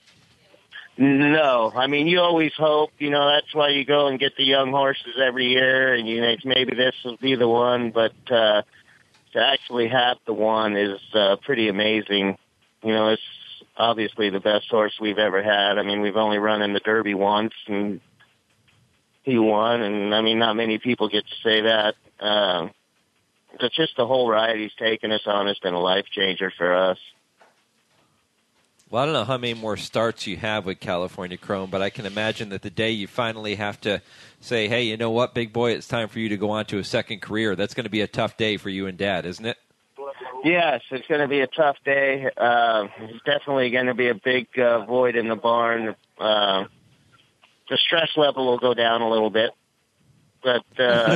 No. I mean, you always hope, you know, that's why you go and get the young horses every year, and you think maybe this will be the one, but uh, to actually have the one is uh, pretty amazing. You know, it's obviously the best horse we've ever had. I mean, we've only run in the Derby once, and he won, and, I mean, not many people get to say that. Uh, it's just the whole ride he's taken us on has been a life-changer for us. Well, I don't know how many more starts you have with California Chrome, but I can imagine that the day you finally have to say, hey, you know what, big boy, it's time for you to go on to a second career, that's going to be a tough day for you and Dad, isn't it? Yes, it's going to be a tough day. Uh, it's definitely going to be a big uh, void in the barn. Uh, the stress level will go down a little bit. But, uh,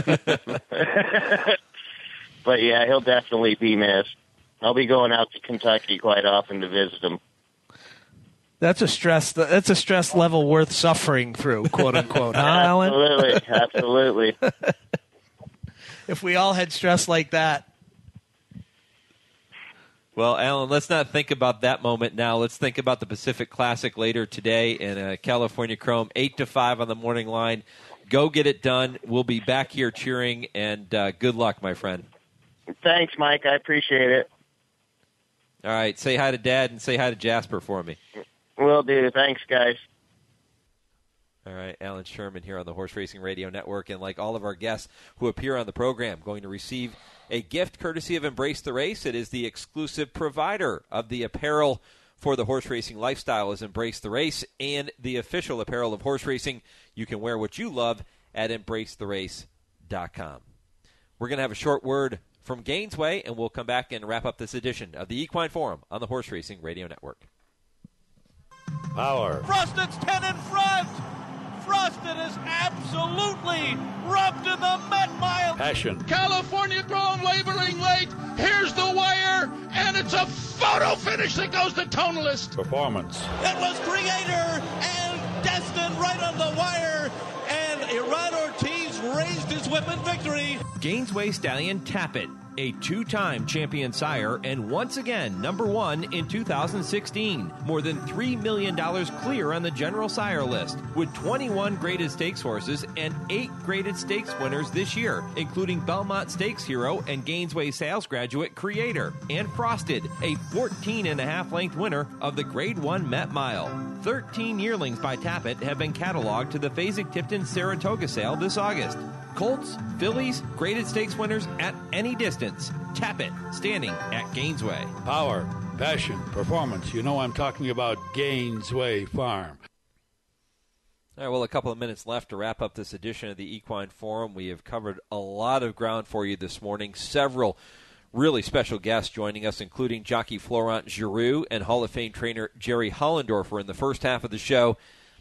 but yeah, he'll definitely be missed. I'll be going out to Kentucky quite often to visit him. That's a stress. That's a stress level worth suffering through, quote unquote. Huh, Alan? Absolutely, absolutely. If we all had stress like that. Well, Alan, let's not think about that moment now. Let's think about the Pacific Classic later today in uh, California Chrome, eight to five on the morning line. Go get it done. We'll be back here cheering, and uh, good luck, my friend. Thanks, Mike. I appreciate it. All right. Say hi to Dad and say hi to Jasper for me. Will do. Thanks, guys. All right, Alan Sherman here on the Horse Racing Radio Network, and like all of our guests who appear on the program, going to receive a gift courtesy of Embrace the Race. It is the exclusive provider of the apparel for the horse racing lifestyle is Embrace the Race, and the official apparel of horse racing. You can wear what you love at embrace the race dot com. We're going to have a short word from Gainesway, and we'll come back and wrap up this edition of the Equine Forum on the Horse Racing Radio Network. Power. Frosted's ten in front. Frosted is absolutely rubbed in the Met Mile. Passion. California Chrome labeling late. Here's the wire, and it's a photo finish that goes to Tonalist. Performance. It was Creator and Destin right on the wire, and Iran Ortiz raised his whip in victory. Gainesway Stallion Tappet, a two-time champion sire and once again number one in two thousand sixteen. More than three million dollars clear on the general sire list, with twenty-one graded stakes horses and eight graded stakes winners this year, including Belmont Stakes hero and Gainesway sales graduate Creator, and Frosted, a fourteen and a half length winner of the Grade one Met Mile. thirteen yearlings by Tappet have been cataloged to the Fasig-Tipton Saratoga sale this August. Colts, fillies, graded stakes winners at any distance. Tappet, standing at Gainesway. Power, passion, performance. You know I'm talking about Gainesway Farm. All right, well, a couple of minutes left to wrap up this edition of the Equine Forum. We have covered a lot of ground for you this morning. Several really special guests joining us, including jockey Florent Giroux and Hall of Fame trainer Jerry Hollendorfer in the first half of the show.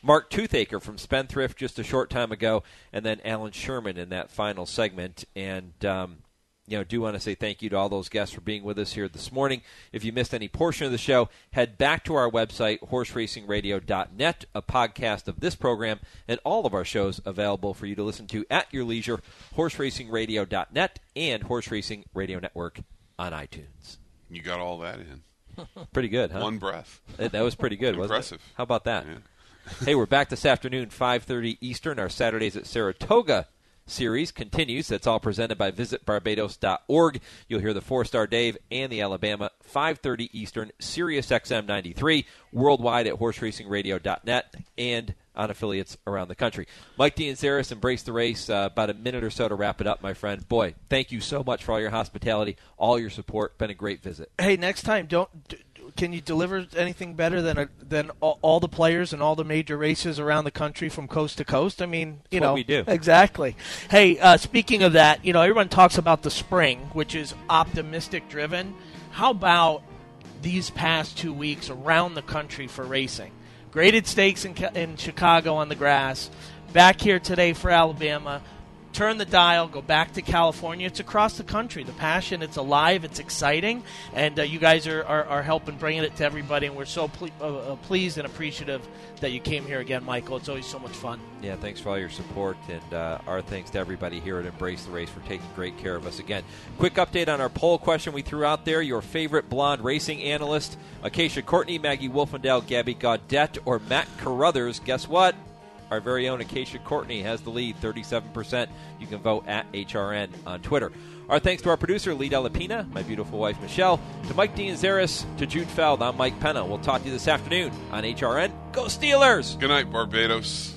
Mark Toothaker from Spendthrift just a short time ago, and then Alan Sherman in that final segment. And, um, you know, do want to say thank you to all those guests for being with us here this morning. If you missed any portion of the show, head back to our website, horse racing radio dot net, a podcast of this program and all of our shows available for you to listen to at your leisure, horse racing radio dot net and Horse Racing Radio Network on iTunes. You got all that in. Pretty good, huh? One breath. That, that was pretty good, wasn't it? Impressive. How about that? Yeah. Hey, we're back this afternoon, five thirty Eastern. Our Saturdays at Saratoga series continues. That's all presented by visit barbados dot org. You'll hear the four-star Dave and the Alabama, five thirty Eastern, Sirius X M ninety-three, worldwide at horse racing radio dot net, and on affiliates around the country. Mike D'Anzaris, Embrace the Race. Uh, about a minute or so to wrap it up, my friend. Boy, thank you so much for all your hospitality, all your support. Been a great visit. Hey, next time, don't... D- Can you deliver anything better than a, than all, all the players and all the major races around the country from coast to coast? I mean, you That's know, what we do. Exactly. Hey, uh, speaking of that, you know, everyone talks about the spring, which is optimistic driven. How about these past two weeks around the country for racing? Graded stakes in, in Chicago on the grass. Back here today for Alabama. Turn the dial, go back to California. It's across the country. The passion, it's alive, it's exciting, and uh, you guys are, are, are helping bringing it to everybody, and we're so ple- uh, uh, pleased and appreciative that you came here again, Michael. It's always so much fun. Yeah, thanks for all your support, and uh, our thanks to everybody here at Embrace the Race for taking great care of us again. Quick update on our poll question we threw out there. Your favorite blonde racing analyst, Acacia Courtney, Maggie Wolfendale, Gabby Gaudette, or Matt Carruthers. Guess what? Our very own Acacia Courtney has the lead, thirty-seven percent. You can vote at H R N on Twitter. Our thanks to our producer, Lee Delapina, my beautiful wife, Michelle, to Mike D'Anzaris, to Jude Feld. I'm Mike Penna. We'll talk to you this afternoon on H R N. Go Steelers! Good night, Barbados.